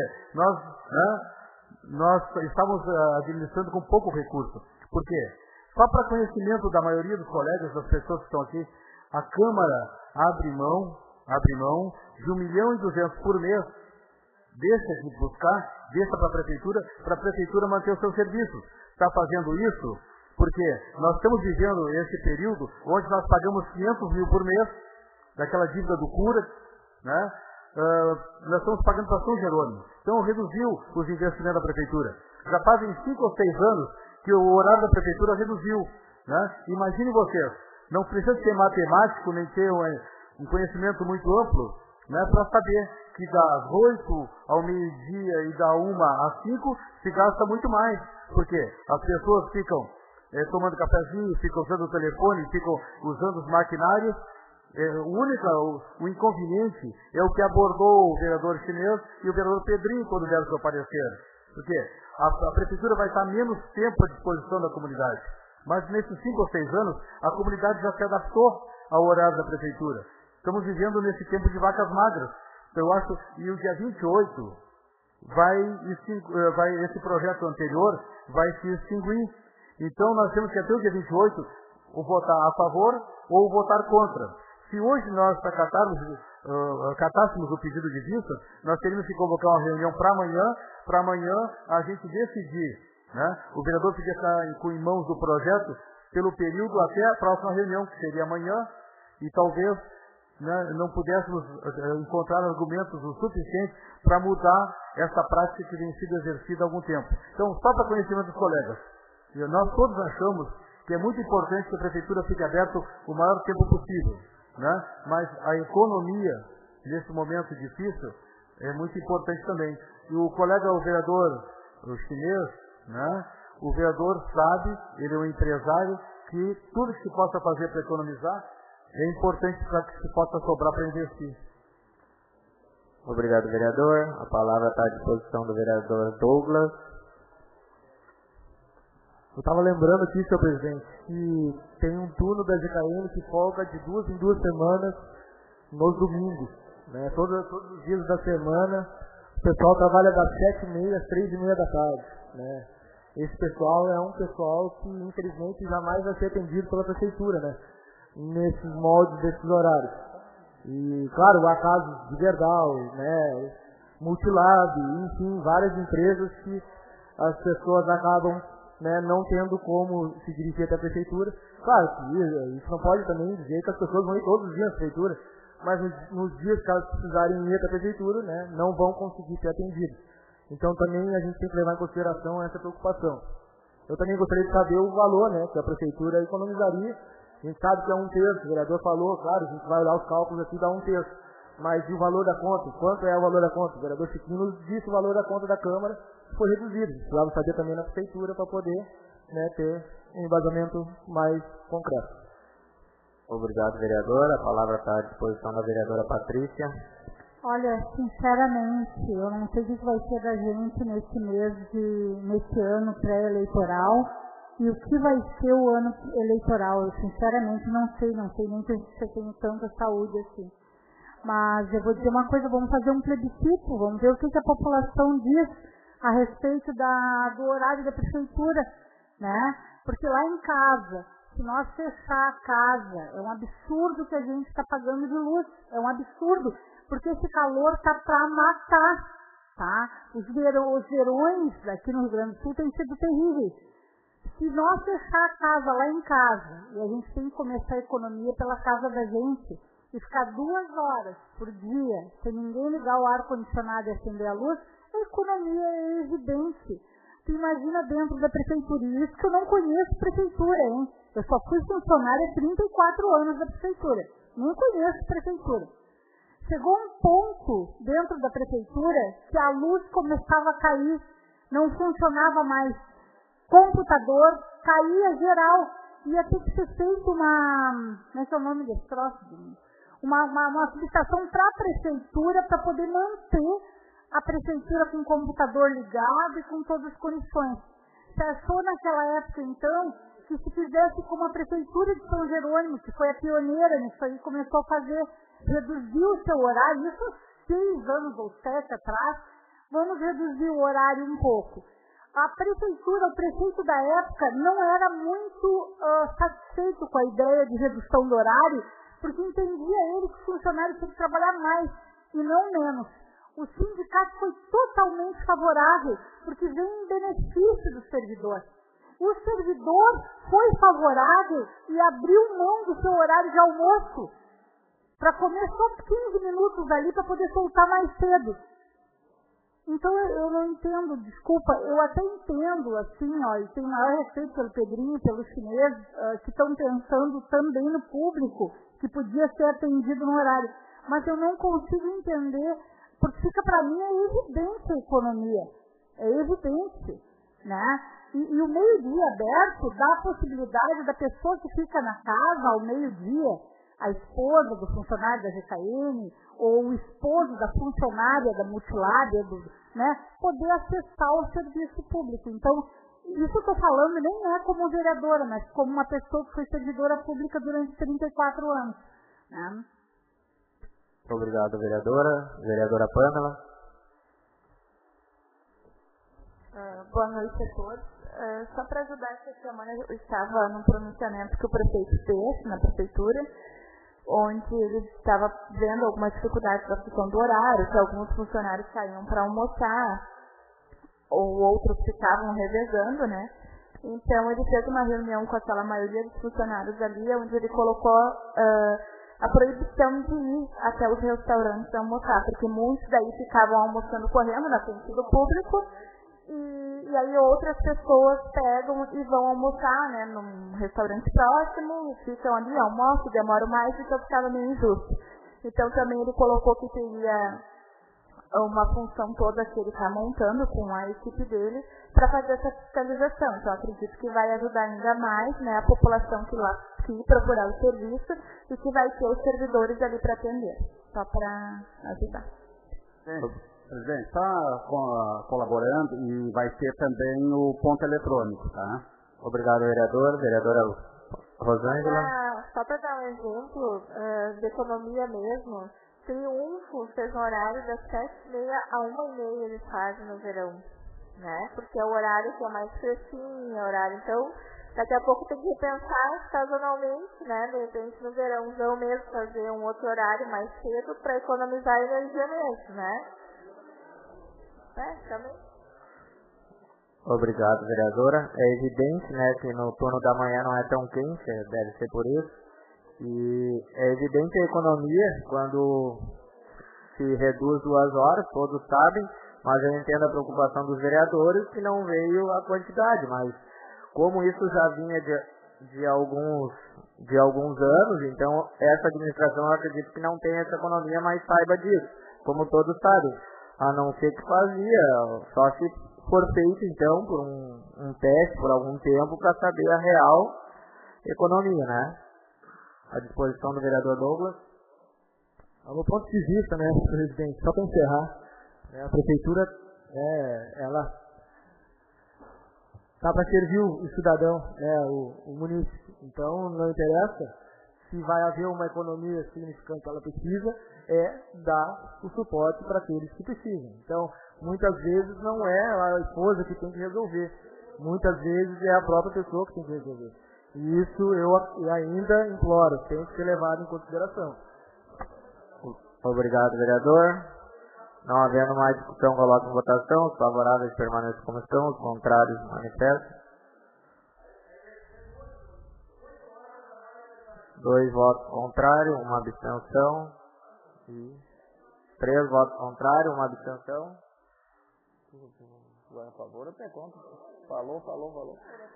nós estávamos administrando com pouco recurso. Por quê? Só para conhecimento da maioria dos colegas, das pessoas que estão aqui, a Câmara abre mão de 1.200.000 por mês. Deixa de buscar, deixa para a prefeitura manter o seu serviço. Está fazendo isso porque nós estamos vivendo esse período onde nós pagamos 500.000 por mês daquela dívida do CURA, né? Nós estamos pagando para São Jerônimo. Então reduziu os investimentos da prefeitura. Já fazem 5 ou 6 anos que o horário da prefeitura reduziu, né? Imagine vocês, não precisa ser matemático nem ter um conhecimento muito amplo, né, para saber que das 8 ao meio-dia e da 1 às 5 se gasta muito mais. Porque as pessoas ficam tomando cafezinho, ficam usando o telefone, ficam usando os maquinários O inconveniente é o que abordou o vereador Chinês e o vereador Pedrinho quando deram seu parecer. Porque a prefeitura vai estar menos tempo à disposição da comunidade. Mas nesses 5 ou 6 anos, a comunidade já se adaptou ao horário da prefeitura. Estamos vivendo nesse tempo de vacas magras. Eu acho, e o dia 28 esse projeto anterior vai se extinguir. Então nós temos que até o dia 28 ou votar a favor ou votar contra. Se hoje nós acatássemos o pedido de vista, nós teríamos que convocar uma reunião para amanhã a gente decidir. Né? O vereador podia estar em mãos do projeto pelo período até a próxima reunião, que seria amanhã, e talvez não pudéssemos encontrar argumentos o suficiente para mudar essa prática que vem sido exercida há algum tempo. Então, só para conhecimento dos colegas, nós todos achamos que é muito importante que a prefeitura fique aberta o maior tempo possível, né? Mas a economia, nesse momento difícil, é muito importante também. E o colega, o vereador Chinês, né? O vereador sabe, ele é um empresário, que tudo que se possa fazer para economizar é importante para que se possa sobrar para investir. Obrigado, vereador. A palavra está à disposição do vereador Douglas. Eu estava lembrando aqui, senhor presidente, que tem um turno da GKN que folga de 2 em 2 semanas nos domingos. Né? Todos os dias da semana, o pessoal trabalha das 7h30 às 3h30 da tarde. Né? Esse pessoal é um pessoal que, infelizmente, jamais vai ser atendido pela prefeitura, né? Nesses moldes, desses horários. E, claro, há casos de Gerdau, né? Multilab, enfim, várias empresas que as pessoas acabam, né, não tendo como se dirigir até a prefeitura. Claro que isso não pode também dizer que as pessoas vão ir todos os dias à prefeitura, mas nos dias que elas precisarem ir até a prefeitura, né, não vão conseguir ser atendidas. Então também a gente tem que levar em consideração essa preocupação. Eu também gostaria de saber o valor, né, que a prefeitura economizaria. A gente sabe que é 1/3, o vereador falou, claro, a gente vai olhar os cálculos aqui, dá 1/3. Mas e o valor da conta? Quanto é o valor da conta? O vereador Chiquinho nos disse o valor da conta da Câmara foi reduzido. Precisava saber também na prefeitura para poder, né, ter um embasamento mais concreto. Obrigado, vereador. A palavra está à disposição da vereadora Patrícia. Olha, sinceramente, eu não sei o que vai ser da gente nesse ano pré-eleitoral e o que vai ser o ano eleitoral. Eu sinceramente não sei nem se eu tenho tanta saúde assim. Mas eu vou dizer uma coisa, vamos fazer um plebiscito, vamos ver o que a população diz a respeito do horário da prefeitura, né? Porque lá em casa, se nós fechar a casa, é um absurdo que a gente está pagando de luz, é um absurdo, porque esse calor está para matar, tá? Os verões aqui no Rio Grande do Sul têm sido terríveis. Se nós fechar a casa lá em casa, e a gente tem que começar a economia pela casa da gente, e ficar 2 horas por dia sem ninguém ligar o ar-condicionado e acender a luz, a economia é evidente. Tu imagina dentro da prefeitura, e isso que eu não conheço prefeitura, hein? Eu só fui funcionária há 34 anos da prefeitura, não conheço prefeitura. Chegou um ponto dentro da prefeitura que a luz começava a cair, não funcionava mais. Computador, caía geral, ia ter que ser feito como é que é o nome desse troço? Uma solicitação para a prefeitura para poder manter a prefeitura com o computador ligado e com todas as condições. Se achou naquela época, então, que se fizesse como a prefeitura de São Jerônimo, que foi a pioneira nisso aí, começou a fazer, reduziu o seu horário, isso há 6 anos ou 7 atrás, vamos reduzir o horário um pouco. A prefeitura, o prefeito da época, não era muito satisfeito com a ideia de redução do horário, porque entendia ele que o funcionário tinha que trabalhar mais e não menos. O sindicato foi totalmente favorável, porque vem em benefício do servidor. O servidor foi favorável e abriu mão do seu horário de almoço para comer só 15 minutos ali para poder soltar mais cedo. Então eu não entendo, desculpa, eu até entendo, assim, ó, e tenho maior respeito pelo Pedrinho, pelos chineses, que estão pensando também no público, que podia ser atendido no horário. Mas eu não consigo entender, porque fica para mim é evidente a economia, é evidente, né? E o meio-dia aberto dá a possibilidade da pessoa que fica na casa ao meio-dia, a esposa do funcionário da GKN ou o esposo da funcionária da Multilária, né, poder acessar o serviço público. Então, isso que eu estou falando nem é como vereadora, mas como uma pessoa que foi servidora pública durante 34 anos. Né? Obrigado, vereadora. Vereadora Pamela. Boa noite a todos. Só para ajudar, essa semana eu estava num pronunciamento que o prefeito fez na prefeitura, onde ele estava vendo algumas dificuldades da questão do horário, que alguns funcionários saíam para almoçar, ou outros ficavam revezando, né? Então, ele fez uma reunião com aquela maioria dos funcionários ali, onde ele colocou a proibição de ir até os restaurantes almoçar, porque muitos daí ficavam almoçando correndo na frente do público, e aí outras pessoas pegam e vão almoçar, né, num restaurante próximo, ficam ali, almoçam, demoram mais, então ficava meio injusto. Então também ele colocou que teria uma função toda que ele está montando com a equipe dele para fazer essa fiscalização. Então acredito que vai ajudar ainda mais, né, a população que procurar o serviço e que vai ter os servidores ali para atender, só para ajudar. Presidente, está colaborando e vai ter também o ponto eletrônico, tá? Obrigado, vereador. Vereadora Rosângela. Só para dar um exemplo de economia mesmo, Triunfo fez um horário das 7h30 a 1h30 eles fazem no verão, né? Porque é o horário que é mais fresquinho, é o horário, então daqui a pouco tem que repensar sazonalmente, né? De repente no verãozão mesmo fazer um outro horário mais cedo para economizar energia mesmo, né? Também. Obrigado, vereadora. É evidente, né, que no turno da manhã não é tão quente, deve ser por isso. E é evidente a economia quando se reduz 2 horas, todos sabem, mas eu entendo a preocupação dos vereadores que não veio a quantidade, mas como isso já vinha de alguns anos, então essa administração eu acredito que não tem essa economia, mas saiba disso, como todos sabem. A não ser que fazia, só se for feito então por um teste por algum tempo para saber a real economia, né? À disposição do vereador Douglas. Do meu ponto de vista, né, presidente, só para encerrar, a prefeitura, ela está para servir o cidadão, né, o munícipe. Então, não interessa se vai haver uma economia significante que ela precisa, dar o suporte para aqueles que precisam. Então, muitas vezes não é a esposa que tem que resolver. Muitas vezes é a própria pessoa que tem que resolver. E isso eu ainda imploro, tem que ser levado em consideração. Obrigado, vereador. Não havendo mais discussão, coloco em votação. Os favoráveis permaneçam como estão, os contrários manifestam. 2 votos contrários, 1 abstenção. E 3 votos contrários, 1 abstenção. Agora a favor ou até contra? Falou.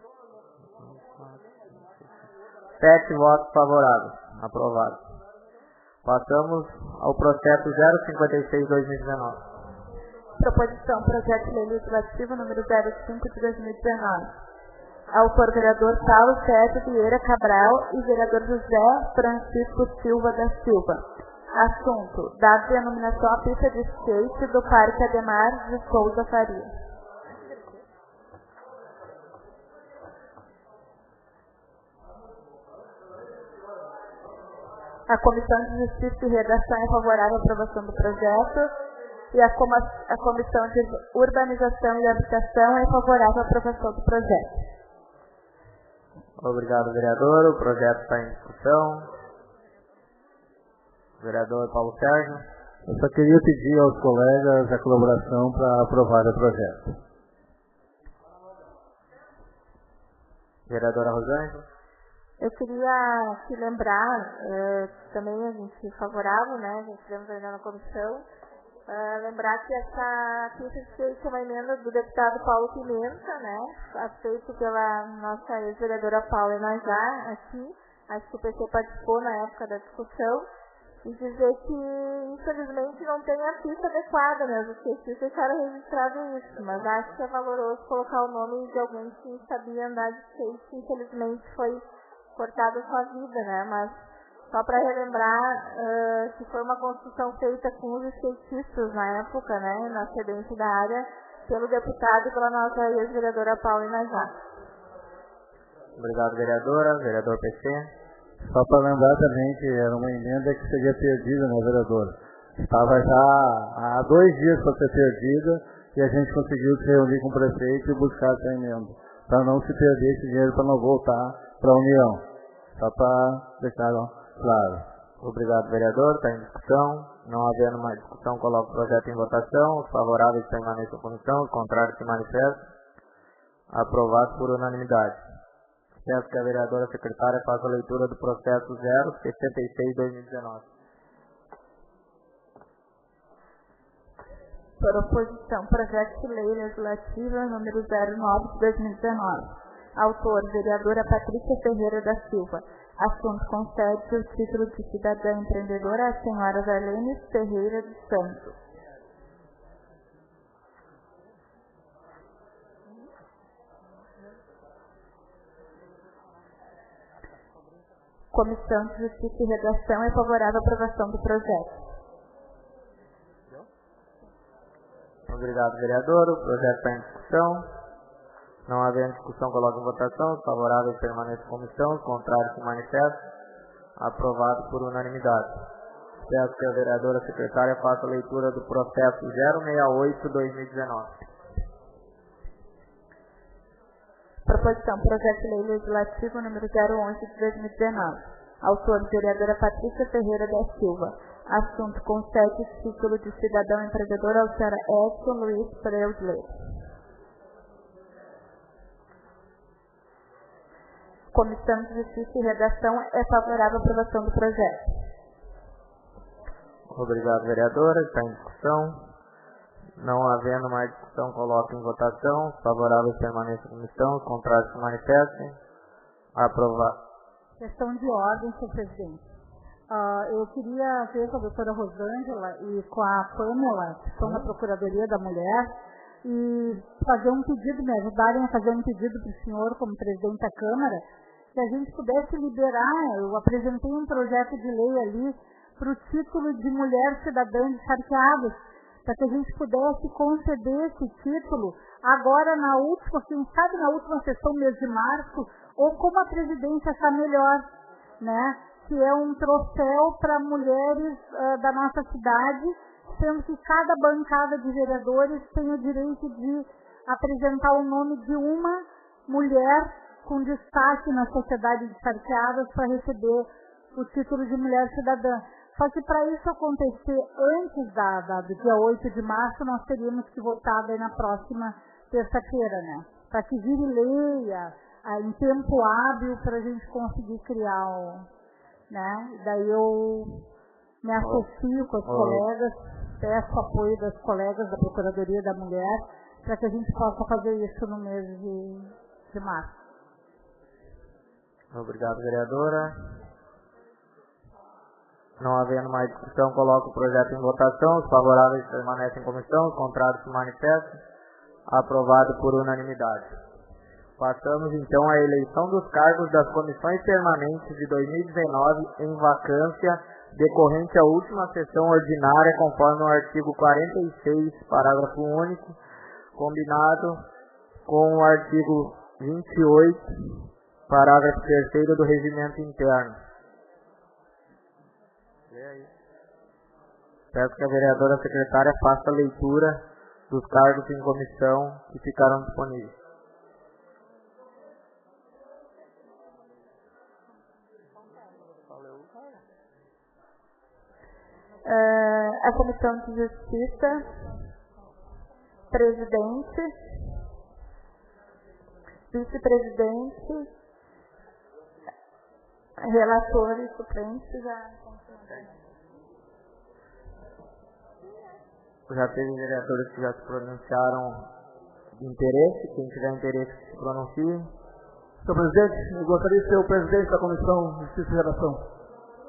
7 votos favoráveis. Aprovado. Passamos ao processo 056-2019. Proposição, projeto de lei legislativo número 05 de 2019. Autor, vereador Paulo César Vieira Cabral e vereador José Francisco Silva da Silva. Assunto, dado denominação à pista de skate do Parque Ademar de Souza Faria. A Comissão de Justiça e Redação é favorável à aprovação do projeto e a Comissão de Urbanização e Habitação é favorável à aprovação do projeto. Obrigado, vereador. O projeto está em discussão. Vereador Paulo Sérgio. Eu só queria pedir aos colegas a colaboração para aprovar o projeto. Vereadora Rosângela. Eu queria te lembrar, também a gente favorável, né? A gente tivemos ainda na comissão, lembrar que essa pista de skate é uma emenda do deputado Paulo Pimenta, né? Feito pela nossa ex-vereadora Paula Najá aqui. Acho que o PC participou na época da discussão. E dizer que, infelizmente, não tem a pista adequada, né? Os skatistas deixaram registrado isso. Mas acho que é valoroso colocar o nome de alguém que sabia andar de skate, que infelizmente foi cortado a sua vida, né? Mas Só para relembrar que foi uma construção feita com os skatistas na época, né, na cedência da área, pelo deputado e pela nossa ex-vereadora Paula Já. Obrigado, vereadora. Vereador PC. Só para lembrar também que era uma emenda que seria perdida, né, vereadora? Estava já há 2 dias para ser perdida e a gente conseguiu se reunir com o prefeito e buscar essa emenda, para não se perder esse dinheiro, para não voltar para a União. Só para deixar claro. Obrigado, vereador. Está em discussão. Não havendo mais discussão, coloco o projeto em votação. Os favoráveis permaneçam em comissão, os contrários se manifestam. Aprovado por unanimidade. Peço que a vereadora secretária faça a leitura do processo 066/2019. Proposição, projeto de lei legislativa número 09/2019. Autor, vereadora Patrícia Ferreira da Silva. Assunto, concede o título de cidadã empreendedora à senhora Darlene Ferreira dos Santos. Comissão de Justiça e Redação é favorável à aprovação do projeto. Obrigado, vereador. O projeto está em discussão. Não havendo discussão, coloco em votação. Os favoráveis permanecem em comissão, os contrários se manifestam. Aprovado por unanimidade. Peço que a vereadora secretária faça a leitura do processo 068/2019. Proposição, projeto de lei legislativo número 011/2019. Autor, vereadora Patrícia Ferreira da Silva. Assunto, concede o título de cidadão empreendedor ao senhor Edson Luiz Pereira de Leite. Comissão de Justiça e Redação é favorável à aprovação do projeto. Obrigado, vereadora. Está em discussão. Não havendo mais discussão, coloco em votação. Os favoráveis permanecem em comissão, os contrários se manifestem. Aprovado. Questão de ordem, senhor presidente. Eu queria ver com a doutora Rosângela e com a Pamela, que estão na Procuradoria da Mulher, e fazer um pedido, me ajudarem a fazer um pedido para o senhor, como presidente da Câmara, que a gente pudesse liberar. Eu apresentei um projeto de lei ali para o título de mulher cidadã de Charqueadas, para que a gente pudesse conceder esse título agora na última, quem sabe na última sessão, mês de março, ou como a presidência achar melhor, né? Que é um troféu para mulheres da nossa cidade, sendo que cada bancada de vereadores tem o direito de apresentar o nome de uma mulher com destaque na sociedade de Charqueadas para receber o título de mulher cidadã. Só que para isso acontecer antes do dia 8 de março, nós teríamos que votar daí na próxima terça-feira, né? Para que vire lei em tempo hábil para a gente conseguir criar né? Daí eu me associo com os colegas, peço apoio das colegas da Procuradoria da Mulher para que a gente possa fazer isso no mês de março. Obrigado, vereadora. Não havendo mais discussão, coloco o projeto em votação. Os favoráveis permanecem em comissão, os contrários se manifestam. Aprovado por unanimidade. Passamos então à eleição dos cargos das comissões permanentes de 2019 em vacância decorrente à última sessão ordinária, conforme o artigo 46, parágrafo único, combinado com o artigo 28, parágrafo 3º do Regimento Interno. Peço que a vereadora secretária faça a leitura dos cargos em comissão que ficaram disponíveis. A Comissão de Justiça, presidente, vice-presidente, relator e suplente já teve vereadores que já se pronunciaram de interesse. Quem tiver interesse que se pronuncie. Senhor presidente, eu gostaria de ser o presidente da Comissão de Justiça e Redação.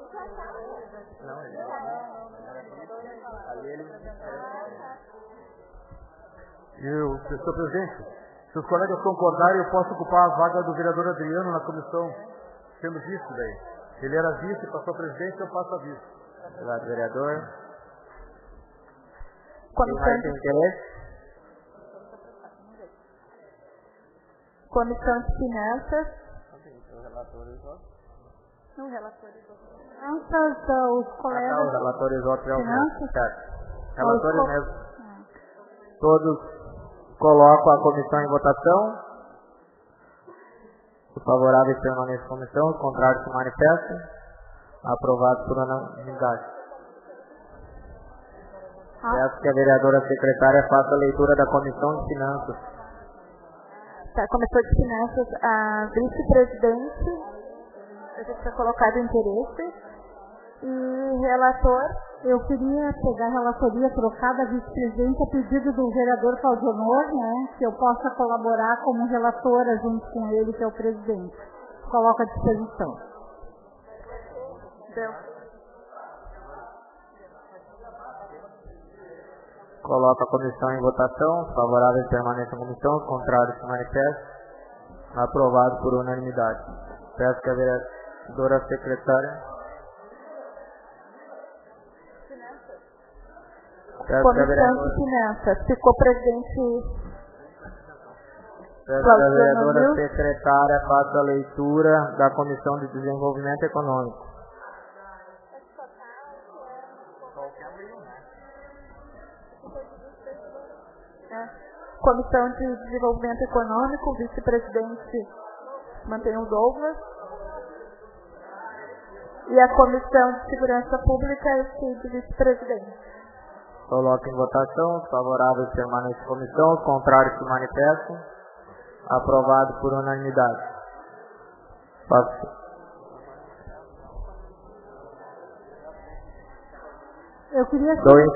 Senhor presidente, se os colegas concordarem, eu posso ocupar a vaga do vereador Adriano na comissão. Temos isso daí. Ele era vice, passou a presidente, eu passo a vice. Obrigado, vereador. Tem mais interesse? Comissão de Finanças. Os colegas. Os relatores outros é o Finanças. certo. Relatores mesmo. Todos colocam a comissão em votação. Os favoráveis permanecem em comissão, os contrários se manifestam. Aprovado por unanimidade. Peço que a vereadora secretária faça a leitura da Comissão de Finanças. Comissão de Finanças, a vice-presidente, a gente foi colocado interesse, e relator. Eu queria pegar a relatoria trocada vice-presidente a pedido do vereador Claudionor, né, que eu possa colaborar como relatora junto com ele, que é o presidente. Coloca à disposição. Deu. Coloca a comissão em votação. Os favoráveis permanecem na comissão, os contrários se manifestam. Aprovado por unanimidade. Peço que a vereadora secretária. Comissão de Finanças. Ficou presidente. Peço que a vereadora secretária faça a leitura da Comissão de Desenvolvimento Econômico. Comissão de Desenvolvimento Econômico, vice-presidente mantém o Douglas. E a Comissão de Segurança Pública é o vice-presidente. Coloca em votação. Os favoráveis permanecem na comissão, os contrários se manifestam. Aprovado por unanimidade. Passo. Eu queria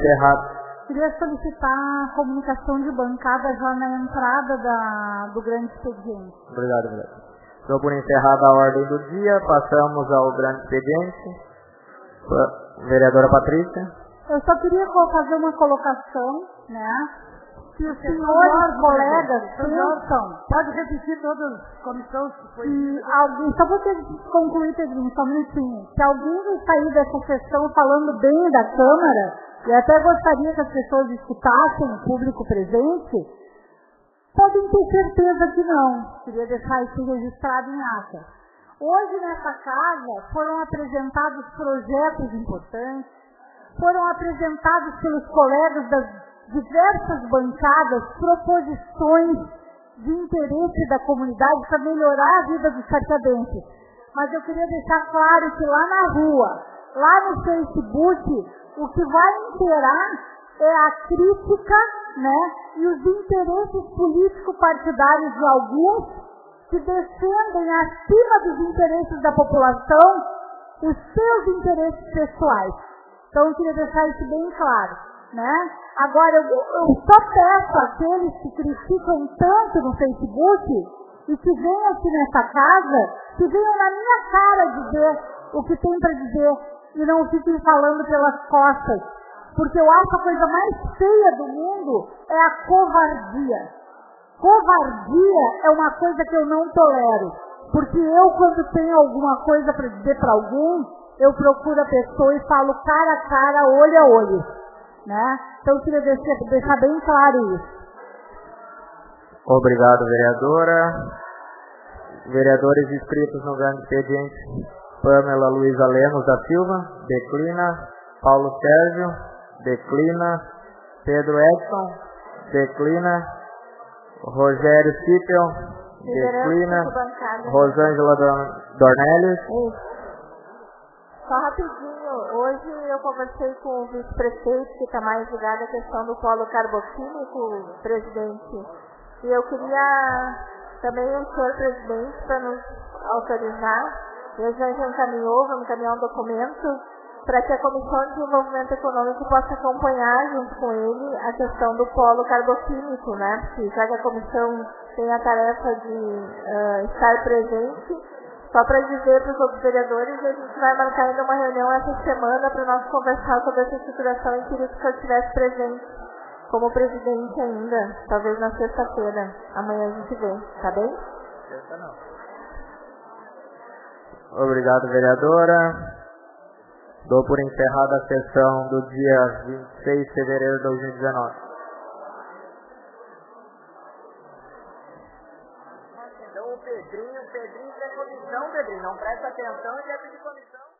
solicitar a comunicação de bancada já na entrada do grande expediente. Obrigado, vereador. Estou por encerrada a ordem do dia. Passamos ao grande expediente. Vereadora Patrícia. Eu só queria fazer uma colocação, né? Se os senhores colegas pensam... Pode repetir todas as comissões que foi... Só vou ter que concluir, Pedrinho, só um minutinho. Se alguém sair dessa sessão falando bem da Câmara, e até gostaria que as pessoas escutassem o público presente, podem ter certeza que não. Queria deixar isso registrado em ata. Hoje, nessa casa, foram apresentados projetos importantes, foram apresentados pelos colegas das diversas bancadas proposições de interesse da comunidade para melhorar a vida dos chapeabenses. Mas eu queria deixar claro que lá na rua, lá no Facebook, o que vai imperar é a crítica, né, e os interesses político-partidários de alguns que defendem acima dos interesses da população os seus interesses pessoais. Então eu queria deixar isso bem claro, né? Agora eu só peço àqueles que criticam tanto no Facebook e que venham aqui nessa casa, que venham na minha cara dizer o que tem para dizer e não fiquem falando pelas costas, porque eu acho a coisa mais feia do mundo é a covardia. Covardia é uma coisa que eu não tolero, porque eu, quando tenho alguma coisa para dizer para algum, eu procuro a pessoa e falo cara a cara, olho a olho, né? Então eu queria deixar bem claro isso. Obrigado, vereadora. Vereadores inscritos no grande expediente: Pamela Luiza Lemos da Silva, declina. Paulo Sérgio, declina. Pedro Edson, declina. Rogério Cipel, declina. Rosângela Dornelles. Só rapidinho, hoje eu conversei com o vice-prefeito, que está mais ligado à questão do polo carboquímico, presidente. E eu queria também o senhor presidente para nos autorizar. Ele já encaminhou, vamos encaminhar um documento para que a Comissão de Desenvolvimento Econômico possa acompanhar junto com ele a questão do polo carboquímico, né? Porque já que a comissão tem a tarefa de estar presente, só para dizer para os outros vereadores, a gente vai marcar ainda uma reunião essa semana para nós conversar sobre essa estruturação e queria que o senhor estivesse presente como presidente ainda, talvez na sexta-feira. Amanhã a gente vê, tá bem? Sexta não. Obrigado, vereadora. Dou por encerrada a sessão do dia 26 de fevereiro de 2019. Então o Pedrinho tem comissão, Pedrinho, não presta atenção e quer pedir comissão.